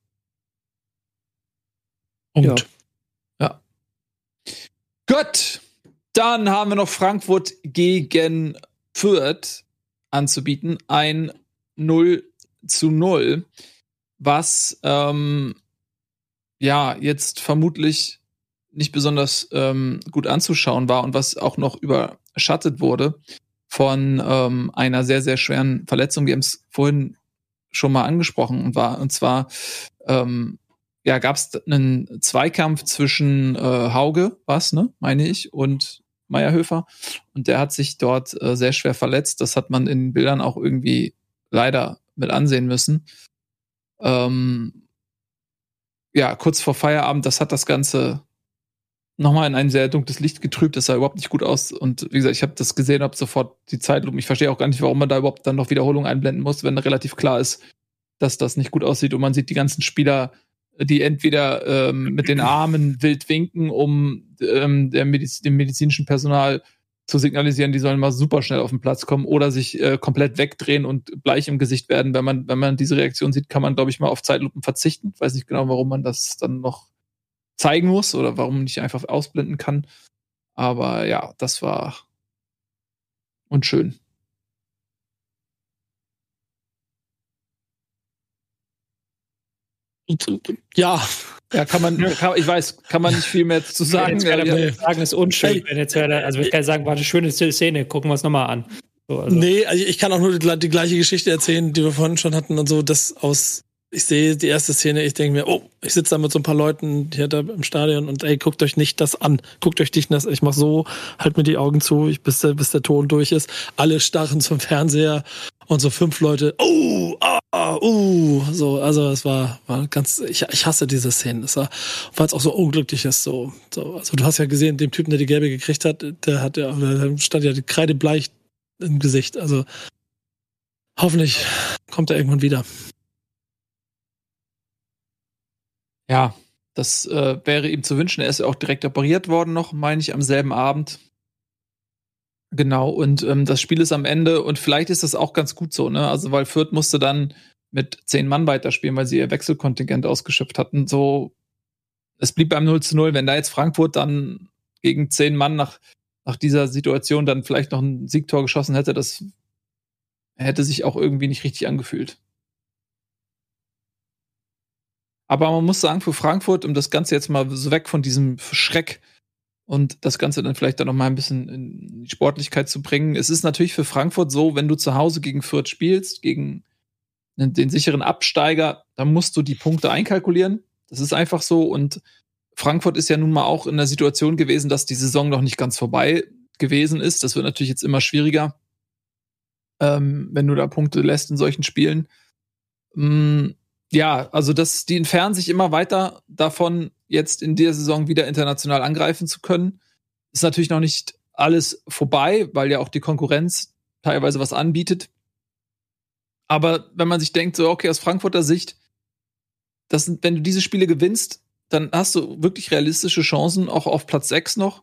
Und ja. ja. Gut. Dann haben wir noch Frankfurt gegen Fürth anzubieten. Ein null zu null, was ähm, ja jetzt vermutlich nicht besonders ähm, gut anzuschauen war und was auch noch überschattet wurde von ähm, einer sehr, sehr schweren Verletzung. Wir haben es vorhin schon mal angesprochen und war, und zwar ähm, ja, gab es einen Zweikampf zwischen äh, Hauge, was, ne, meine ich, und Meyerhöfer. Und der hat sich dort äh, sehr schwer verletzt. Das hat man in den Bildern auch irgendwie leider mit ansehen müssen. Ähm, ja, kurz vor Feierabend, das hat das Ganze nochmal in ein sehr dunkles Licht getrübt. Das sah überhaupt nicht gut aus. Und wie gesagt, ich habe das gesehen, habe sofort die Zeitlupe. Ich verstehe auch gar nicht, warum man da überhaupt dann noch Wiederholung einblenden muss, wenn relativ klar ist, dass das nicht gut aussieht. Und man sieht die ganzen Spieler, die entweder ähm, mit den Armen wild winken, um ähm, der Mediz- dem medizinischen Personal zu signalisieren, die sollen mal super schnell auf den Platz kommen, oder sich äh, komplett wegdrehen und bleich im Gesicht werden. Wenn man, wenn man diese Reaktion sieht, kann man, glaube ich, mal auf Zeitlupen verzichten. Ich weiß nicht genau, warum man das dann noch zeigen muss oder warum man nicht einfach ausblenden kann. Aber ja, das war unschön. Ja. Ja, kann man, kann, ich weiß, kann man nicht viel mehr zu sagen. Jetzt kann ja, ja. sagen, ist unschön. Hey. Wenn jetzt, also ich kann sagen, war eine schöne Szene, gucken wir es nochmal an. So, also. Nee, also ich kann auch nur die, die gleiche Geschichte erzählen, die wir vorhin schon hatten und so, dass aus, ich sehe die erste Szene, ich denke mir, oh, ich sitze da mit so ein paar Leuten hier da im Stadion und ey, guckt euch nicht das an. Guckt euch nicht das, ich mach so, halt mir die Augen zu, ich, bis, der, bis der Ton durch ist. Alle starren zum Fernseher und so fünf Leute, oh, ah, uh, so, also es war, war ganz, ich, ich hasse diese Szenen, es war, weil es auch so unglücklich ist, so, so, also du hast ja gesehen, dem Typen, der die gelbe gekriegt hat, der hat ja, der stand ja kreidebleich im Gesicht, also Hoffentlich kommt er irgendwann wieder. Ja, das äh, wäre ihm zu wünschen. Er ist ja auch direkt operiert worden noch, meine ich, am selben Abend. Genau, und ähm, das Spiel ist am Ende und vielleicht ist das auch ganz gut so, ne? Also, weil Fürth musste dann mit zehn Mann weiterspielen, weil sie ihr Wechselkontingent ausgeschöpft hatten. So, es blieb beim null zu null. Wenn da jetzt Frankfurt dann gegen zehn Mann nach, nach dieser Situation dann vielleicht noch ein Siegtor geschossen hätte, das hätte sich auch irgendwie nicht richtig angefühlt. Aber man muss sagen, für Frankfurt, um das Ganze jetzt mal so weg von diesem Schreck und das Ganze dann vielleicht dann noch mal ein bisschen in die Sportlichkeit zu bringen. Es ist natürlich für Frankfurt so, wenn du zu Hause gegen Fürth spielst, gegen den sicheren Absteiger, dann musst du die Punkte einkalkulieren. Das ist einfach so. Und Frankfurt ist ja nun mal auch in der Situation gewesen, dass die Saison noch nicht ganz vorbei gewesen ist. Das wird natürlich jetzt immer schwieriger, ähm, wenn du da Punkte lässt in solchen Spielen. Ähm, ja, also das, die entfernen sich immer weiter davon, jetzt in der Saison wieder international angreifen zu können. Ist natürlich noch nicht alles vorbei, weil ja auch die Konkurrenz teilweise was anbietet. Aber wenn man sich denkt, so okay, aus Frankfurter Sicht, das, wenn du diese Spiele gewinnst, dann hast du wirklich realistische Chancen, auch auf Platz sechs noch.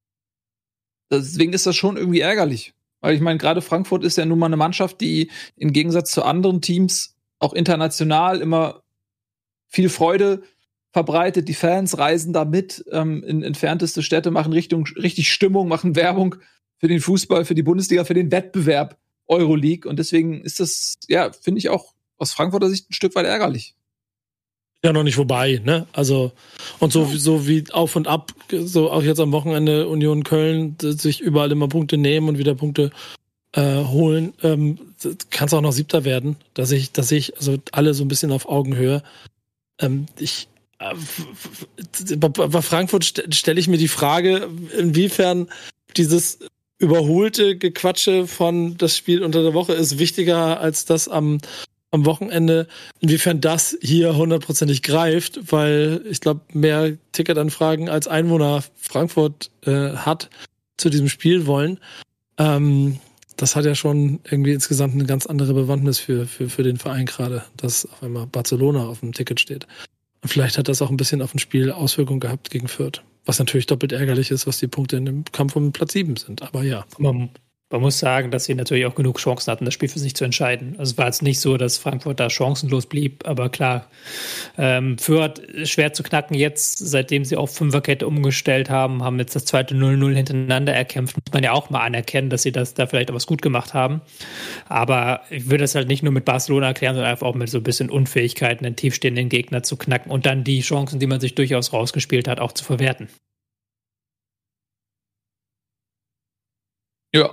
Deswegen ist das schon irgendwie ärgerlich. Weil ich meine, gerade Frankfurt ist ja nun mal eine Mannschaft, die im Gegensatz zu anderen Teams auch international immer viel Freude verbreitet. Die Fans reisen da mit ähm, in entfernteste Städte, machen Richtung, richtig Stimmung, machen Werbung für den Fußball, für die Bundesliga, für den Wettbewerb Euroleague. Und deswegen ist das, ja, finde ich auch aus Frankfurter Sicht ein Stück weit ärgerlich. Ja, noch nicht vorbei, ne? Also, und so, so wie auf und ab, so auch jetzt am Wochenende Union Köln sich überall immer Punkte nehmen und wieder Punkte äh, holen, ähm, kann es auch noch Siebter werden, dass ich, dass ich, also alle so ein bisschen auf Augenhöhe. Ähm, ich, äh, bei Frankfurt st- stelle ich mir die Frage, inwiefern dieses überholte Gequatsche von das Spiel unter der Woche ist wichtiger als das am am Wochenende, inwiefern das hier hundertprozentig greift, weil ich glaube, mehr Ticketanfragen als Einwohner Frankfurt äh, hat zu diesem Spiel wollen. Ähm, das hat ja schon irgendwie insgesamt eine ganz andere Bewandtnis für, für, für den Verein gerade, dass auf einmal Barcelona auf dem Ticket steht. Und vielleicht hat das auch ein bisschen auf ein Spiel Auswirkungen gehabt gegen Fürth. Was natürlich doppelt ärgerlich ist, was die Punkte in dem Kampf um Platz sieben sind. Aber ja. Man, man muss sagen, dass sie natürlich auch genug Chancen hatten, das Spiel für sich zu entscheiden. Also es war jetzt nicht so, dass Frankfurt da chancenlos blieb, aber klar, ähm, Fürth schwer zu knacken jetzt, seitdem sie auf Fünferkette umgestellt haben, haben jetzt das zweite null null hintereinander erkämpft. Muss man ja auch mal anerkennen, dass sie das da vielleicht auch was gut gemacht haben. Aber ich würde das halt nicht nur mit Barcelona erklären, sondern einfach auch mit so ein bisschen Unfähigkeiten, einen tiefstehenden Gegner zu knacken und dann die Chancen, die man sich durchaus rausgespielt hat, auch zu verwerten. Ja.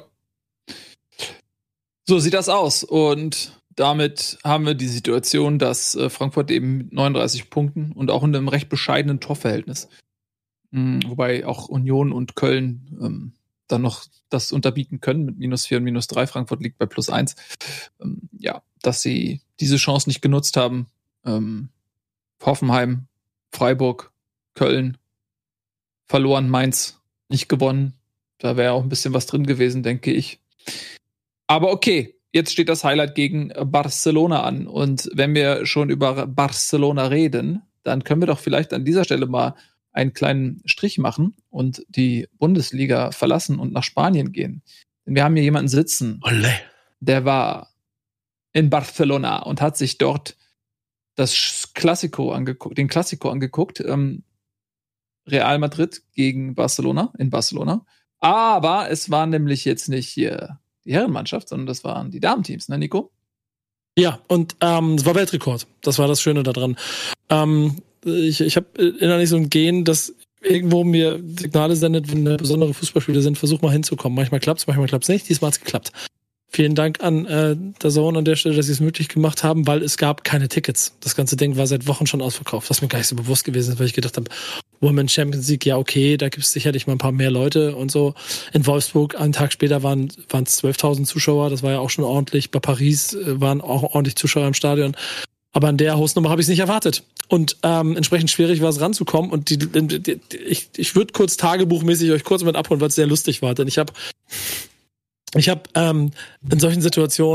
So sieht das aus. Und damit haben wir die Situation, dass äh, Frankfurt eben mit neununddreißig Punkten und auch in einem recht bescheidenen Torverhältnis, mh, wobei auch Union und Köln ähm, dann noch das unterbieten können mit minus vier und minus drei. Frankfurt liegt bei plus eins. Ähm, ja, dass sie diese Chance nicht genutzt haben. Ähm, Hoffenheim, Freiburg, Köln verloren, Mainz nicht gewonnen. Da wäre auch ein bisschen was drin gewesen, denke ich. Aber okay, jetzt steht das Highlight gegen Barcelona an. Und wenn wir schon über Barcelona reden, dann können wir doch vielleicht an dieser Stelle mal einen kleinen Strich machen und die Bundesliga verlassen und nach Spanien gehen. Denn wir haben hier jemanden sitzen, Olé. Der war in Barcelona und hat sich dort das Klassiko angeguckt, den Klassiko angeguckt. Ähm, Real Madrid gegen Barcelona in Barcelona. Aber es war nämlich jetzt nicht hier die Herrenmannschaft, sondern das waren die Damenteams, ne, Nico? Ja, und ähm, es war Weltrekord. Das war das Schöne daran. Ähm, ich ich habe innerlich so ein Gen, das irgendwo mir Signale sendet, wenn besondere Fußballspiele sind, versuch mal hinzukommen. Manchmal klappt's, manchmal klappt's nicht. Diesmal hat's geklappt. Vielen Dank an äh, der Zone an der Stelle, dass sie es möglich gemacht haben, weil es gab keine Tickets. Das ganze Ding war seit Wochen schon ausverkauft, was mir gar nicht so bewusst gewesen ist, weil ich gedacht habe, Women's Champions League, ja okay, da gibt es sicherlich mal ein paar mehr Leute und so. In Wolfsburg, einen Tag später waren waren es zwölftausend Zuschauer, das war ja auch schon ordentlich. Bei Paris äh, waren auch ordentlich Zuschauer im Stadion. Aber an der Hausnummer habe ich es nicht erwartet. Und ähm, entsprechend schwierig war es ranzukommen. Und die, die, die, ich, ich würde kurz tagebuchmäßig euch kurz mit abholen, weil es sehr lustig war. Denn ich habe Ich habe ähm, in solchen Situationen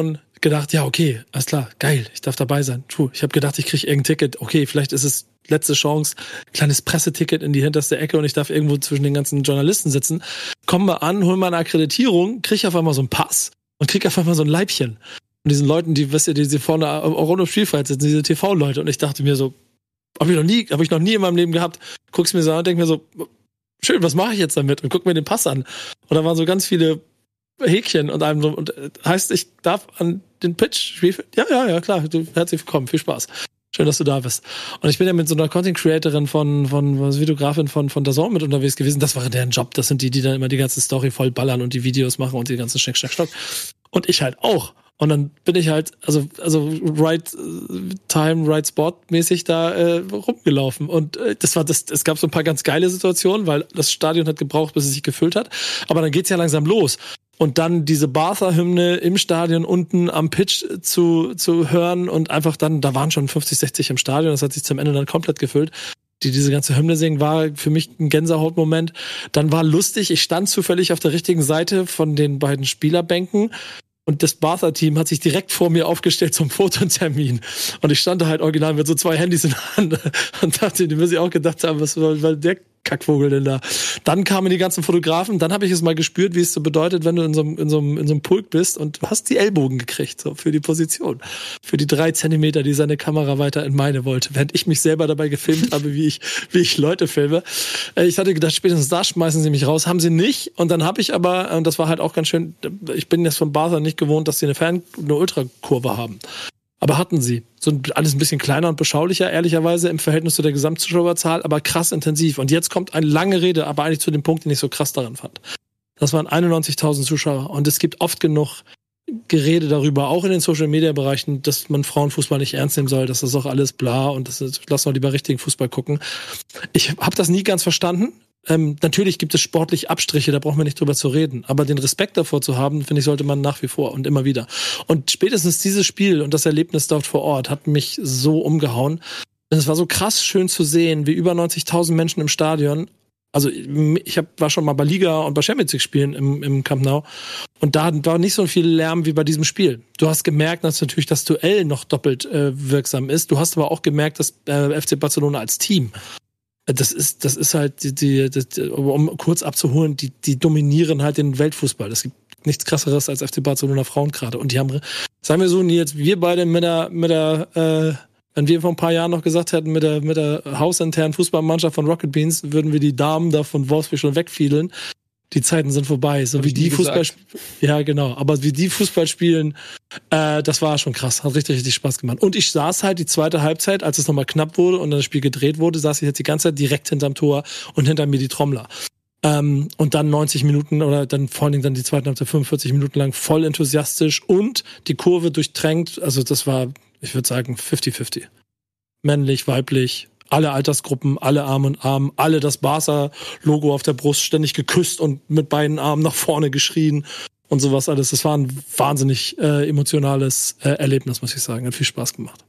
gedacht, ja, okay, alles klar, geil, ich darf dabei sein. True. Ich habe gedacht, ich kriege irgendein Ticket. Okay, vielleicht ist es letzte Chance, kleines Presseticket in die hinterste Ecke und ich darf irgendwo zwischen den ganzen Journalisten sitzen. Kommen wir an, holen mal eine Akkreditierung, kriege auf einmal so einen Pass und kriege auf einmal so ein Leibchen. Und diesen Leuten, die, wisst ihr, die, die vorne auch rund ums Spielfeld sitzen, diese T V-Leute. Und ich dachte mir so, habe ich noch nie, habe ich noch nie in meinem Leben gehabt. Guck's mir so an und denk mir so, schön, was mache ich jetzt damit? Und guck mir den Pass an. Und da waren so ganz viele Häkchen und einem so, und heißt, ich darf an den Pitch spielen? Ja, ja, ja, klar. Du, herzlich willkommen, viel Spaß. Schön, dass du da bist. Und ich bin ja mit so einer Content-Creatorin von, von, von Videografin von, von D A Z N mit unterwegs gewesen. Das war deren Job. Das sind die, die dann immer die ganze Story voll ballern und die Videos machen und die ganzen Schnick, Schnack, Stock. Und ich halt auch. Und dann bin ich halt, also, also right time, right spot mäßig da äh, rumgelaufen. Und äh, das war das, es gab so ein paar ganz geile Situationen, weil das Stadion hat gebraucht, bis es sich gefüllt hat. Aber dann geht's ja langsam los. Und dann diese Barca-Hymne im Stadion unten am Pitch zu, zu hören und einfach dann, da waren schon fünfzig, sechzig im Stadion, das hat sich zum Ende dann komplett gefüllt. Die diese ganze Hymne singen, war für mich ein Gänsehautmoment. Dann war lustig, ich stand zufällig auf der richtigen Seite von den beiden Spielerbänken. Und das Barca-Team hat sich direkt vor mir aufgestellt zum Fototermin. Und ich stand da halt original mit so zwei Handys in der Hand und dachte, die müssen sich auch gedacht haben, was war der Kackvogel denn da? Dann kamen die ganzen Fotografen, dann habe ich es mal gespürt, wie es so bedeutet, wenn du in so einem, in so einem, in so einem Pulk bist und du hast die Ellbogen gekriegt, so für die Position. Für die drei Zentimeter, die seine Kamera weiter in meine wollte, während ich mich selber dabei gefilmt habe, wie ich, wie ich Leute filme. Ich hatte gedacht, spätestens da schmeißen sie mich raus. Haben sie nicht. Und dann habe ich aber, und das war halt auch ganz schön, ich bin jetzt von Barca nicht gewohnt, dass sie eine Fan, eine Ultrakurve haben. Aber hatten sie. So alles ein bisschen kleiner und beschaulicher, ehrlicherweise, im Verhältnis zu der Gesamtzuschauerzahl, aber krass intensiv. Und jetzt kommt eine lange Rede, aber eigentlich zu dem Punkt, den ich so krass daran fand. Das waren einundneunzigtausend Zuschauer. Und es gibt oft genug Gerede darüber, auch in den Social-Media-Bereichen, dass man Frauenfußball nicht ernst nehmen soll, dass das auch alles bla und das ist, lass doch lieber richtigen Fußball gucken. Ich habe das nie ganz verstanden. Ähm, natürlich gibt es sportlich Abstriche, da brauchen wir nicht drüber zu reden. Aber den Respekt davor zu haben, finde ich, sollte man nach wie vor und immer wieder. Und spätestens dieses Spiel und das Erlebnis dort vor Ort hat mich so umgehauen. Es war so krass schön zu sehen, wie über neunzigtausend Menschen im Stadion. Also ich hab, war schon mal bei Liga und bei Champions League Spielen im, im Camp Nou. Und da war nicht so viel Lärm wie bei diesem Spiel. Du hast gemerkt, dass natürlich das Duell noch doppelt äh, wirksam ist. Du hast aber auch gemerkt, dass äh, F C Barcelona als Team, Das ist, das ist halt, die, die, die, um kurz abzuholen, die, die dominieren halt den Weltfußball. Es gibt nichts krasseres als F C Barcelona Frauen gerade. Und die haben, sagen wir so, Nils, wir beide mit der, mit der, äh, wenn wir vor ein paar Jahren noch gesagt hätten, mit der, mit der hausinternen Fußballmannschaft von Rocket Beans, würden wir die Damen da von Wolfsburg schon wegfiedeln. Die Zeiten sind vorbei. So wie die Fußball, ja genau, aber wie die Fußball spielen, äh, das war schon krass, hat richtig, richtig Spaß gemacht. Und ich saß halt die zweite Halbzeit, als es nochmal knapp wurde und dann das Spiel gedreht wurde, saß ich jetzt die ganze Zeit direkt hinterm Tor und hinter mir die Trommler. Ähm, und dann neunzig Minuten oder dann vor allen Dingen dann die zweite Halbzeit fünfundvierzig Minuten lang voll enthusiastisch und die Kurve durchtränkt, also das war, ich würde sagen, fünfzig fünfzig. Männlich, weiblich, alle Altersgruppen, alle Arm in Arm, alle das Barca-Logo auf der Brust ständig geküsst und mit beiden Armen nach vorne geschrien und sowas alles. Das war ein wahnsinnig äh, emotionales äh, Erlebnis, muss ich sagen. Hat viel Spaß gemacht.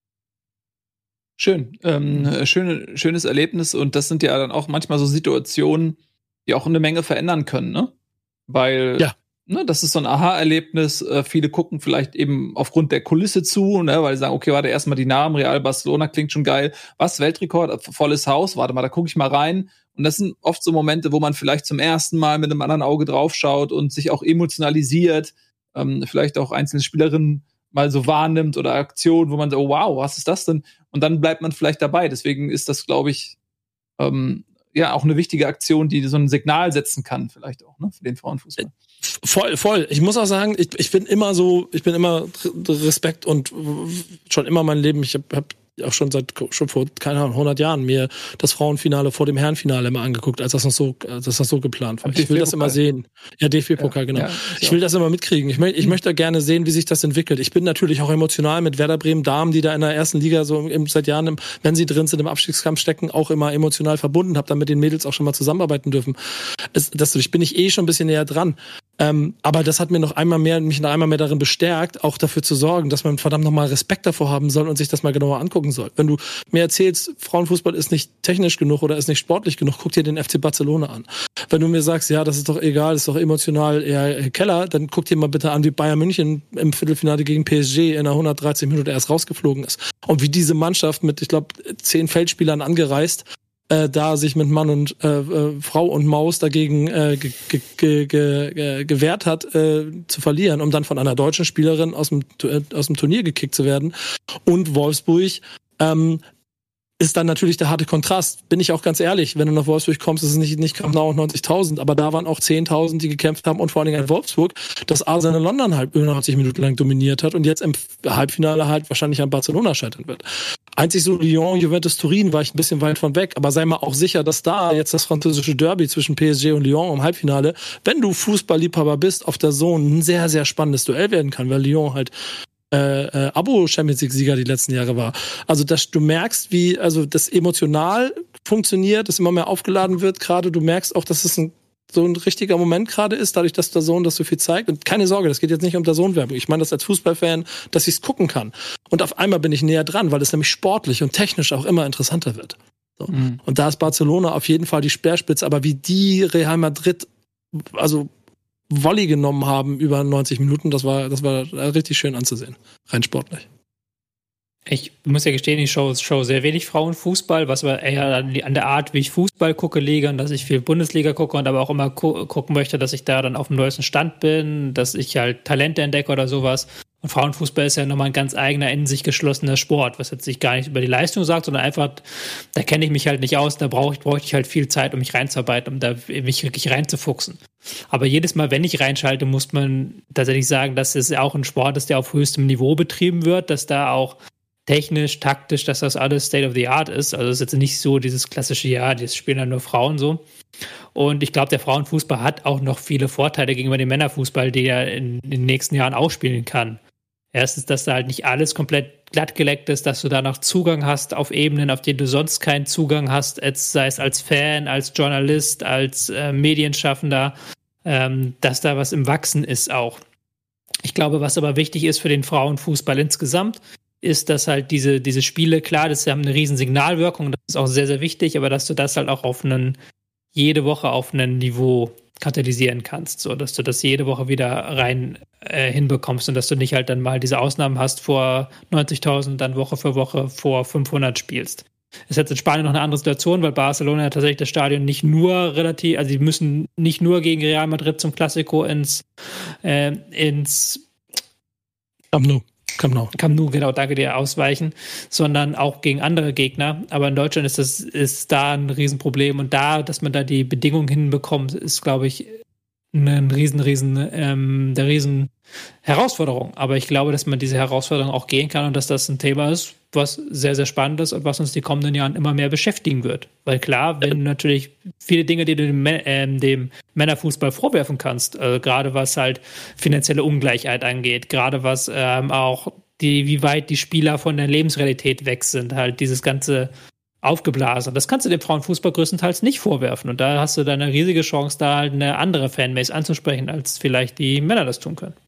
Schön. Ähm, schöne, schönes Erlebnis und das sind ja dann auch manchmal so Situationen, die auch eine Menge verändern können, ne? Weil ja. Ne, das ist so ein Aha-Erlebnis. Äh, viele gucken vielleicht eben aufgrund der Kulisse zu, ne, weil sie sagen, okay, warte, erstmal die Namen, Real Barcelona klingt schon geil. Was, Weltrekord, volles Haus, warte mal, da gucke ich mal rein. Und das sind oft so Momente, wo man vielleicht zum ersten Mal mit einem anderen Auge draufschaut und sich auch emotionalisiert, ähm, vielleicht auch einzelne Spielerinnen mal so wahrnimmt oder Aktionen, wo man so, oh, wow, was ist das denn? Und dann bleibt man vielleicht dabei. Deswegen ist das, glaube ich, ähm, ja, auch eine wichtige Aktion, die so ein Signal setzen kann, vielleicht auch, ne, für den Frauenfußball. Voll, voll. Ich muss auch sagen, ich, ich bin immer so, ich bin immer Respekt und schon immer mein Leben, ich habe hab auch schon seit, schon vor, keine Ahnung, hundert Jahren mir das Frauenfinale vor dem Herrenfinale immer angeguckt, als das noch so, als das noch so geplant war. Ich will das immer sehen. Ja, D F B-Pokal, ja, genau. Ja, ich will das immer mitkriegen. Ich, ich möchte gerne sehen, wie sich das entwickelt. Ich bin natürlich auch emotional mit Werder Bremen Damen, die da in der ersten Liga so im, seit Jahren, im, wenn sie drin sind, im Abstiegskampf stecken, auch immer emotional verbunden, habe dann mit den Mädels auch schon mal zusammenarbeiten dürfen. Es, das, ich bin ich eh schon ein bisschen näher dran. Ähm, aber das hat mir noch einmal mehr, mich noch einmal mehr darin bestärkt, auch dafür zu sorgen, dass man verdammt nochmal Respekt davor haben soll und sich das mal genauer angucken soll. Wenn du mir erzählst, Frauenfußball ist nicht technisch genug oder ist nicht sportlich genug, guck dir den F C Barcelona an. Wenn du mir sagst, ja, das ist doch egal, das ist doch emotional eher Keller, dann guck dir mal bitte an, wie Bayern München im Viertelfinale gegen P S G in einer hundertdreißig Minuten erst rausgeflogen ist. Und wie diese Mannschaft mit, ich glaube, zehn Feldspielern angereist, Äh, da sich mit Mann und äh, äh, Frau und Maus dagegen äh, ge- ge- ge- ge- gewehrt hat, äh, zu verlieren, um dann von einer deutschen Spielerin aus dem, äh, aus dem Turnier gekickt zu werden. Und Wolfsburg ähm, ist dann natürlich der harte Kontrast. Bin ich auch ganz ehrlich, wenn du nach Wolfsburg kommst, ist es nicht, nicht Camp Nou und neunzigtausend, aber da waren auch zehntausend, die gekämpft haben und vor allen Dingen in Wolfsburg, das Arsenal London halt über neunzig Minuten lang dominiert hat und jetzt im Halbfinale halt wahrscheinlich an Barcelona scheitern wird. Einzig so Lyon, Juventus, Turin war ich ein bisschen weit von weg, aber sei mal auch sicher, dass da jetzt das französische Derby zwischen P S G und Lyon im Halbfinale, wenn du Fußballliebhaber bist, auf der Zone ein sehr, sehr spannendes Duell werden kann, weil Lyon halt Äh, äh, Abo-Champions-League-Sieger die letzten Jahre war. Also, dass du merkst, wie also das emotional funktioniert, dass immer mehr aufgeladen wird gerade. Du merkst auch, dass es ein, so ein richtiger Moment gerade ist, dadurch, dass der Sohn das so viel zeigt. Und keine Sorge, das geht jetzt nicht um der Sohn-Werbung. Ich meine das als Fußballfan, dass ich es gucken kann. Und auf einmal bin ich näher dran, weil es nämlich sportlich und technisch auch immer interessanter wird. So. Mhm. Und da ist Barcelona auf jeden Fall die Speerspitze. Aber wie die Real Madrid, also Volley genommen haben über neunzig Minuten, das war, das war richtig schön anzusehen. Rein sportlich. Ich muss ja gestehen, ich schaue, schaue sehr wenig Frauenfußball, was aber eher an der Art, wie ich Fußball gucke, liege und dass ich viel Bundesliga gucke und aber auch immer gu- gucken möchte, dass ich da dann auf dem neuesten Stand bin, dass ich halt Talente entdecke oder sowas. Und Frauenfußball ist ja nochmal ein ganz eigener, in sich geschlossener Sport, was jetzt sich gar nicht über die Leistung sagt, sondern einfach, da kenne ich mich halt nicht aus, da brauche ich, brauche ich halt viel Zeit, um mich reinzuarbeiten, um da mich wirklich reinzufuchsen. Aber jedes Mal, wenn ich reinschalte, muss man tatsächlich sagen, dass es auch ein Sport ist, der auf höchstem Niveau betrieben wird, dass da auch technisch, taktisch, dass das alles State of the Art ist. Also es ist jetzt nicht so dieses klassische, ja, das spielen dann nur Frauen so. Und ich glaube, der Frauenfußball hat auch noch viele Vorteile gegenüber dem Männerfußball, die er in, in den nächsten Jahren auch spielen kann. Erstens, dass da halt nicht alles komplett glattgeleckt ist, dass du da noch Zugang hast auf Ebenen, auf denen du sonst keinen Zugang hast, als, sei es als Fan, als Journalist, als äh, Medienschaffender, ähm, dass da was im Wachsen ist auch. Ich glaube, was aber wichtig ist für den Frauenfußball insgesamt, ist, dass halt diese, diese Spiele, klar, das haben eine riesen Signalwirkung, das ist auch sehr, sehr wichtig, aber dass du das halt auch auf einen, jede Woche auf ein Niveau katalysieren kannst, so dass du das jede Woche wieder rein äh, hinbekommst und dass du nicht halt dann mal diese Ausnahmen hast vor neunzigtausend, dann Woche für Woche vor fünfhundert spielst. Ist jetzt in Spanien noch eine andere Situation, weil Barcelona ja tatsächlich das Stadion nicht nur relativ, also die müssen nicht nur gegen Real Madrid zum Clasico ins äh, ins Camp Nou. Camp Nou. Camp Nou, genau, danke dir, ausweichen, sondern auch gegen andere Gegner. Aber in Deutschland ist das ist da ein Riesenproblem und da, dass man da die Bedingungen hinbekommt, ist, glaube ich, eine riesen, riesen, ähm, der riesen Herausforderung. Aber ich glaube, dass man diese Herausforderung auch gehen kann und dass das ein Thema ist, was sehr, sehr spannend ist und was uns die kommenden Jahren immer mehr beschäftigen wird. Weil klar, wenn natürlich viele Dinge, die du dem, äh, dem Männerfußball vorwerfen kannst, also gerade was halt finanzielle Ungleichheit angeht, gerade was ähm, auch die, wie weit die Spieler von der Lebensrealität weg sind, halt dieses ganze aufgeblasen. Das kannst du dem Frauenfußball größtenteils nicht vorwerfen. Und da hast du dann eine riesige Chance, da halt eine andere Fanbase anzusprechen, als vielleicht die Männer das tun können.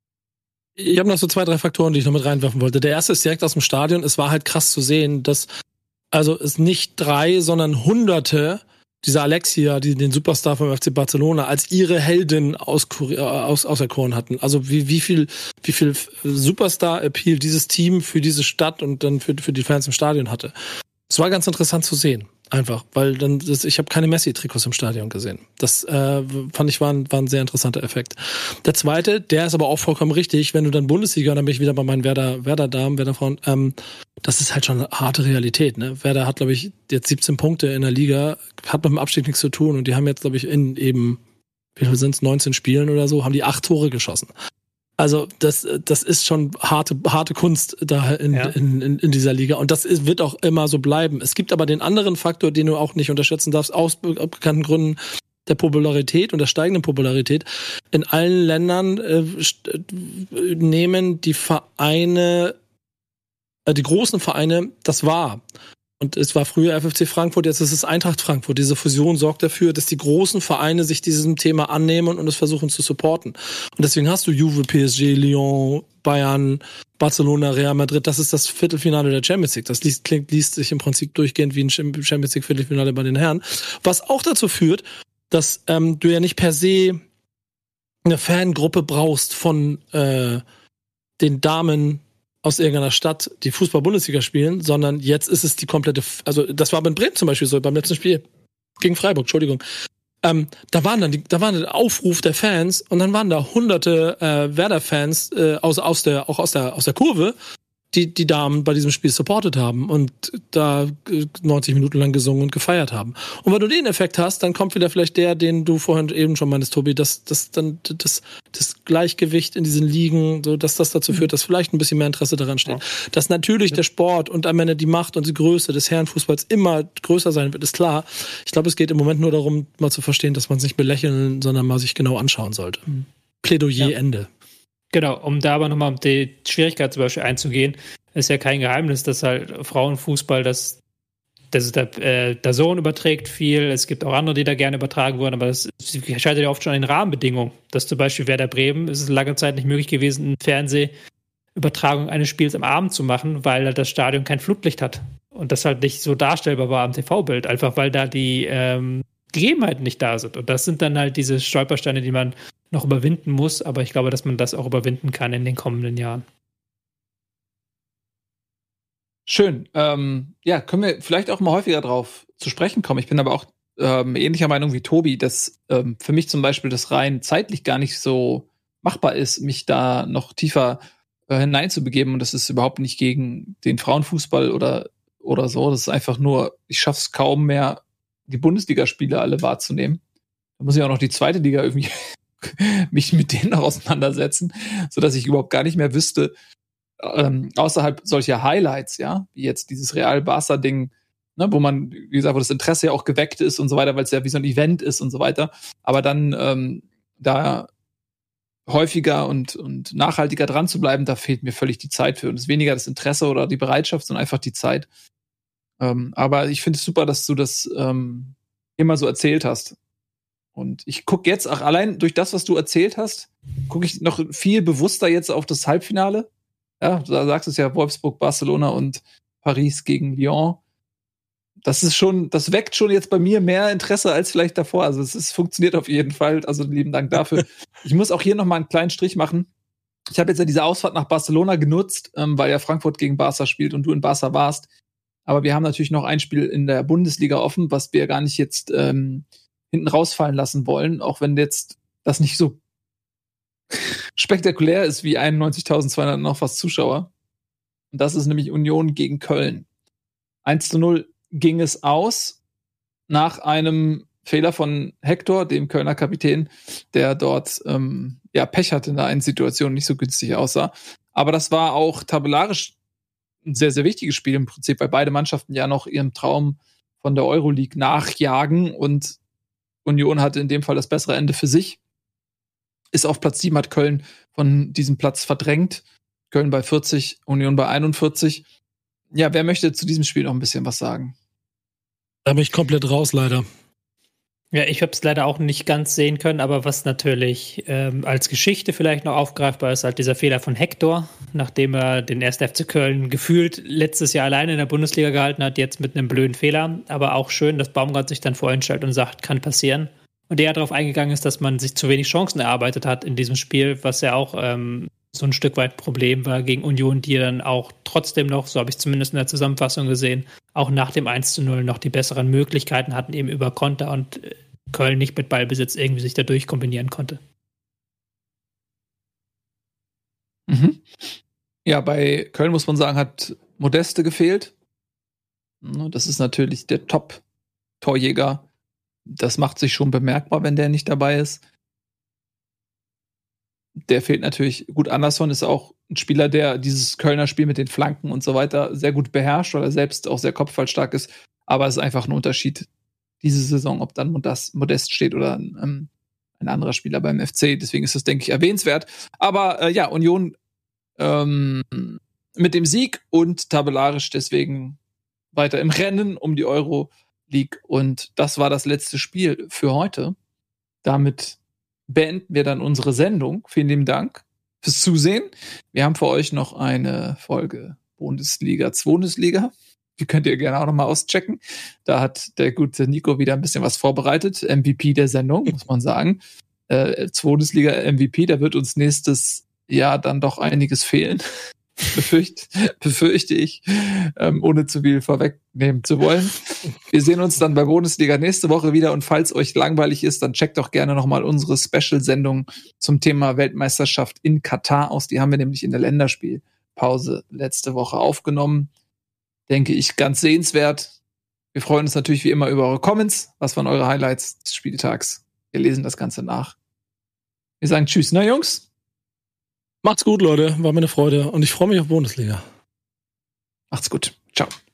Ich habe noch so zwei, drei Faktoren, die ich noch mit reinwerfen wollte. Der erste ist direkt aus dem Stadion. Es war halt krass zu sehen, dass also es nicht drei, sondern Hunderte dieser Alexia, die den Superstar vom F C Barcelona als ihre Heldin aus, aus, auserkoren hatten. Also wie, wie viel, wie viel Superstar-Appeal dieses Team für diese Stadt und dann für, für die Fans im Stadion hatte. Es war ganz interessant zu sehen, einfach, weil dann das, ich habe keine Messi-Trikots im Stadion gesehen. Das äh, fand ich war ein, war ein sehr interessanter Effekt. Der zweite, der ist aber auch vollkommen richtig, wenn du dann Bundesliga, dann bin ich wieder bei meinen Werder Werder Damen, Werder Frauen, ähm, das ist halt schon eine harte Realität, ne? Werder hat, glaube ich, jetzt siebzehn Punkte in der Liga, hat mit dem Abstieg nichts zu tun und die haben jetzt, glaube ich, in eben, wie viel sind es, neunzehn Spielen oder so, haben die acht Tore geschossen. Also das, das ist schon harte, harte Kunst da in, ja. in, in, in dieser Liga. Und das ist, wird auch immer so bleiben. Es gibt aber den anderen Faktor, den du auch nicht unterschätzen darfst, aus bekannten Gründen der Popularität und der steigenden Popularität. In allen Ländern äh, nehmen die Vereine, äh, die großen Vereine das wahr. Und es war früher F F C Frankfurt, jetzt ist es Eintracht Frankfurt. Diese Fusion sorgt dafür, dass die großen Vereine sich diesem Thema annehmen und es versuchen zu supporten. Und deswegen hast du Juve, P S G, Lyon, Bayern, Barcelona, Real Madrid. Das ist das Viertelfinale der Champions League. Das liest, klingt, liest sich im Prinzip durchgehend wie ein Champions League Viertelfinale bei den Herren. Was auch dazu führt, dass ähm, du ja nicht per se eine Fangruppe brauchst von äh, den Damen aus irgendeiner Stadt, die Fußball-Bundesliga spielen, sondern jetzt ist es die komplette, also das war bei Bremen zum Beispiel so, beim letzten Spiel gegen Freiburg, Entschuldigung. Ähm, da waren dann die, da war der Aufruf der Fans und dann waren da hunderte äh, Werder-Fans äh, aus, aus der, auch aus der, aus der Kurve, die die Damen bei diesem Spiel supportet haben und da neunzig Minuten lang gesungen und gefeiert haben. Und wenn du den Effekt hast, dann kommt wieder vielleicht der, den du vorhin eben schon meintest, Tobi, dass das dann das, das Gleichgewicht in diesen Ligen, so dass das dazu führt, dass vielleicht ein bisschen mehr Interesse daran steht. Ja. Dass natürlich der Sport und am Ende die Macht und die Größe des Herrenfußballs immer größer sein wird, ist klar. Ich glaube, es geht im Moment nur darum, mal zu verstehen, dass man es nicht belächeln, sondern mal sich genau anschauen sollte. Mhm. Plädoyer, ja. Ende. Genau, um da aber nochmal um die Schwierigkeit zum Beispiel einzugehen, ist ja kein Geheimnis, dass halt Frauenfußball, das, das ist der, äh, der Sohn überträgt viel, es gibt auch andere, die da gerne übertragen wurden, aber das scheitert ja oft schon an den Rahmenbedingungen. Dass zum Beispiel Werder Bremen, ist es lange Zeit nicht möglich gewesen, eine Fernsehübertragung eines Spiels am Abend zu machen, weil das Stadion kein Flutlicht hat. Und das halt nicht so darstellbar war am T V-Bild, einfach weil da die ähm, Gegebenheiten nicht da sind. Und das sind dann halt diese Stolpersteine, die man noch überwinden muss, aber ich glaube, dass man das auch überwinden kann in den kommenden Jahren. Schön. Ähm, ja, können wir vielleicht auch mal häufiger drauf zu sprechen kommen. Ich bin aber auch ähm, ähnlicher Meinung wie Tobi, dass ähm, für mich zum Beispiel das rein zeitlich gar nicht so machbar ist, mich da noch tiefer äh, hineinzubegeben. Und das ist überhaupt nicht gegen den Frauenfußball oder, oder so. Das ist einfach nur, ich schaffe es kaum mehr, die Bundesligaspiele alle wahrzunehmen. Da muss ich auch noch die zweite Liga irgendwie mich mit denen noch auseinandersetzen, sodass ich überhaupt gar nicht mehr wüsste, ähm, außerhalb solcher Highlights, ja, wie jetzt dieses Real-Barca-Ding, ne, wo man, wie gesagt, wo das Interesse ja auch geweckt ist und so weiter, weil es ja wie so ein Event ist und so weiter, aber dann ähm, da häufiger und, und nachhaltiger dran zu bleiben, da fehlt mir völlig die Zeit für. Und es ist weniger das Interesse oder die Bereitschaft, sondern einfach die Zeit. Ähm, aber ich finde es super, dass du das ähm, immer so erzählt hast. Und ich gucke jetzt auch allein durch das, was du erzählt hast, gucke ich noch viel bewusster jetzt auf das Halbfinale. Ja, da sagst du es ja, Wolfsburg, Barcelona und Paris gegen Lyon. Das ist schon, das weckt schon jetzt bei mir mehr Interesse als vielleicht davor. Also es ist, funktioniert auf jeden Fall. Also lieben Dank dafür. Ich muss auch hier noch mal einen kleinen Strich machen. Ich habe jetzt ja diese Ausfahrt nach Barcelona genutzt, ähm, weil ja Frankfurt gegen Barca spielt und du in Barca warst. Aber wir haben natürlich noch ein Spiel in der Bundesliga offen, was wir gar nicht jetzt ähm, hinten rausfallen lassen wollen, auch wenn jetzt das nicht so spektakulär ist wie einundneunzigtausendzweihundert noch was Zuschauer. Und das ist nämlich Union gegen Köln. eins zu null ging es aus nach einem Fehler von Hector, dem Kölner Kapitän, der dort ähm, ja Pech hatte in der einen Situation, nicht so günstig aussah. Aber das war auch tabellarisch ein sehr, sehr wichtiges Spiel im Prinzip, weil beide Mannschaften ja noch ihrem Traum von der Euroleague nachjagen und Union hatte in dem Fall das bessere Ende für sich. Ist auf Platz sieben, hat Köln von diesem Platz verdrängt. Köln bei vierzig, Union bei einundvierzig. Ja, wer möchte zu diesem Spiel noch ein bisschen was sagen? Da bin ich komplett raus, leider. Ja, ich habe es leider auch nicht ganz sehen können, aber was natürlich ähm, als Geschichte vielleicht noch aufgreifbar ist, halt dieser Fehler von Hector, nachdem er den ersten F C Köln gefühlt letztes Jahr alleine in der Bundesliga gehalten hat, jetzt mit einem blöden Fehler. Aber auch schön, dass Baumgart sich dann vorhin stellt und sagt, kann passieren. Und der darauf eingegangen ist, dass man sich zu wenig Chancen erarbeitet hat in diesem Spiel, was ja auch ähm, so ein Stück weit ein Problem war gegen Union, die dann auch trotzdem noch, so habe ich zumindest in der Zusammenfassung gesehen, auch nach dem eins zu null noch die besseren Möglichkeiten hatten, eben über Konter und Köln nicht mit Ballbesitz irgendwie sich dadurch kombinieren konnte. Mhm. Ja, bei Köln muss man sagen, hat Modeste gefehlt. Das ist natürlich der Top-Torjäger. Das macht sich schon bemerkbar, wenn der nicht dabei ist. Der fehlt natürlich. Gut, Anderson ist auch ein Spieler, der dieses Kölner Spiel mit den Flanken und so weiter sehr gut beherrscht, weil er selbst auch sehr kopfballstark ist. Aber es ist einfach ein Unterschied diese Saison, ob dann Modest steht oder ein, ein anderer Spieler beim F C. Deswegen ist das, denke ich, erwähnenswert. Aber äh, ja, Union ähm, mit dem Sieg und tabellarisch deswegen weiter im Rennen um die Euroleague. Und das war das letzte Spiel für heute. Damit beenden wir dann unsere Sendung. Vielen lieben Dank fürs Zusehen. Wir haben für euch noch eine Folge Bundesliga, Bundesliga. Die könnt ihr gerne auch nochmal auschecken. Da hat der gute Nico wieder ein bisschen was vorbereitet. M V P der Sendung, muss man sagen. Äh, Bundesliga M V P, da wird uns nächstes Jahr dann doch einiges fehlen. Befürcht, befürchte ich, ähm, ohne zu viel vorwegnehmen zu wollen. Wir sehen uns dann bei Bundesliga nächste Woche wieder und falls euch langweilig ist, dann checkt doch gerne nochmal unsere Special-Sendung zum Thema Weltmeisterschaft in Katar aus. Die haben wir nämlich in der Länderspielpause letzte Woche aufgenommen. Denke ich, ganz sehenswert. Wir freuen uns natürlich wie immer über eure Comments. Was waren eure Highlights des Spieltags? Wir lesen das Ganze nach. Wir sagen Tschüss, ne Jungs? Macht's gut, Leute. War mir eine Freude. Und ich freue mich auf Bundesliga. Macht's gut. Ciao.